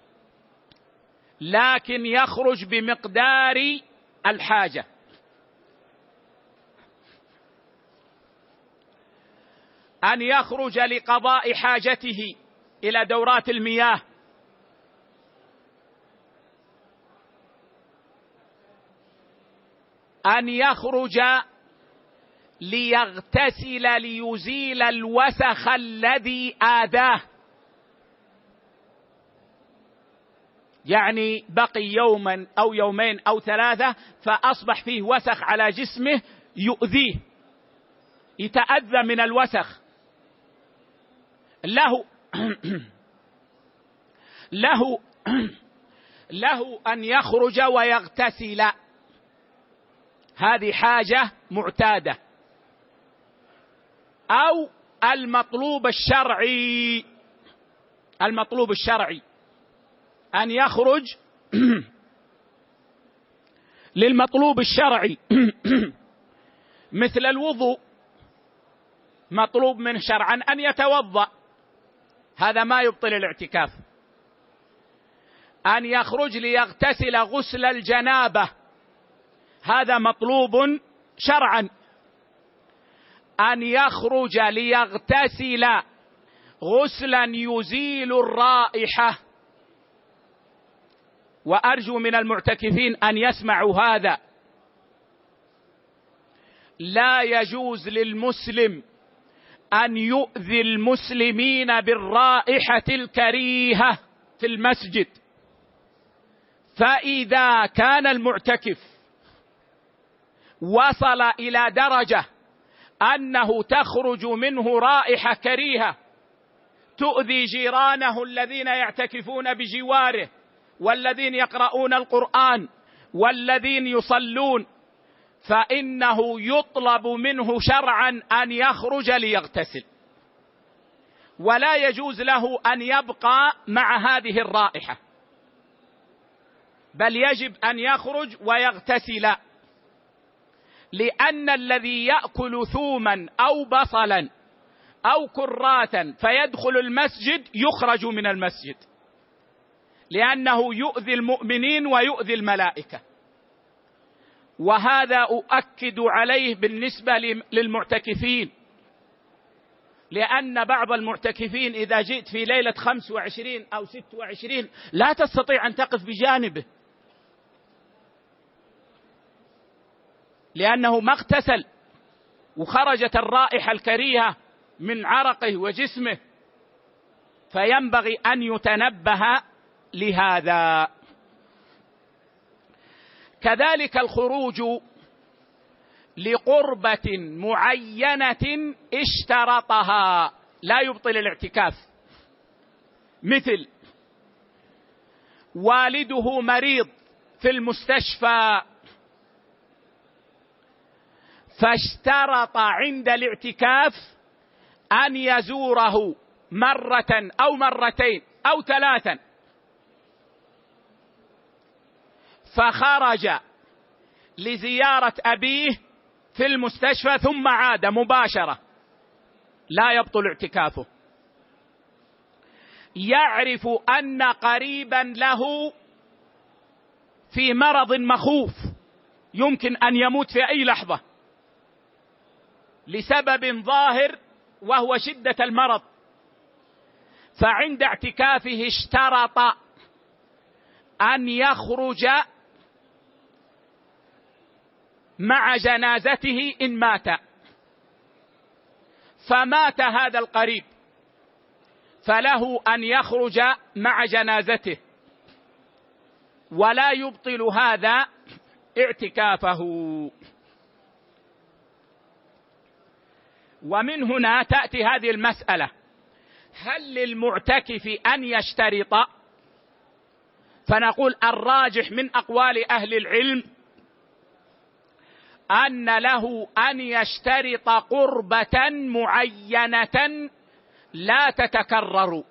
لكن يخرج بمقدار الحاجة. أن يخرج لقضاء حاجته إلى دورات المياه، أن يخرج ليغتسل ليزيل الوسخ الذي آذاه، يعني بقي يوما أو يومين أو ثلاثة فأصبح فيه وسخ على جسمه يؤذيه، يتأذى من الوسخ، له له له أن يخرج ويغتسل، هذه حاجة معتادة. أو المطلوب الشرعي، المطلوب الشرعي أن يخرج للمطلوب الشرعي مثل الوضوء، مطلوب منه شرعا أن يتوضأ، هذا ما يبطل الاعتكاف. أن يخرج ليغتسل غسل الجنابة، هذا مطلوب شرعا. أن يخرج ليغتسل غسلا يزيل الرائحة، وأرجو من المعتكفين أن يسمعوا هذا، لا يجوز للمسلم أن يؤذي المسلمين بالرائحة الكريهة في المسجد. فإذا كان المعتكف وصل إلى درجة أنه تخرج منه رائحة كريهة تؤذي جيرانه الذين يعتكفون بجواره والذين يقرؤون القرآن والذين يصلون، فإنه يطلب منه شرعا أن يخرج ليغتسل، ولا يجوز له أن يبقى مع هذه الرائحة، بل يجب أن يخرج ويغتسل، لأن الذي يأكل ثوما أو بصلا أو كراثا فيدخل المسجد يخرج من المسجد، لأنه يؤذي المؤمنين ويؤذي الملائكة. وهذا أؤكد عليه بالنسبة للمعتكفين، لأن بعض المعتكفين إذا جئت في ليلة خمس وعشرين أو ست وعشرين لا تستطيع أن تقف بجانبه، لأنه ما اغتسل وخرجت الرائحة الكريهة من عرقه وجسمه، فينبغي أن يتنبه لهذا. كذلك الخروج لقربة معينة اشترطها لا يبطل الاعتكاف، مثل والده مريض في المستشفى فاشترط عند الاعتكاف أن يزوره مرة أو مرتين أو ثلاثا، فخرج لزيارة أبيه في المستشفى ثم عاد مباشرة، لا يبطل اعتكافه. يعرف أن قريبا له في مرض مخوف يمكن أن يموت في أي لحظة لسبب ظاهر وهو شدة المرض، فعند اعتكافه اشترط أن يخرج مع جنازته إن مات، فمات هذا القريب، فله أن يخرج مع جنازته ولا يبطل هذا اعتكافه. ومن هنا تأتي هذه المسألة: هل للمعتكف أن يشترط؟ فنقول الراجح من أقوال أهل العلم أن له أن يشترط قربة معينة لا تتكرر،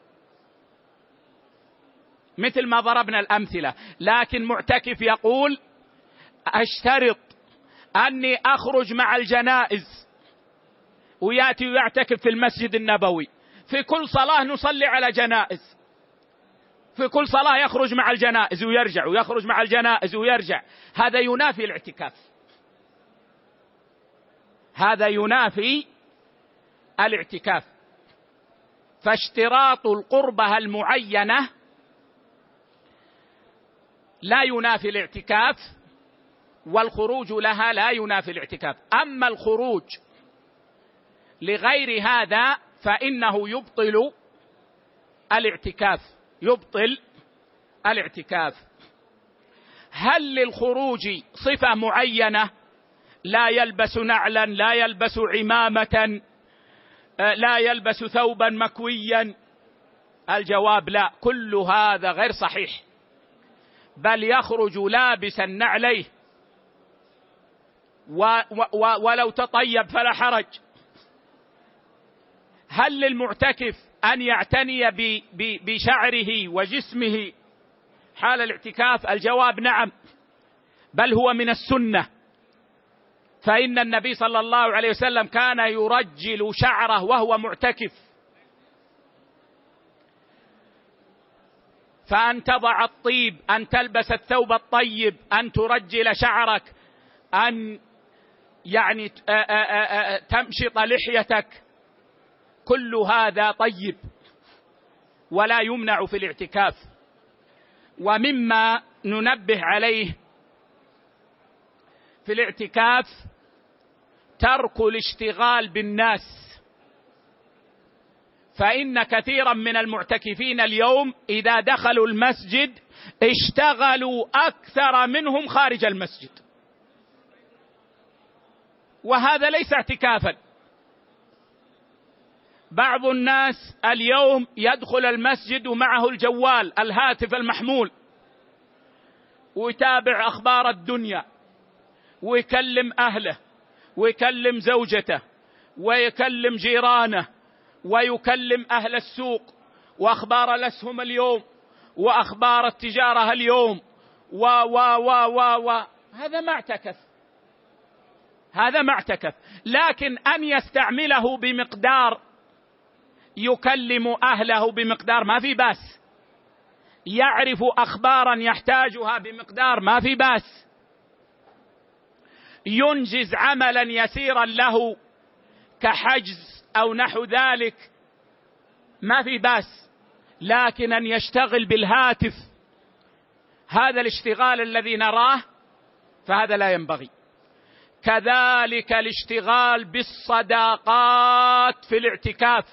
مثل ما ضربنا الأمثلة. لكن معتكف يقول أشترط أني أخرج مع الجنائز، ويأتي ويعتكف في المسجد النبوي، في كل صلاة نصلي على جنائز، في كل صلاة يخرج مع الجنائز ويرجع، ويخرج مع الجنائز ويرجع. هذا ينافي الاعتكاف، هذا ينافي الاعتكاف. فاشتراط القربة المعينة لا ينافي الاعتكاف، والخروج لها لا ينافي الاعتكاف. أما الخروج لغير هذا فإنه يبطل الاعتكاف، يبطل الاعتكاف. هل للخروج صفة معينة؟ لا يلبس نعلا، لا يلبس عمامة، لا يلبس ثوبا مكويا؟ الجواب لا، كل هذا غير صحيح، بل يخرج لابسا نعليه و و ولو تطيب فلا حرج. هل للمعتكف أن يعتني ب ب بشعره وجسمه حال الاعتكاف؟ الجواب نعم، بل هو من السنة، فإن النبي صلى الله عليه وسلم كان يرجل شعره وهو معتكف. فأن تضع الطيب، أن تلبس الثوب الطيب، أن ترجل شعرك، أن يعني تمشط لحيتك، كل هذا طيب ولا يمنع في الاعتكاف. ومما ننبه عليه في الاعتكاف ترك الاشتغال بالناس، فإن كثيرا من المعتكفين اليوم إذا دخلوا المسجد اشتغلوا أكثر منهم خارج المسجد، وهذا ليس اعتكافا. بعض الناس اليوم يدخل المسجد ومعه الجوال الهاتف المحمول ويتابع أخبار الدنيا ويكلم أهله ويكلم زوجته ويكلم جيرانه ويكلم أهل السوق وأخبار الأسهم اليوم وأخبار التجارة اليوم و و و و و هذا ما اعتكف، هذا ما اعتكف. لكن أن يستعمله بمقدار يكلم أهله بمقدار ما في باس، يعرف أخبارا يحتاجها بمقدار ما في باس، ينجز عملا يسيرا له كحجز أو نحو ذلك ما في باس. لكن أن يشتغل بالهاتف، هذا الاشتغال الذي نراه فهذا لا ينبغي. كذلك الاشتغال بالصداقات في الاعتكاف،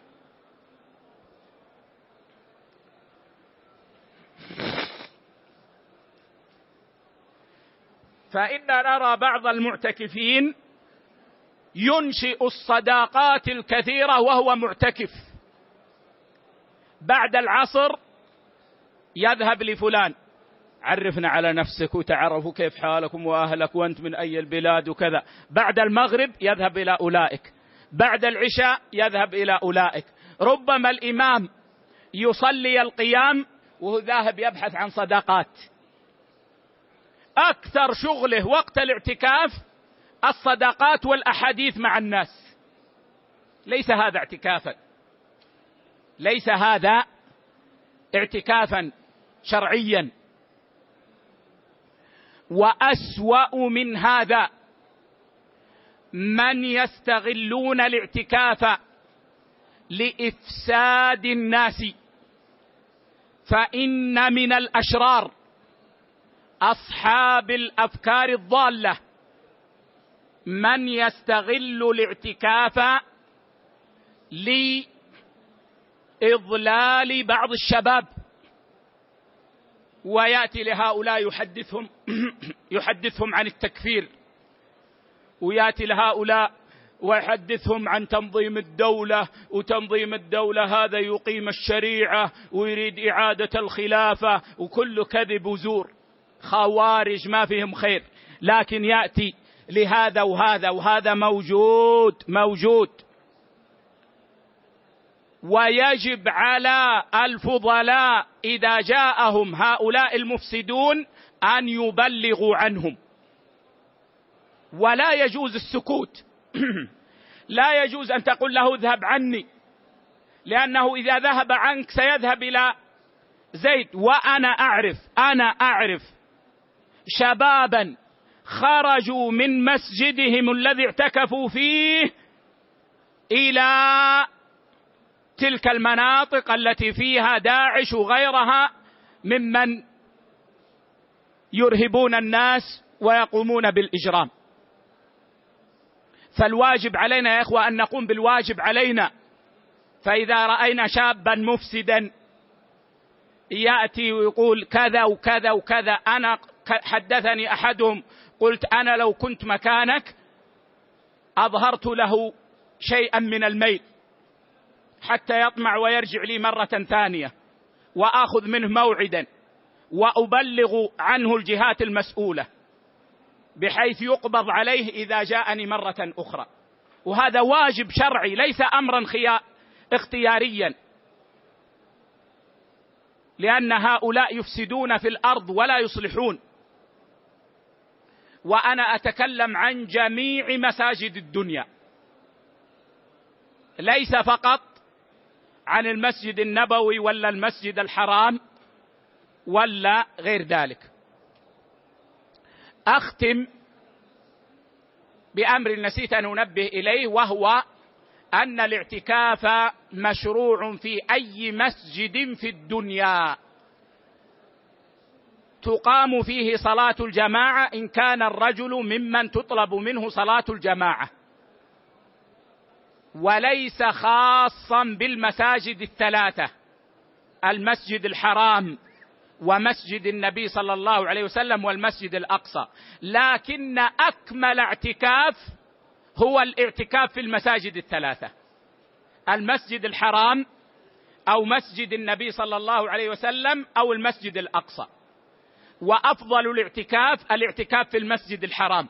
فإن نرى بعض المعتكفين ينشئ الصداقات الكثيرة وهو معتكف، بعد العصر يذهب لفلان عرفنا على نفسك وتعرفوا كيف حالكم وأهلك وأنت من أي البلاد وكذا، بعد المغرب يذهب إلى أولئك، بعد العشاء يذهب إلى أولئك. ربما الإمام يصلي القيام وهو ذاهب يبحث عن صداقات، أكثر شغله وقت الاعتكاف الصدقات والأحاديث مع الناس. ليس هذا اعتكافا، ليس هذا اعتكافا شرعيا. وأسوأ من هذا من يستغلون الاعتكاف لإفساد الناس، فإن من الأشرار أصحاب الأفكار الضالة من يستغل الاعتكاف لإضلال بعض الشباب، ويأتي لهؤلاء يحدثهم يحدثهم عن التكفير، ويأتي لهؤلاء ويحدثهم عن تنظيم الدولة، وتنظيم الدولة هذا يقيم الشريعة ويريد إعادة الخلافة، وكل كذب وزور، خوارج ما فيهم خير. لكن يأتي لهذا وهذا وهذا موجود موجود. ويجب على الفضلاء إذا جاءهم هؤلاء المفسدون أن يبلغوا عنهم، ولا يجوز السكوت. لا يجوز أن تقول له اذهب عني، لأنه إذا ذهب عنك سيذهب إلى زيد. وأنا أعرف أنا أعرف شبابا خرجوا من مسجدهم الذي اعتكفوا فيه إلى تلك المناطق التي فيها داعش وغيرها ممن يرهبون الناس ويقومون بالإجرام. فالواجب علينا يا إخوة أن نقوم بالواجب علينا. فإذا رأينا شابا مفسدا يأتي ويقول كذا وكذا وكذا، أنا حدثني أحدهم قلت أنا لو كنت مكانك أظهرت له شيئا من الميل حتى يطمع ويرجع لي مرة ثانية، وآخذ منه موعدا وأبلغ عنه الجهات المسؤولة بحيث يقبض عليه إذا جاءني مرة أخرى. وهذا واجب شرعي ليس أمرا اختياريا، لأن هؤلاء يفسدون في الأرض ولا يصلحون. وأنا أتكلم عن جميع مساجد الدنيا، ليس فقط عن المسجد النبوي ولا المسجد الحرام ولا غير ذلك. أختم بأمر نسيت أن أنبه إليه، وهو أن الاعتكاف مشروع في أي مسجد في الدنيا تقام فيه صلاة الجماعة، إن كان الرجل ممن تطلب منه صلاة الجماعة، وليس خاصا بالمساجد الثلاثة: المسجد الحرام ومسجد النبي صلى الله عليه وسلم والمسجد الأقصى. لكن أكمل اعتكاف هو الاعتكاف في المساجد الثلاثة: المسجد الحرام أو مسجد النبي صلى الله عليه وسلم أو المسجد الأقصى. وأفضل الاعتكاف الاعتكاف في المسجد الحرام،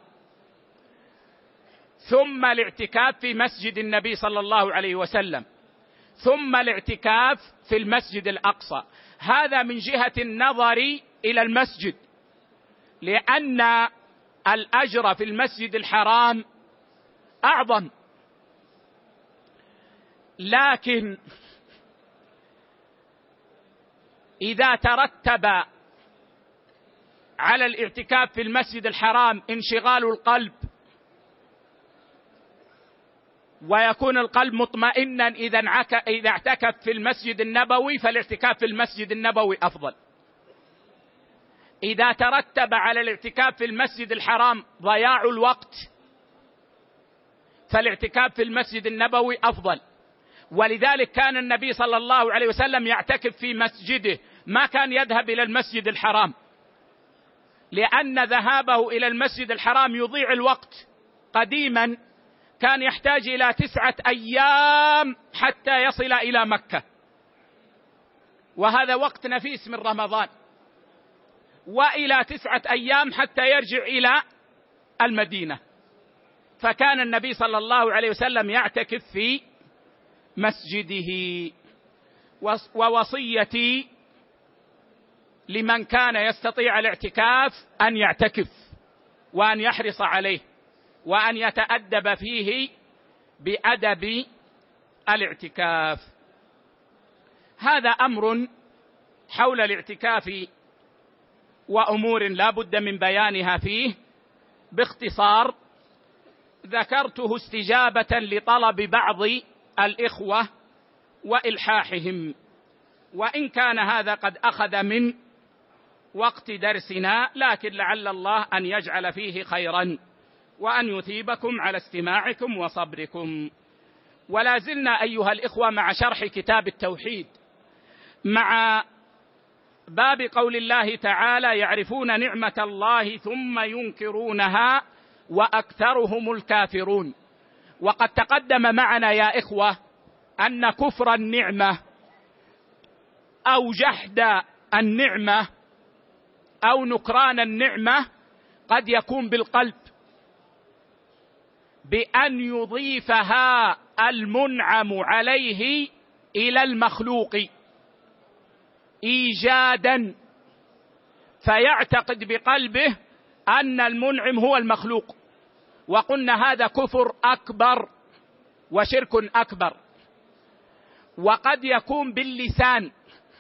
ثم الاعتكاف في مسجد النبي صلى الله عليه وسلم، ثم الاعتكاف في المسجد الأقصى. هذا من جهة النظر إلى المسجد، لأن الأجر في المسجد الحرام أعظم. لكن إذا ترتب على الاعتكاف في المسجد الحرام انشغال القلب، ويكون القلب مطمئنا إذا إذا اعتكف في المسجد النبوي، فالاعتكاف في المسجد النبوي أفضل. إذا ترتب على الاعتكاف في المسجد الحرام ضياع الوقت، فالاعتكاف في المسجد النبوي أفضل. ولذلك كان النبي صلى الله عليه وسلم يعتكف في مسجده، ما كان يذهب إلى المسجد الحرام، لأن ذهابه إلى المسجد الحرام يضيع الوقت. قديما كان يحتاج إلى تسعة أيام حتى يصل إلى مكة، وهذا وقت نفيس من رمضان، وإلى تسعة أيام حتى يرجع إلى المدينة. فكان النبي صلى الله عليه وسلم يعتكف في مسجده. ووصيتي لمن كان يستطيع الاعتكاف أن يعتكف وأن يحرص عليه وأن يتأدب فيه بأدب الاعتكاف. هذا أمر حول الاعتكاف وأمور لا بد من بيانها فيه باختصار، ذكرته استجابة لطلب بعض الإخوة وإلحاحهم، وإن كان هذا قد أخذ من وقت درسنا، لكن لعل الله أن يجعل فيه خيرا وأن يثيبكم على استماعكم وصبركم. ولا زلنا أيها الإخوة مع شرح كتاب التوحيد، مع باب قول الله تعالى: يعرفون نعمة الله ثم ينكرونها وأكثرهم الكافرون. وقد تقدم معنا يا إخوة أن كفر النعمة أو جحد النعمة أو نكران النعمة قد يكون بالقلب، بأن يضيفها المنعم عليه إلى المخلوق إيجادا، فيعتقد بقلبه أن المنعم هو المخلوق، وقلنا هذا كفر أكبر وشرك أكبر. وقد يكون باللسان،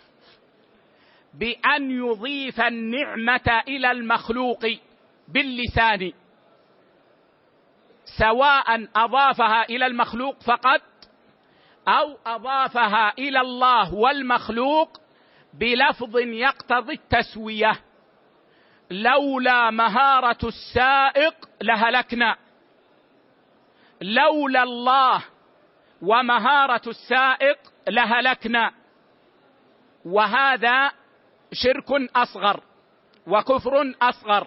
بأن يضيف النعمة إلى المخلوق باللسان، سواء أضافها إلى المخلوق فقط أو أضافها إلى الله والمخلوق بلفظ يقتضي التسوية: لولا مهارة السائق لهلكنا، لولا الله ومهارة السائق لهلكنا. وهذا شرك أصغر وكفر أصغر.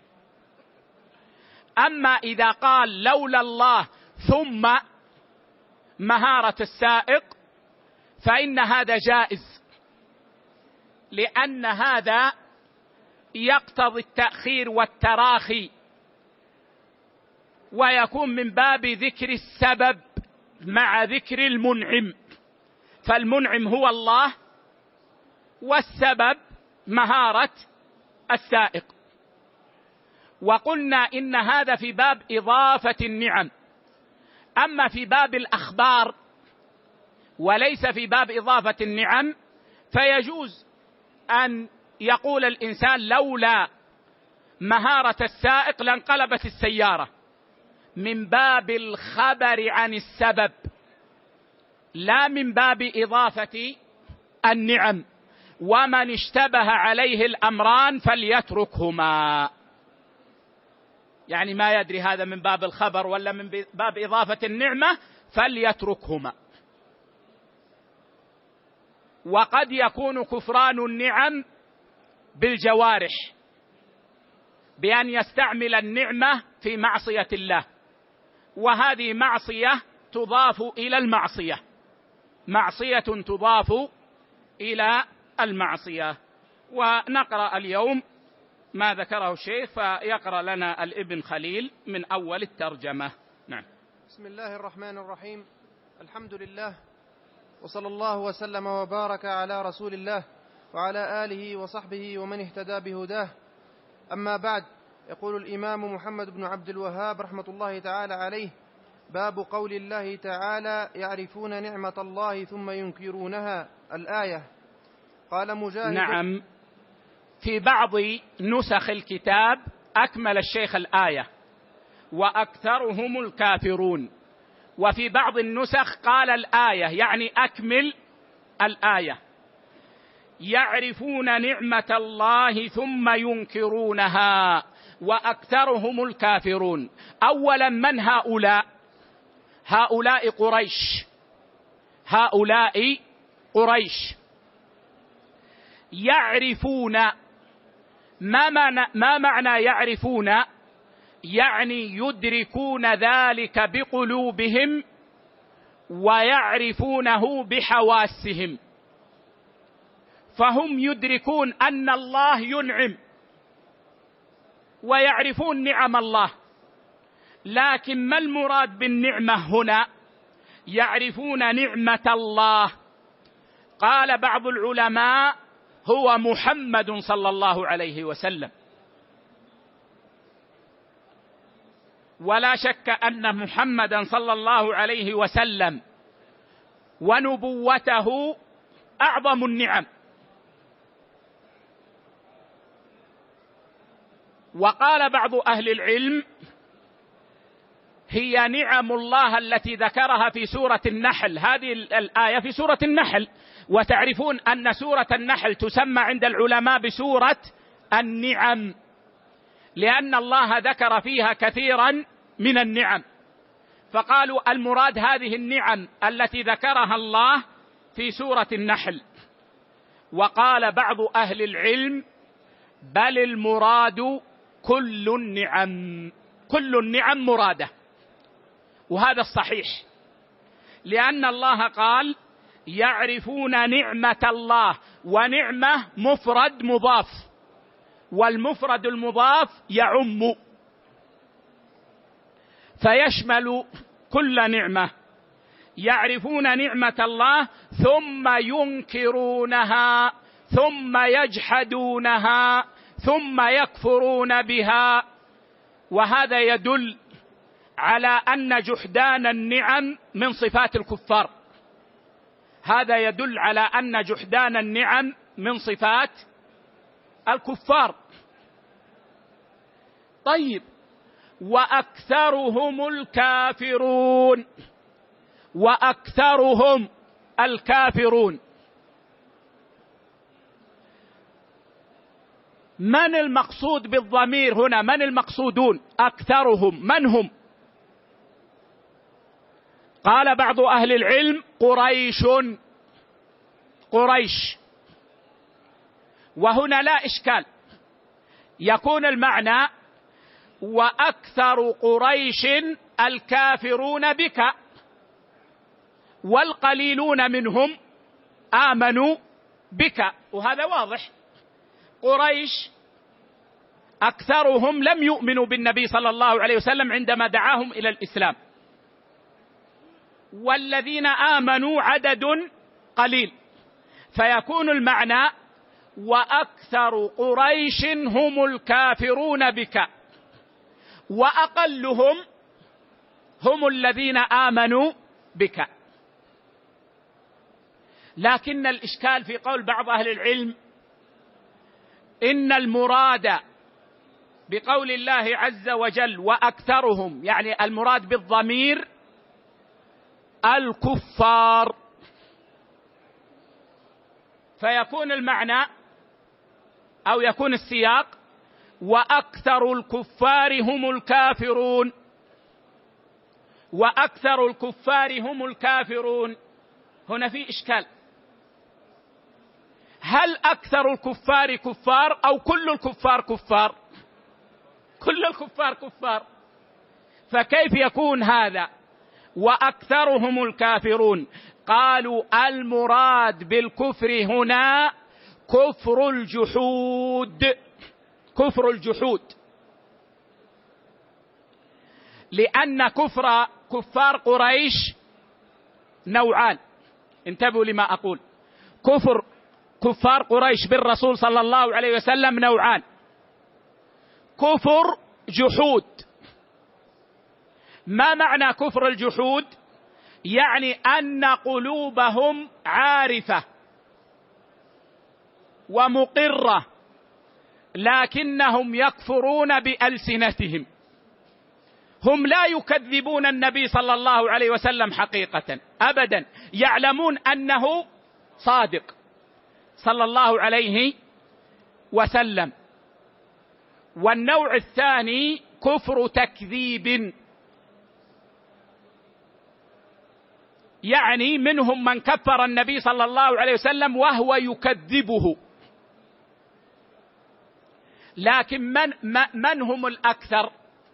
أما إذا قال لولا الله ثم مهارة السائق فإن هذا جائز، لأن هذا يقتضي التأخير والتراخي، ويكون من باب ذكر السبب مع ذكر المنعم، فالمنعم هو الله والسبب مهارة السائق. وقلنا إن هذا في باب إضافة النعم. أما في باب الأخبار وليس في باب إضافة النعم فيجوز أن يقول الإنسان لولا مهارة السائق لانقلبت السيارة، من باب الخبر عن السبب لا من باب إضافة النعم. ومن اشتبه عليه الأمران فليتركهما، يعني ما يدري هذا من باب الخبر ولا من باب إضافة النعمة فليتركهما. وقد يكون كفران النعم بالجوارح، بأن يستعمل النعمة في معصية الله، وهذه معصية تضاف إلى المعصية، معصية تضاف إلى المعصية. ونقرأ اليوم ما ذكره الشيخ، فيقرأ لنا الابن خليل من أول الترجمة. نعم. بسم الله الرحمن الرحيم. الحمد لله، وصلى الله وسلم وبارك على رسول الله وعلى آله وصحبه ومن اهتدى بهداه. أما بعد، يقول الإمام محمد بن عبد الوهاب رحمة الله تعالى عليه: باب قول الله تعالى: يعرفون نعمة الله ثم ينكرونها، الآية. قال مجاهد. نعم، في بعض نسخ الكتاب أكمل الشيخ الآية: وأكثرهم الكافرون، وفي بعض النسخ قال الآية، يعني أكمل الآية: يعرفون نعمة الله ثم ينكرونها وأكثرهم الكافرون. أولا، من هؤلاء؟ هؤلاء قريش، هؤلاء قريش يعرفون. ما معنى, ما معنى يعرفون؟ يعني يدركون ذلك بقلوبهم ويعرفونه بحواسهم، فهم يدركون أن الله ينعم ويعرفون نعم الله. لكن ما المراد بالنعمة هنا؟ يعرفون نعمة الله. قال بعض العلماء: هو محمد صلى الله عليه وسلم. ولا شك أن محمدا صلى الله عليه وسلم ونبوته أعظم النعم. وقال بعض أهل العلم هي نعم الله التي ذكرها في سورة النحل. هذه الآية في سورة النحل، وتعرفون أن سورة النحل تسمى عند العلماء بسورة النعم، لأن الله ذكر فيها كثيرا من النعم، فقالوا المراد هذه النعم التي ذكرها الله في سورة النحل. وقال بعض أهل العلم بل المراد كل النعم، كل النعم مرادة، وهذا الصحيح، لأن الله قال يعرفون نعمة الله، ونعمة مفرد مضاف، والمفرد المضاف يعم فيشمل كل نعمة. يعرفون نعمة الله ثم ينكرونها ثم يجحدونها ثم يكفرون بها، وهذا يدل على أن جحدان النعم من صفات الكفار. هذا يدل على أن جحدان النعم من صفات الكفار. طيب، وأكثرهم الكافرون، وأكثرهم الكافرون، من المقصود بالضمير هنا؟ من المقصودون؟ أكثرهم من هم؟ قال بعض أهل العلم قريش، قريش. وهنا لا إشكال، يكون المعنى وأكثر قريش الكافرون بك، والقليلون منهم آمنوا بك، وهذا واضح. قريش أكثرهم لم يؤمنوا بالنبي صلى الله عليه وسلم عندما دعاهم إلى الإسلام، والذين آمنوا عدد قليل، فيكون المعنى وأكثر قريش هم الكافرون بك، وأقلهم هم الذين آمنوا بك. لكن الإشكال في قول بعض أهل العلم إن المراد بقول الله عز وجل وأكثرهم، يعني المراد بالضمير الكفار، فيكون المعنى أو يكون السياق وأكثر الكفار هم الكافرون، وأكثر الكفار هم الكافرون. هنا في إشكال، هل أكثر الكفار كفار أو كل الكفار كفار؟ كل الكفار كفار، فكيف يكون هذا وأكثرهم الكافرون؟ قالوا المراد بالكفر هنا كفر الجحود، كفر الجحود، لأن كفر كفار قريش نوعان، انتبهوا لما أقول، كفر كفار قريش بالرسول صلى الله عليه وسلم نوعان: كفر جحود. ما معنى كفر الجحود؟ يعني أن قلوبهم عارفة ومقرة، لكنهم يكفرون بألسنتهم. هم لا يكذبون النبي صلى الله عليه وسلم حقيقة أبدا، يعلمون أنه صادق صلى الله عليه وسلم. والنوع الثاني كفر تكذيب، يعني منهم من كفر النبي صلى الله عليه وسلم وهو يكذبه. لكن من, من هم الأكثر؟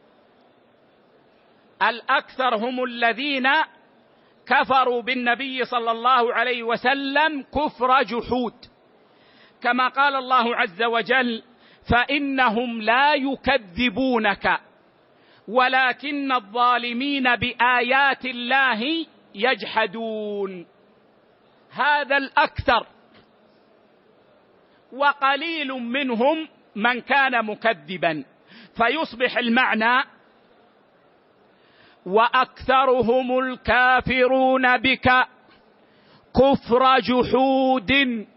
الأكثر هم الذين كفروا بالنبي صلى الله عليه وسلم كفر جحود، كما قال الله عز وجل: فإنهم لا يكذبونك ولكن الظالمين بآيات الله يجحدون. هذا الأكثر. وقليل منهم من كان مكذبا، فيصبح المعنى وأكثرهم الكافرون بك كفر جحود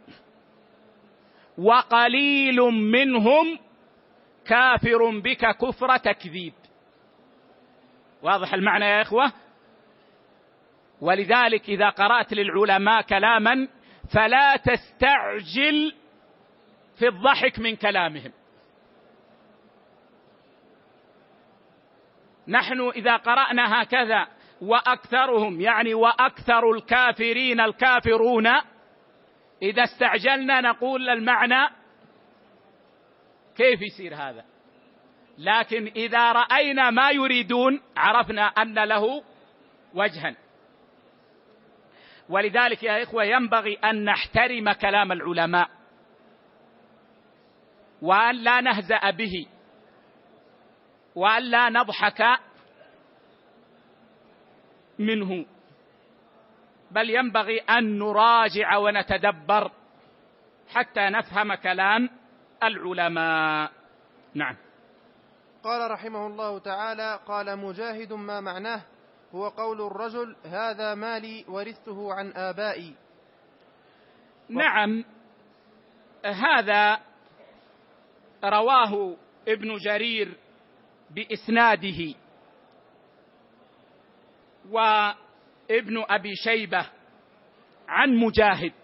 وقليل منهم كافر بك كفر تكذيب. واضح المعنى يا إخوة؟ ولذلك إذا قرأت للعلماء كلاما فلا تستعجل في الضحك من كلامهم. نحن إذا قرأنا هكذا وأكثرهم يعني وأكثر الكافرين الكافرون، إذا استعجلنا نقول المعنى كيف يصير هذا؟ لكن إذا رأينا ما يريدون عرفنا أن له وجها. ولذلك يا إخوة ينبغي أن نحترم كلام العلماء وأن لا نهزأ به وأن لا نضحك منه، بل ينبغي أن نراجع ونتدبر حتى نفهم كلام العلماء. نعم. قال رحمه الله تعالى: قال مجاهد: ما معناه؟ هو قول الرجل: هذا مالي ورثته عن آبائي. نعم، هذا رواه ابن جرير بإسناده، وابن أبي شيبة عن مجاهد،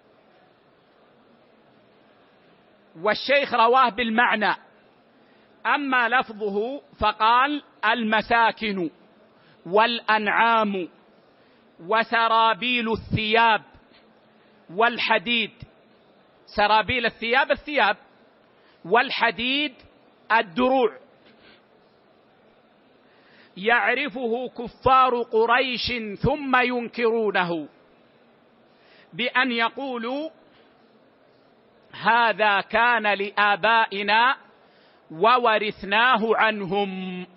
والشيخ رواه بالمعنى. أما لفظه فقال: المساكن والأنعام وسرابيل الثياب والحديد. سرابيل الثياب الثياب، والحديد الدروع. يعرفه كفار قريش ثم ينكرونه بأن يقولوا: هذا كان لآبائنا وورثناه عنهم.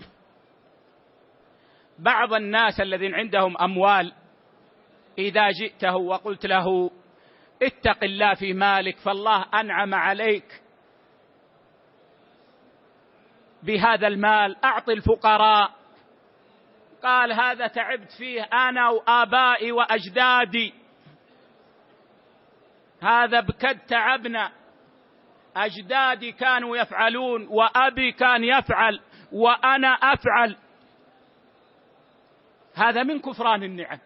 بعض الناس الذين عندهم أموال إذا جئته وقلت له: اتق الله في مالك فالله أنعم عليك بهذا المال، أعط الفقراء، قال: هذا تعبت فيه أنا وآبائي وأجدادي، هذا بكد تعبنا، أجدادي كانوا يفعلون وأبي كان يفعل وأنا أفعل. هذا من كفران النعم.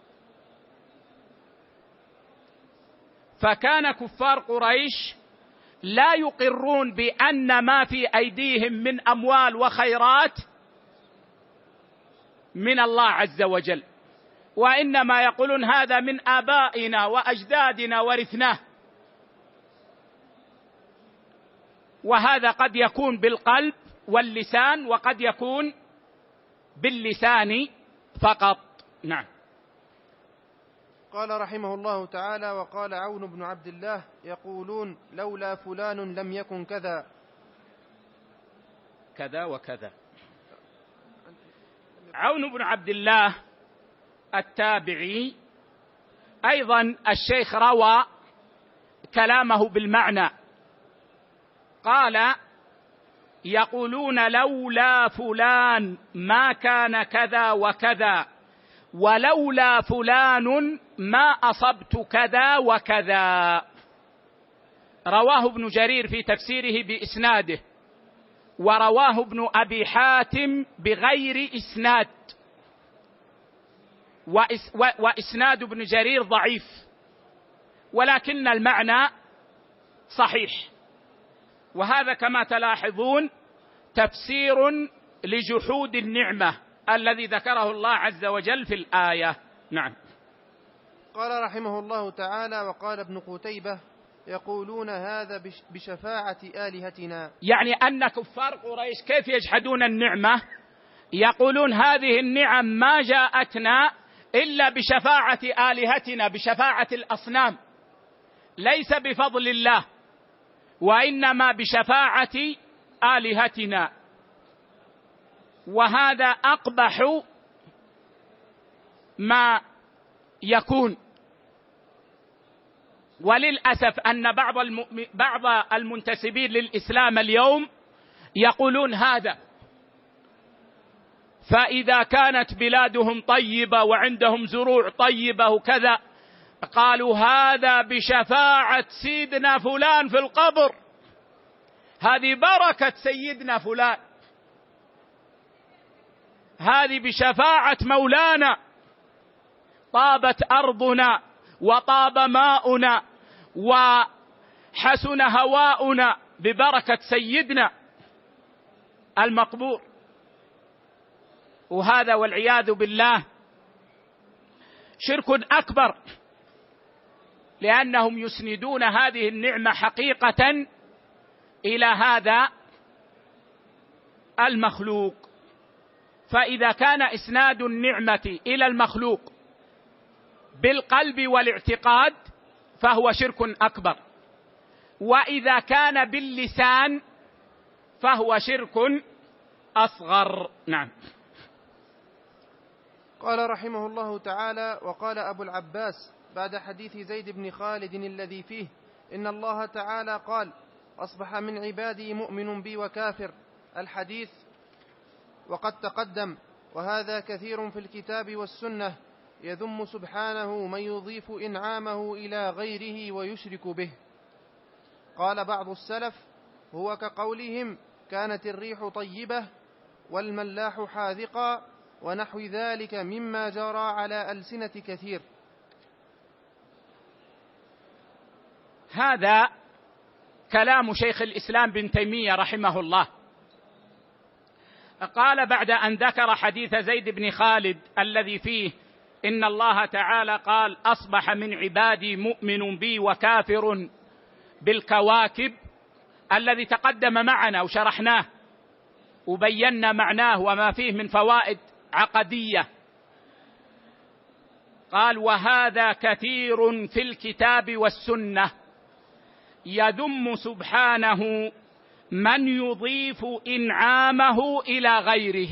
فكان كفار قريش لا يقرون بأن ما في أيديهم من أموال وخيرات من الله عز وجل، وإنما يقولون: هذا من آبائنا وأجدادنا ورثناه. وهذا قد يكون بالقلب واللسان، وقد يكون باللسان فقط. نعم. قال رحمه الله تعالى: وقال عون بن عبد الله: يقولون لولا فلان لم يكن كذا كذا وكذا. عون بن عبد الله التابعي أيضا الشيخ روى كلامه بالمعنى، قال: يقولون لولا فلان ما كان كذا وكذا، ولولا فلان ما أصبت كذا وكذا. رواه ابن جرير في تفسيره بإسناده، ورواه ابن أبي حاتم بغير إسناد، وإسناد ابن جرير ضعيف، ولكن المعنى صحيح. وهذا كما تلاحظون تفسير لجحود النعمة الذي ذكره الله عز وجل في الآية. نعم. قال رحمه الله تعالى: وقال ابن قتيبة: يقولون هذا بشفاعة آلهتنا. يعني أن كفار قريش كيف يجحدون النعمة؟ يقولون: هذه النعم ما جاءتنا إلا بشفاعة آلهتنا، بشفاعة الأصنام، ليس بفضل الله، وإنما بشفاعة آلهتنا. وهذا أقبح ما يكون، وللأسف أن بعض المؤمن بعض المنتسبين للإسلام اليوم يقولون هذا، فإذا كانت بلادهم طيبة وعندهم زروع طيبة وكذا قالوا هذا بشفاعة سيدنا فلان في القبر، هذه بركة سيدنا فلان، هذه بشفاعة مولانا، طابت أرضنا وطاب ماؤنا وحسن هواؤنا ببركة سيدنا المقبور. وهذا والعياذ بالله شرك أكبر، لأنهم يسندون هذه النعمة حقيقة إلى هذا المخلوق. فإذا كان إسناد النعمة إلى المخلوق بالقلب والاعتقاد فهو شرك أكبر، وإذا كان باللسان فهو شرك أصغر. نعم. قال رحمه الله تعالى: وقال أبو العباس بعد حديث زيد بن خالد الذي فيه إن الله تعالى قال: أصبح من عبادي مؤمن بي وكافر، الحديث وقد تقدم، وهذا كثير في الكتاب والسنة، يذم سبحانه من يضيف إنعامه إلى غيره ويشرك به. قال بعض السلف: هو كقولهم كانت الريح طيبة والملاح حاذقا، ونحو ذلك مما جرى على ألسنة كثير. هذا كلام شيخ الإسلام بن تيمية رحمه الله. قال بعد أن ذكر حديث زيد بن خالد الذي فيه إن الله تعالى قال: أصبح من عبادي مؤمن بي وكافر بالكواكب، الذي تقدم معنا وشرحناه وبينا معناه وما فيه من فوائد عقدية. قال: وهذا كثير في الكتاب والسنة، يذم سبحانه من يضيف إنعامه إلى غيره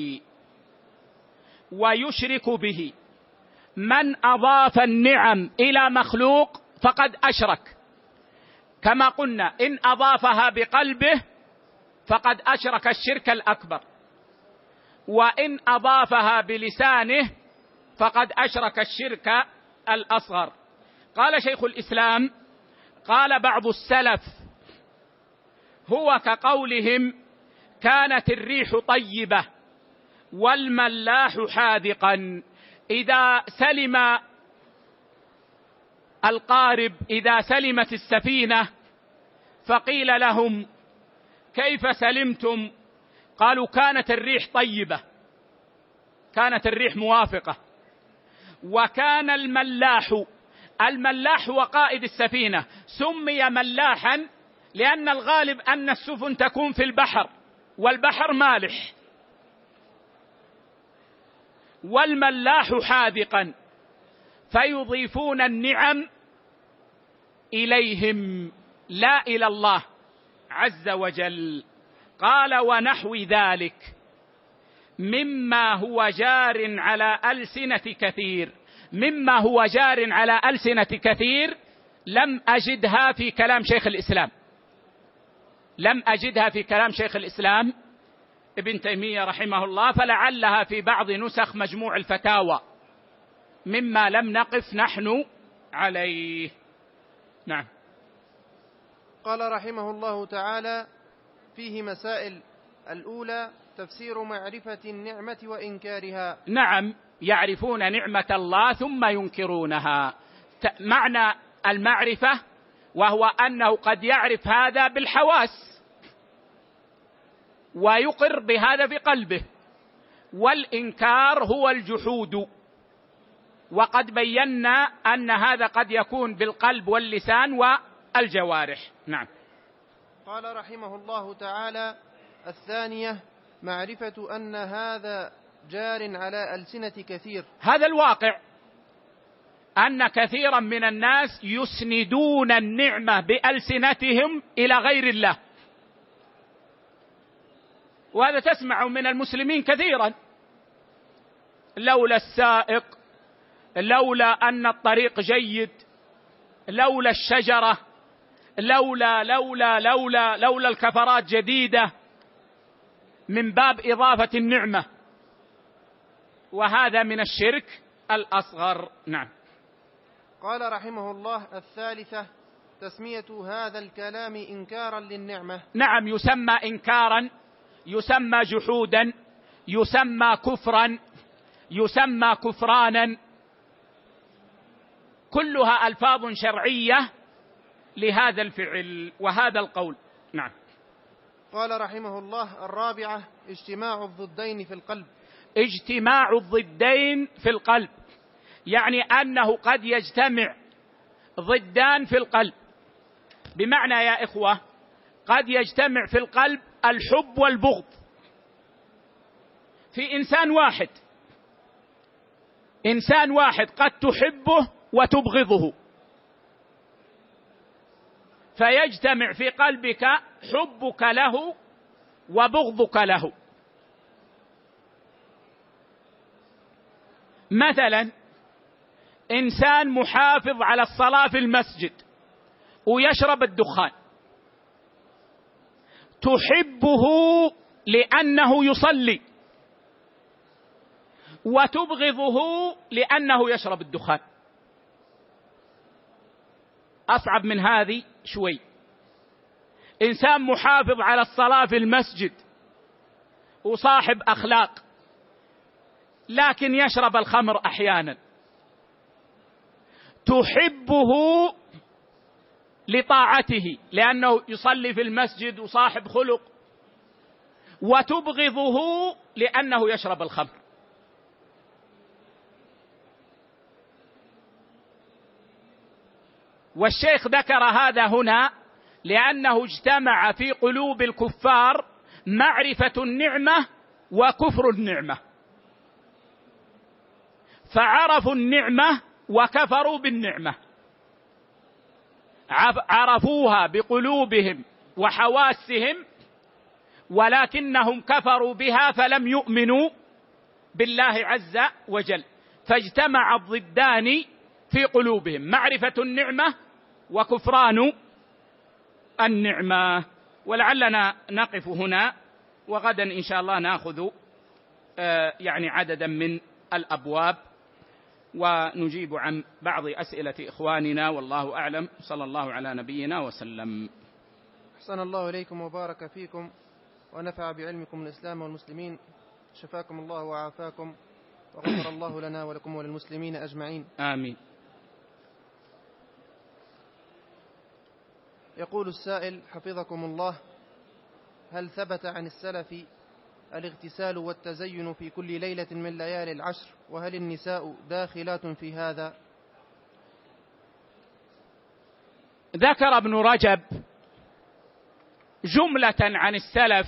ويشرك به. من أضاف النعم إلى مخلوق فقد أشرك، كما قلنا إن أضافها بقلبه فقد أشرك الشرك الأكبر، وإن أضافها بلسانه فقد أشرك الشرك الأصغر. قال شيخ الإسلام: قال بعض السلف: هو كقولهم كانت الريح طيبة والملاح حاذقا. إذا سلم القارب، إذا سلمت السفينة فقيل لهم: كيف سلمتم؟ قالوا: كانت الريح طيبة، كانت الريح موافقة. وكان الملاح، الملاح هو قائد السفينة، سمي ملاحا لأن الغالب أن السفن تكون في البحر والبحر مالح. والملاح حاذقا، فيضيفون النعم إليهم لا إلى الله عز وجل. قال: ونحو ذلك مما هو جار على ألسنة كثير. مما هو جار على ألسنة كثير لم أجدها في كلام شيخ الإسلام، لم أجدها في كلام شيخ الإسلام ابن تيمية رحمه الله، فلعلها في بعض نسخ مجموع الفتاوى مما لم نقف نحن عليه. نعم. قال رحمه الله تعالى: فيه مسائل. الأولى تفسير معرفة النعمة وإنكارها. نعم، يعرفون نعمة الله ثم ينكرونها. معنى المعرفة وهو أنه قد يعرف هذا بالحواس ويقر بهذا بقلبه، والإنكار هو الجحود، وقد بينا أن هذا قد يكون بالقلب واللسان والجوارح. نعم. قال رحمه الله تعالى: الثانية معرفة أن هذا جار على ألسنة كثير. هذا الواقع، أن كثيرا من الناس يسندون النعمة بألسنتهم إلى غير الله، وهذا تسمع من المسلمين كثيرا: لولا السائق، لولا أن الطريق جيد، لولا الشجرة، لولا لولا لولا لولا الكفرات جديدة، من باب إضافة النعمة، وهذا من الشرك الأصغر. نعم. قال رحمه الله: الثالثة تسمية هذا الكلام إنكارا للنعمة. نعم، يسمى إنكارا، يسمى جحودا، يسمى كفرا، يسمى كفرانا، كلها ألفاظ شرعية لهذا الفعل وهذا القول. نعم. قال رحمه الله: الرابعة اجتماع الضدين في القلب. اجتماع الضدين في القلب يعني أنه قد يجتمع ضدان في القلب، بمعنى يا إخوة قد يجتمع في القلب الحب والبغض في إنسان واحد، إنسان واحد قد تحبه وتبغضه، فيجتمع في قلبك حبك له وبغضك له. مثلا إنسان محافظ على الصلاة في المسجد ويشرب الدخان، تحبه لأنه يصلي وتبغضه لأنه يشرب الدخان. أصعب من هذه شوي. إنسان محافظ على الصلاة في المسجد وصاحب أخلاق، لكن يشرب الخمر أحيانا، تحبه لطاعته لأنه يصلي في المسجد وصاحب خلق، وتبغضه لأنه يشرب الخمر. والشيخ ذكر هذا هنا لأنه اجتمع في قلوب الكفار معرفة النعمة وكفر النعمة، فعرفوا النعمة وكفروا بالنعمة، عرفوها بقلوبهم وحواسهم ولكنهم كفروا بها فلم يؤمنوا بالله عز وجل، فاجتمع الضدان في قلوبهم، معرفة النعمة وكفران النعمة. ولعلنا نقف هنا، وغدا إن شاء الله نأخذ يعني عددا من الأبواب ونجيب عن بعض أسئلة إخواننا، والله أعلم. صلى الله على نبينا وسلم. أحسن الله إليكم وبارك فيكم ونفع بعلمكم الإسلام والمسلمين. شفاكم الله وعافاكم وغفر الله لنا ولكم وللمسلمين أجمعين. آمين. يقول السائل حفظكم الله: هل ثبت عن السلف الاغتسال والتزين في كل ليلة من ليالي العشر؟ وهل النساء داخلات في هذا؟ ذكر ابن رجب جملة عن السلف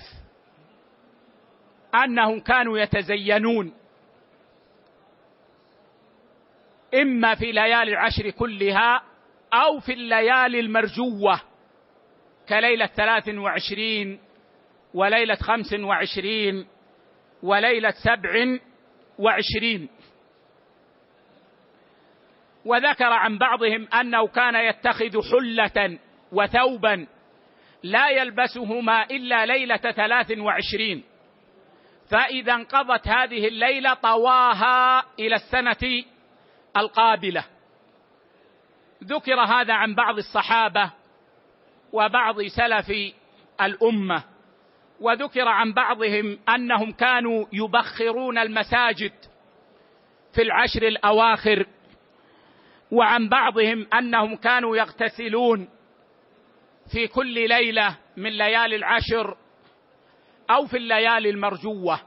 أنهم كانوا يتزينون إما في ليالي العشر كلها أو في الليالي المرجوة كليلة ثلاث وعشرين وليلة خمس وعشرين وليلة سبع وعشرين. وذكر عن بعضهم أنه كان يتخذ حلة وثوبا لا يلبسهما إلا ليلة ثلاث وعشرين، فإذا انقضت هذه الليلة طواها إلى السنة القابلة. ذكر هذا عن بعض الصحابة وبعض سلف الأمة، وذكر عن بعضهم أنهم كانوا يبخرون المساجد في العشر الأواخر، وعن بعضهم أنهم كانوا يغتسلون في كل ليلة من ليالي العشر أو في الليالي المرجوة.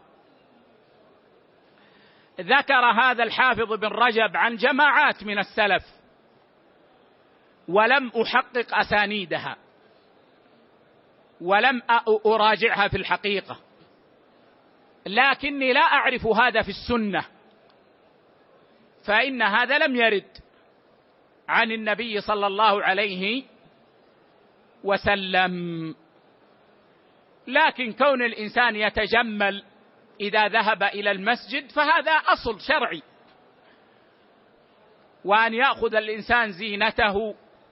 ذكر هذا الحافظ بن رجب عن جماعات من السلف ولم أحقق أسانيدها ولم أراجعها في الحقيقة، لكني لا أعرف هذا في السنة، فإن هذا لم يرد عن النبي صلى الله عليه وسلم. لكن كون الإنسان يتجمل إذا ذهب إلى المسجد فهذا أصل شرعي، وأن يأخذ الإنسان زينته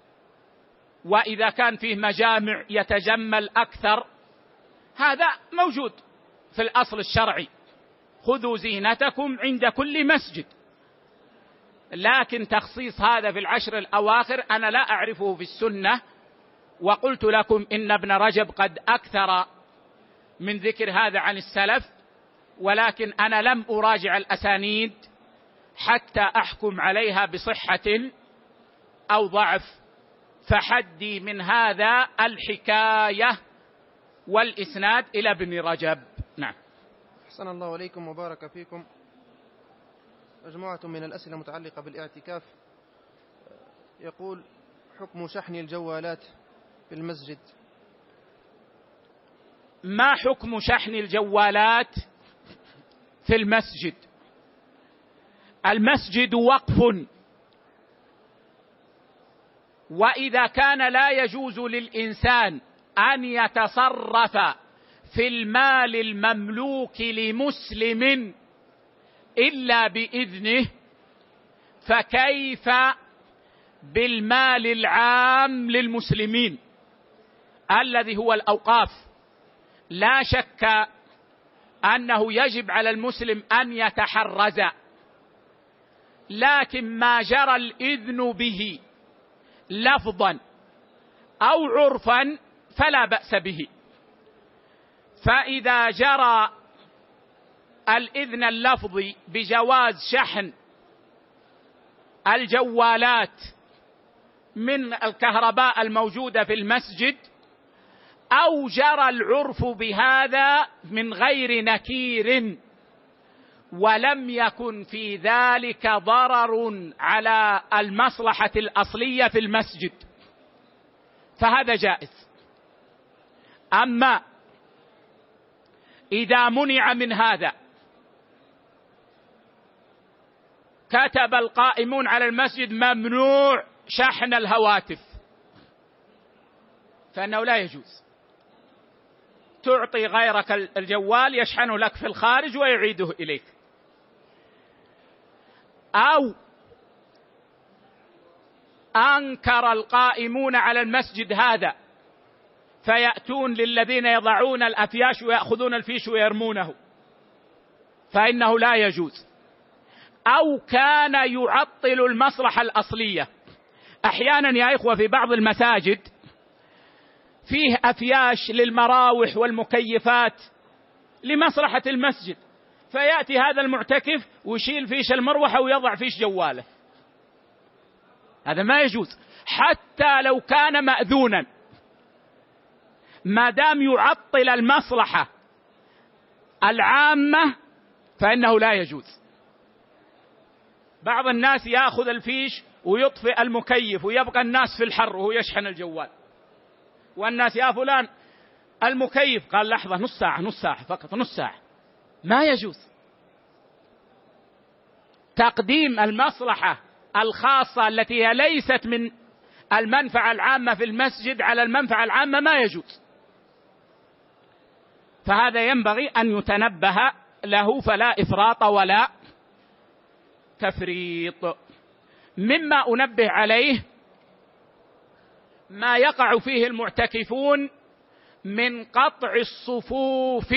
وإذا كان فيه مجامع يتجمل أكثر، هذا موجود في الأصل الشرعي، خذوا زينتكم عند كل مسجد. لكن تخصيص هذا في العشر الأواخر أنا لا أعرفه في السنة، وقلت لكم إن ابن رجب قد أكثر من ذكر هذا عن السلف، ولكن أنا لم أراجع الأسانيد حتى أحكم عليها بصحة أو ضعف، فحدي من هذا الحكاية والإسناد إلى ابن رجب. نعم. أحسن الله إليكم وبارك فيكم. مجموعة من الأسئلة المتعلقة بالاعتكاف. يقول: حكم شحن الجوالات في المسجد؟ ما حكم شحن الجوالات في المسجد؟ المسجد وقف، وإذا كان لا يجوز للإنسان أن يتصرف في المال المملوك لمسلم إلا بإذنه، فكيف بالمال العام للمسلمين الذي هو الأوقاف؟ لا شك أنه يجب على المسلم أن يتحرز، لكن ما جرى الإذن به لفظا أو عرفا فلا بأس به. فإذا جرى الإذن اللفظي بجواز شحن الجوالات من الكهرباء الموجودة في المسجد، أو جرى العرف بهذا من غير نكير ولم يكن في ذلك ضرر على المصلحة الأصلية في المسجد، فهذا جائز. أما إذا منع من هذا، كتب القائمون على المسجد ممنوع شحن الهواتف، فإنه لا يجوز. تعطي غيرك الجوال يشحنه لك في الخارج ويعيده إليك. أو أنكر القائمون على المسجد هذا فيأتون للذين يضعون الأفياش ويأخذون الفيش ويرمونه، فإنه لا يجوز. أو كان يعطل المصلحة الأصلية. أحيانا يا إخوة في بعض المساجد فيه أفياش للمراوح والمكيفات لمصلحة المسجد، فيأتي هذا المعتكف ويشيل فيش المروحة ويضع فيش جواله، هذا ما يجوز حتى لو كان مأذونا، ما دام يعطل المصلحة العامة فإنه لا يجوز. بعض الناس يأخذ الفيش ويطفئ المكيف ويبقى الناس في الحر وهو يشحن الجوال، والناس يا فلان المكيف، قال لحظة نص ساعة نص ساعة فقط نص ساعة، ما يجوز. تقديم المصلحة الخاصة التي هي ليست من المنفعة العامة في المسجد على المنفعة العامة ما يجوز، فهذا ينبغي أن يتنبه له، فلا إفراط ولا تفريط. مما أنبه عليه ما يقع فيه المعتكفون من قطع الصفوف،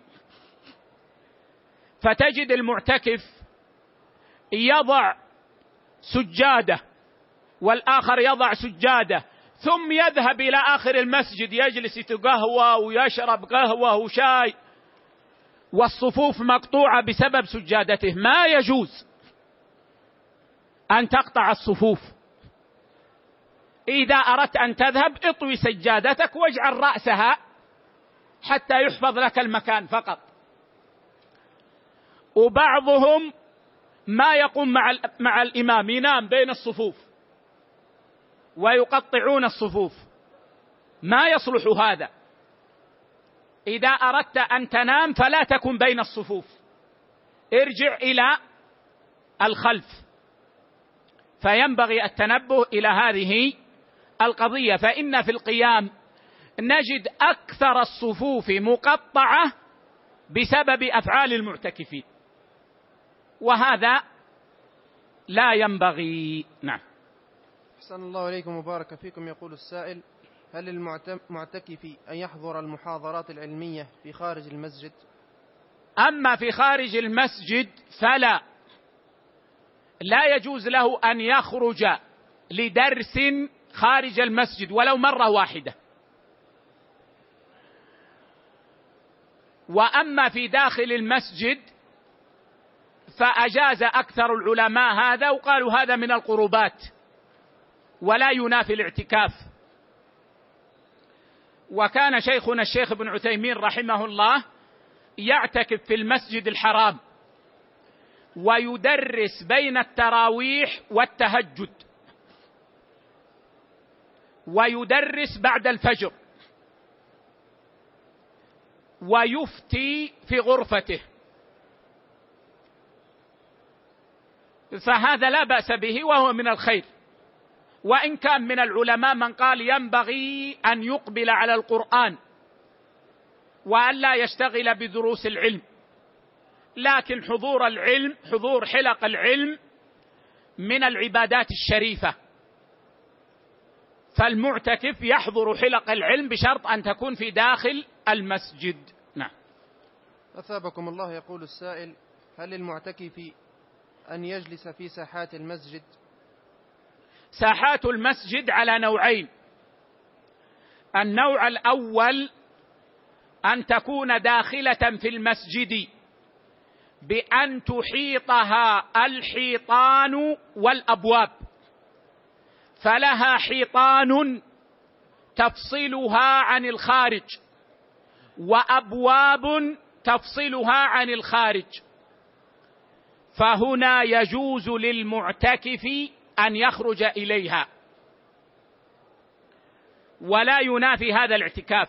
فتجد المعتكف يضع سجادة والآخر يضع سجادة، ثم يذهب إلى آخر المسجد يجلس يتقهوى ويشرب قهوة وشاي، والصفوف مقطوعة بسبب سجادته. ما يجوز أن تقطع الصفوف. إذا أردت أن تذهب اطوي سجادتك واجعل رأسها حتى يحفظ لك المكان فقط. وبعضهم ما يقوم مع مع الإمام، ينام بين الصفوف ويقطعون الصفوف، ما يصلح هذا. إذا أردت أن تنام فلا تكن بين الصفوف، ارجع إلى الخلف. فينبغي التنبه إلى هذه القضية، فإن في القيام نجد أكثر الصفوف مقطعة بسبب أفعال المعتكفين، وهذا لا ينبغي. نعم. أحسن الله إليكم وبارك فيكم. يقول السائل: هل للمعتكف أن يحضر المحاضرات العلمية في خارج المسجد؟ أما في خارج المسجد فلا، لا يجوز له أن يخرج لدرس خارج المسجد ولو مرة واحدة. وأما في داخل المسجد فأجاز أكثر العلماء هذا، وقالوا هذا من القربات ولا ينافي الاعتكاف. وكان شيخنا الشيخ ابن عثيمين رحمه الله يعتكف في المسجد الحرام ويدرس بين التراويح والتهجد، ويدرس بعد الفجر، ويفتي في غرفته، فهذا لا بأس به وهو من الخير. وإن كان من العلماء من قال ينبغي أن يقبل على القرآن وأن لا يشتغل بدروس العلم، لكن حضور العلم، حضور حلق العلم من العبادات الشريفة، فالمعتكف يحضر حلق العلم بشرط أن تكون في داخل المسجد. نعم. أثابكم الله. يقول السائل: هل للمعتكف أن يجلس في ساحات المسجد؟ ساحات المسجد على نوعين. النوع الأول أن تكون داخلة في المسجد بأن تحيطها الحيطان والأبواب، فلها حيطان تفصلها عن الخارج وأبواب تفصلها عن الخارج، فهنا يجوز للمعتكف أن يخرج إليها ولا ينافي هذا الاعتكاف.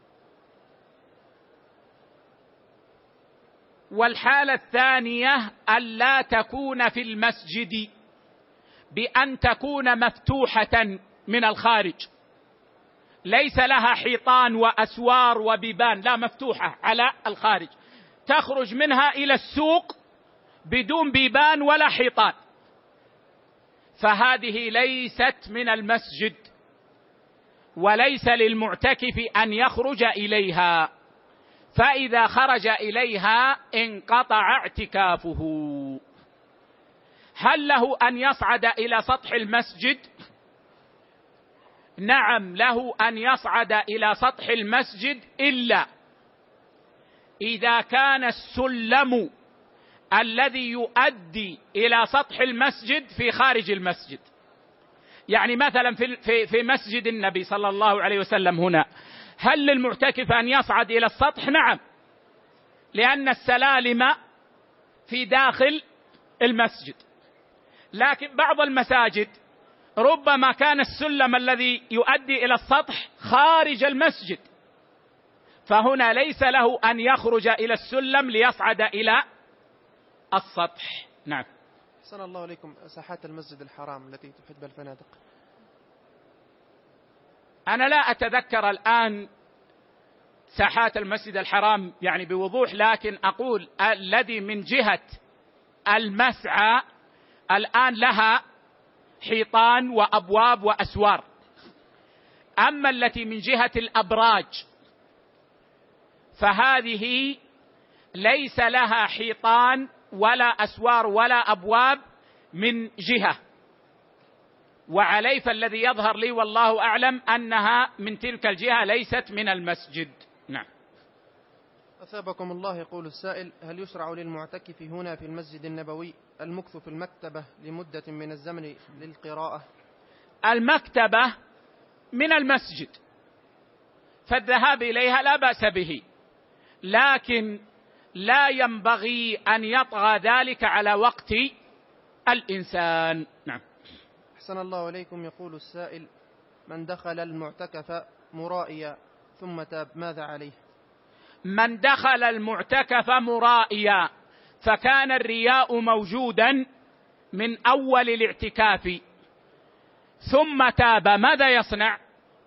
والحالة الثانية ألا تكون في المسجد بأن تكون مفتوحة من الخارج، ليس لها حيطان وأسوار وبيبان، لا، مفتوحة على الخارج، تخرج منها إلى السوق بدون بيبان ولا حيطان، فهذه ليست من المسجد، وليس للمعتكف أن يخرج إليها، فإذا خرج إليها انقطع اعتكافه. هل له أن يصعد إلى سطح المسجد؟ نعم، له أن يصعد إلى سطح المسجد، إلا إذا كان السلم الذي يؤدي إلى سطح المسجد في خارج المسجد. يعني مثلا في في مسجد النبي صلى الله عليه وسلم هنا، هل للمعتكف أن يصعد إلى السطح؟ نعم، لأن السلالم في داخل المسجد. لكن بعض المساجد ربما كان السلم الذي يؤدي إلى السطح خارج المسجد، فهنا ليس له أن يخرج إلى السلم ليصعد إلى السطح. نعم. أحسن الله عليكم. ساحات المسجد الحرام التي تحب الفنادق، أنا لا أتذكر الآن ساحات المسجد الحرام يعني بوضوح، لكن أقول الذي من جهة المسعى الآن لها حيطان وأبواب وأسوار، أما التي من جهة الأبراج فهذه ليس لها حيطان ولا أسوار ولا أبواب من جهة، وعليه فالذي يظهر لي والله أعلم أنها من تلك الجهة، ليست من المسجد. نعم. أثابكم الله. يقول السائل: هل يشرع للمعتكف هنا في المسجد النبوي المكث في المكتبة لمدة من الزمن للقراءة؟ المكتبة من المسجد، فالذهاب إليها لا بأس به، لكن لا ينبغي أن يطغى ذلك على وقت الإنسان. نعم. أحسن الله إليكم. يقول السائل: من دخل المعتكف مرائيا ثم تاب ماذا عليه؟ من دخل المعتكف مرائيا فكان الرياء موجودا من أول الاعتكاف ثم تاب، ماذا يصنع؟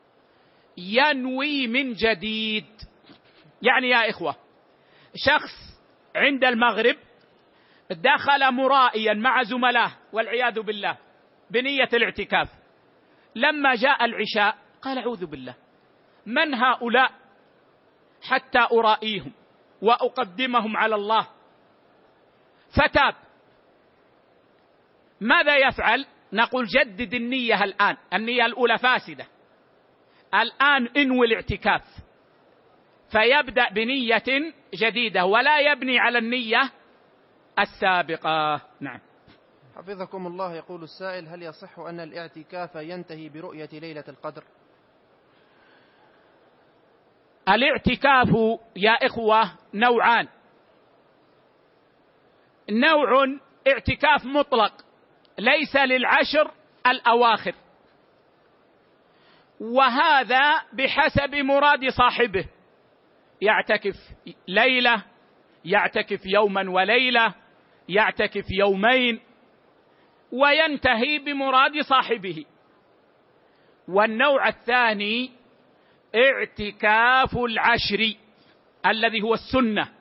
ينوي من جديد. يعني يا إخوة، شخص عند المغرب دخل مرائيا مع زملائه والعياذ بالله بنية الاعتكاف، لما جاء العشاء قال أعوذ بالله من هؤلاء حتى أرائيهم وأقدمهم على الله، فتاب. ماذا يفعل؟ نقول جدد النية الآن، النية الأولى فاسدة، الآن انوي الاعتكاف، فيبدأ بنية جديدة ولا يبني على النية السابقة. نعم. حفظكم الله. يقول السائل: هل يصح أن الاعتكاف ينتهي برؤية ليلة القدر؟ الاعتكاف يا إخوة نوعان، نوع اعتكاف مطلق ليس للعشر الأواخر، وهذا بحسب مراد صاحبه، يعتكف ليلة، يعتكف يوما وليلة، يعتكف يومين، وينتهي بمراد صاحبه. والنوع الثاني اعتكاف العشر الذي هو السنة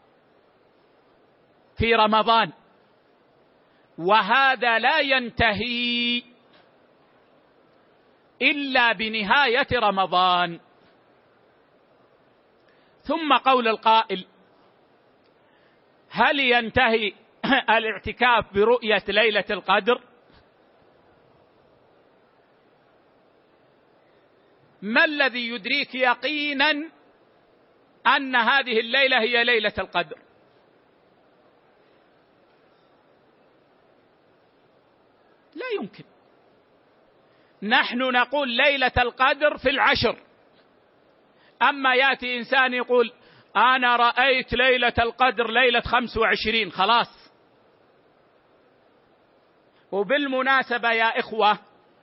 في رمضان، وهذا لا ينتهي إلا بنهاية رمضان. ثم قول القائل: هل ينتهي الاعتكاف برؤية ليلة القدر؟ ما الذي يدريك يقينا أن هذه الليلة هي ليلة القدر؟ لا يمكن. نحن نقول ليلة القدر في العشر، أما يأتي إنسان يقول أنا رأيت ليلة القدر ليلة خمس وعشرين، خلاص. وبالمناسبة يا إخوة،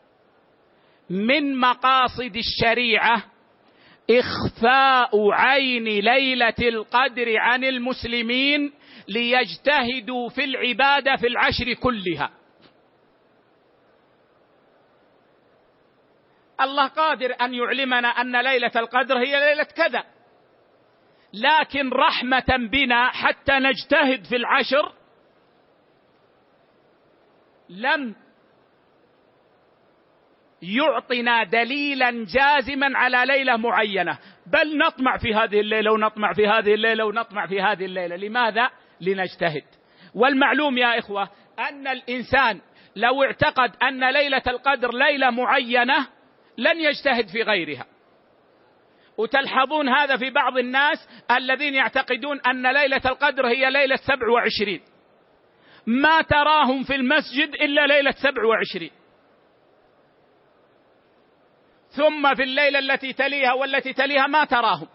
من مقاصد الشريعة إخفاء عين ليلة القدر عن المسلمين ليجتهدوا في العبادة في العشر كلها. الله قادر أن يعلمنا أن ليلة القدر هي ليلة كذا، لكن رحمة بنا حتى نجتهد في العشر لم يعطنا دليلا جازما على ليلة معينة، بل نطمع في هذه الليلة ونطمع في هذه الليلة ونطمع في هذه الليلة. لماذا؟ لنجتهد. والمعلوم يا إخوة أن الإنسان لو اعتقد أن ليلة القدر ليلة معينة لن يجتهد في غيرها. وتلحظون هذا في بعض الناس الذين يعتقدون أن ليلة القدر هي ليلة سبع وعشرين، ما تراهم في المسجد إلا ليلة سبع وعشرين، ثم في الليلة التي تليها والتي تليها ما تراهم.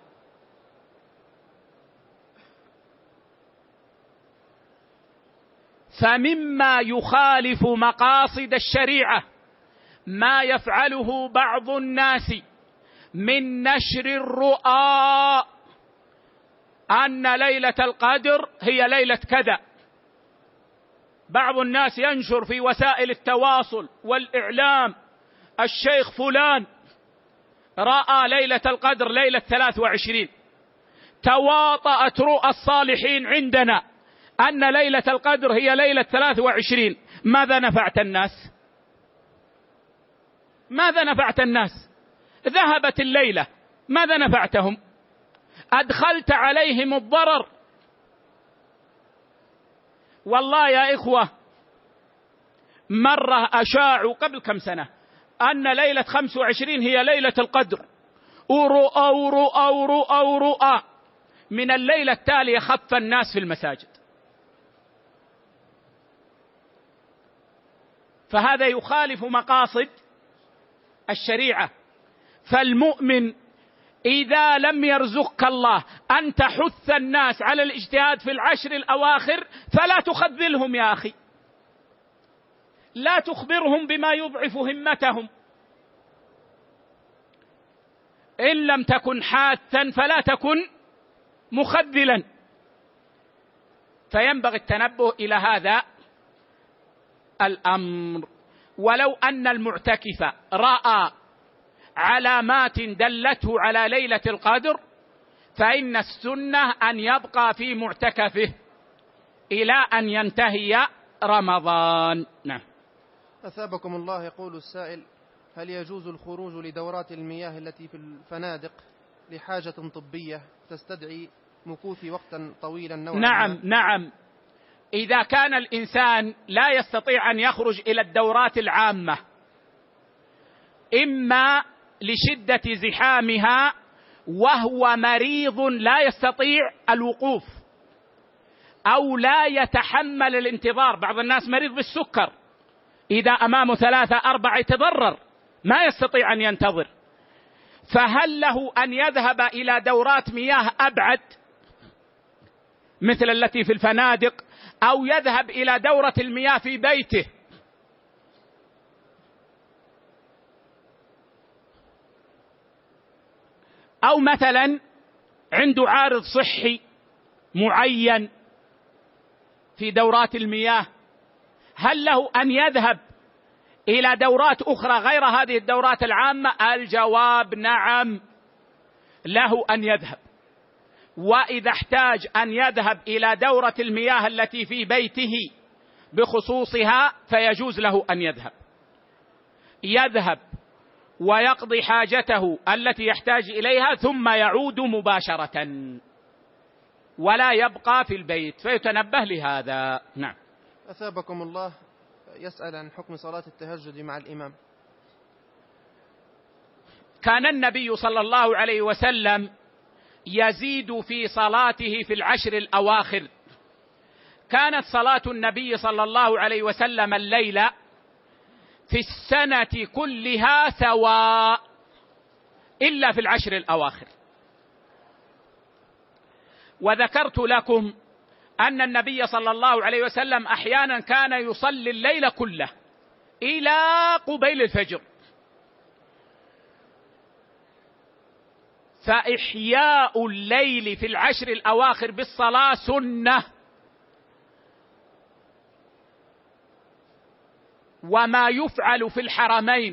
فمما يخالف مقاصد الشريعة ما يفعله بعض الناس من نشر الرؤى أن ليلة القدر هي ليلة كذا. بعض الناس ينشر في وسائل التواصل والإعلام: الشيخ فلان رأى ليلة القدر ليلة ثلاث وعشرين، تواطأت رؤى الصالحين عندنا أن ليلة القدر هي ليلة ثلاث وعشرين. ماذا نفعت الناس؟ ماذا نفعت الناس؟ ذهبت الليلة، ماذا نفعتهم؟ أدخلت عليهم الضرر. والله يا إخوة، مرة أشاعوا قبل كم سنة أن ليلة خمس وعشرين هي ليلة القدر، ورؤى ورؤى ورؤى ورؤى. من الليلة التالية خف الناس في المساجد. فهذا يخالف مقاصد الشريعة. فالمؤمن إذا لم يرزقك الله أن تحث الناس على الاجتهاد في العشر الأواخر فلا تخذلهم يا أخي، لا تخبرهم بما يضعف همتهم. إن لم تكن حاثا فلا تكن مخذلا. فينبغي التنبه إلى هذا الأمر. ولو أن المعتكف رأى علامات دلته على ليلة القدر فإن السنة أن يبقى في معتكفه إلى أن ينتهي رمضان. نعم. أثابكم الله. يقول السائل: هل يجوز الخروج لدورات المياه التي في الفنادق لحاجة طبية تستدعي مكوث وقتا طويلا نوعا نعم ما؟ نعم إذا كان الإنسان لا يستطيع أن يخرج إلى الدورات العامة، إما لشدة زحامها وهو مريض لا يستطيع الوقوف، أو لا يتحمل الانتظار. بعض الناس مريض بالسكر، إذا أمامه ثلاثة أربعة يتضرر، ما يستطيع أن ينتظر، فهل له أن يذهب إلى دورات مياه أبعد مثل التي في الفنادق، أو يذهب إلى دورة المياه في بيته؟ أو مثلا عنده عارض صحي معين في دورات المياه، هل له أن يذهب إلى دورات أخرى غير هذه الدورات العامة؟ الجواب نعم، له أن يذهب. وإذا احتاج أن يذهب إلى دورة المياه التي في بيته بخصوصها فيجوز له أن يذهب يذهب ويقضي حاجته التي يحتاج إليها ثم يعود مباشرة، ولا يبقى في البيت، فيتنبه لهذا. نعم. أثابكم الله، يسأل عن حكم صلاة التهجد مع الإمام. كان النبي صلى الله عليه وسلم يزيد في صلاته في العشر الأواخر. كانت صلاة النبي صلى الله عليه وسلم الليلة في السنة كلها سواء إلا في العشر الأواخر. وذكرت لكم أن النبي صلى الله عليه وسلم أحيانا كان يصلي الليل كله إلى قبيل الفجر، فإحياء الليل في العشر الأواخر بالصلاة سنة، وما يفعل في الحرمين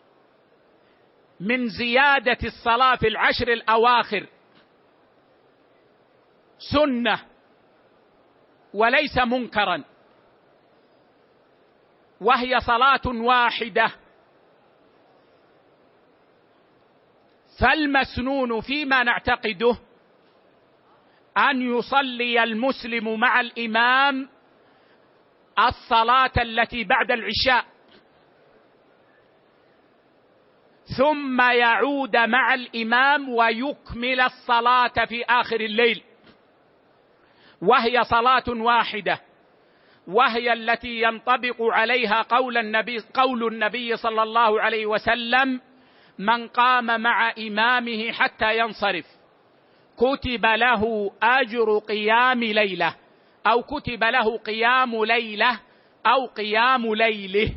من زيادة الصلاة في العشر الأواخر سنة وليس منكرا، وهي صلاة واحدة. فالمسنون فيما نعتقده أن يصلي المسلم مع الإمام الصلاة التي بعد العشاء، ثم يعود مع الإمام ويكمل الصلاة في آخر الليل، وهي صلاة واحدة، وهي التي ينطبق عليها قول النبي, قول النبي صلى الله عليه وسلم: من قام مع إمامه حتى ينصرف كتب له أجر قيام ليلة، أو كتب له قيام ليلة أو قيام ليله.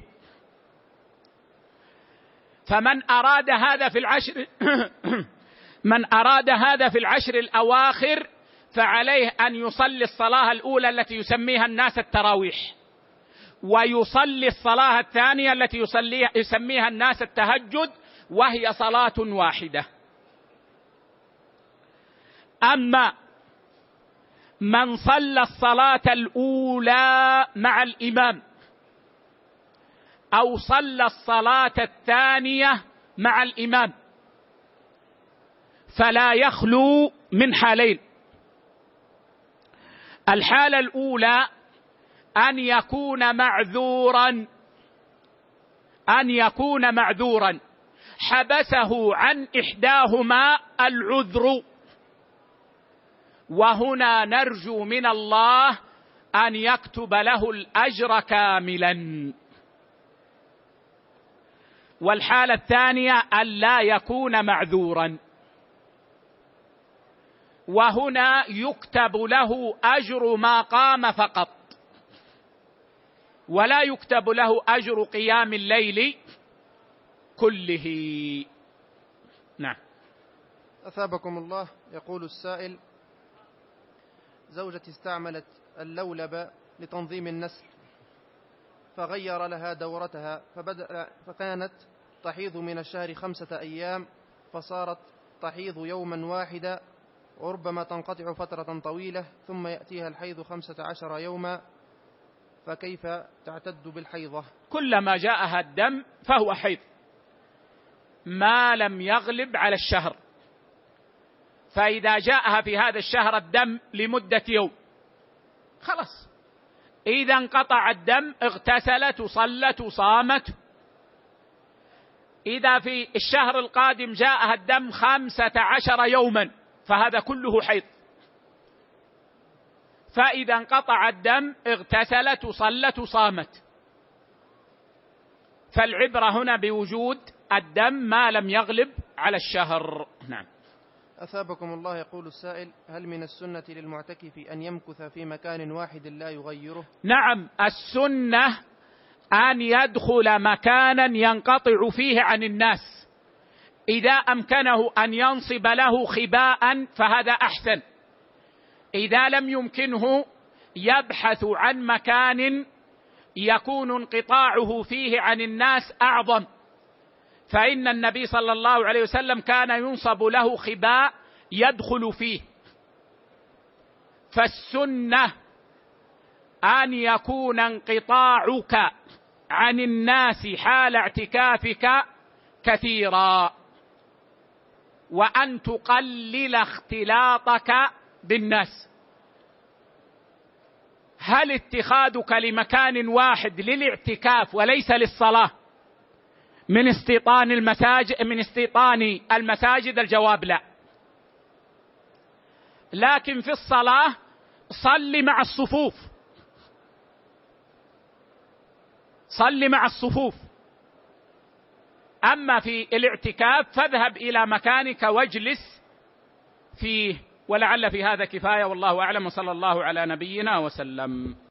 فمن أراد هذا في العشر من أراد هذا في العشر الأواخر فعليه أن يصلي الصلاة الأولى التي يسميها الناس التراويح، ويصلي الصلاة الثانية التي يسميها الناس التهجد، وهي صلاة واحدة. أما من صلى الصلاة الأولى مع الإمام أو صلى الصلاة الثانية مع الإمام فلا يخلو من حالين: الحالة الأولى أن يكون معذورا أن يكون معذورا حبسه عن إحداهما العذر، وهنا نرجو من الله أن يكتب له الأجر كاملا. والحالة الثانية أن لا يكون معذورا، وهنا يكتب له أجر ما قام فقط، ولا يكتب له أجر قيام الليل كله. نعم. أثابكم الله، يقول السائل: زوجتي استعملت اللولب لتنظيم النسل، فغير لها دورتها، فبدأ فكانت تحيض من الشهر خمسة أيام فصارت تحيض يوما واحدا، وربما تنقطع فترة طويلة ثم يأتيها الحيض خمسة عشر يوما، فكيف تعتد بالحيضة؟ كلما جاءها الدم فهو حيض، ما لم يغلب على الشهر. فإذا جاءها في هذا الشهر الدم لمدة يوم خلاص، إذا انقطع الدم اغتسلت وصلت وصامت. إذا في الشهر القادم جاءها الدم خمسة عشر يوما فهذا كله حيض، فإذا انقطع الدم اغتسلت وصلت وصامت. فالعبرة هنا بوجود الدم ما لم يغلب على الشهر. نعم. أثابكم الله. يقول السائل: هل من السنة للمعتكف أن يمكث في مكان واحد لا يغيره؟ نعم، السنة أن يدخل مكانا ينقطع فيه عن الناس. إذا أمكنه أن ينصب له خباء فهذا أحسن، إذا لم يمكنه يبحث عن مكان يكون انقطاعه فيه عن الناس أعظم. فإن النبي صلى الله عليه وسلم كان ينصب له خباء يدخل فيه. فالسنة أن يكون انقطاعك عن الناس حال اعتكافك كثيرا، وأن تقلل اختلاطك بالناس. هل اتخاذك لمكان واحد للاعتكاف وليس للصلاة من استيطان المساجد من استيطان المساجد؟ الجواب لا. لكن في الصلاة صل مع الصفوف، صل مع الصفوف. أما في الاعتكاف فاذهب إلى مكانك واجلس فيه. ولعل في هذا كفاية، والله أعلم، وصلى الله على نبينا وسلم.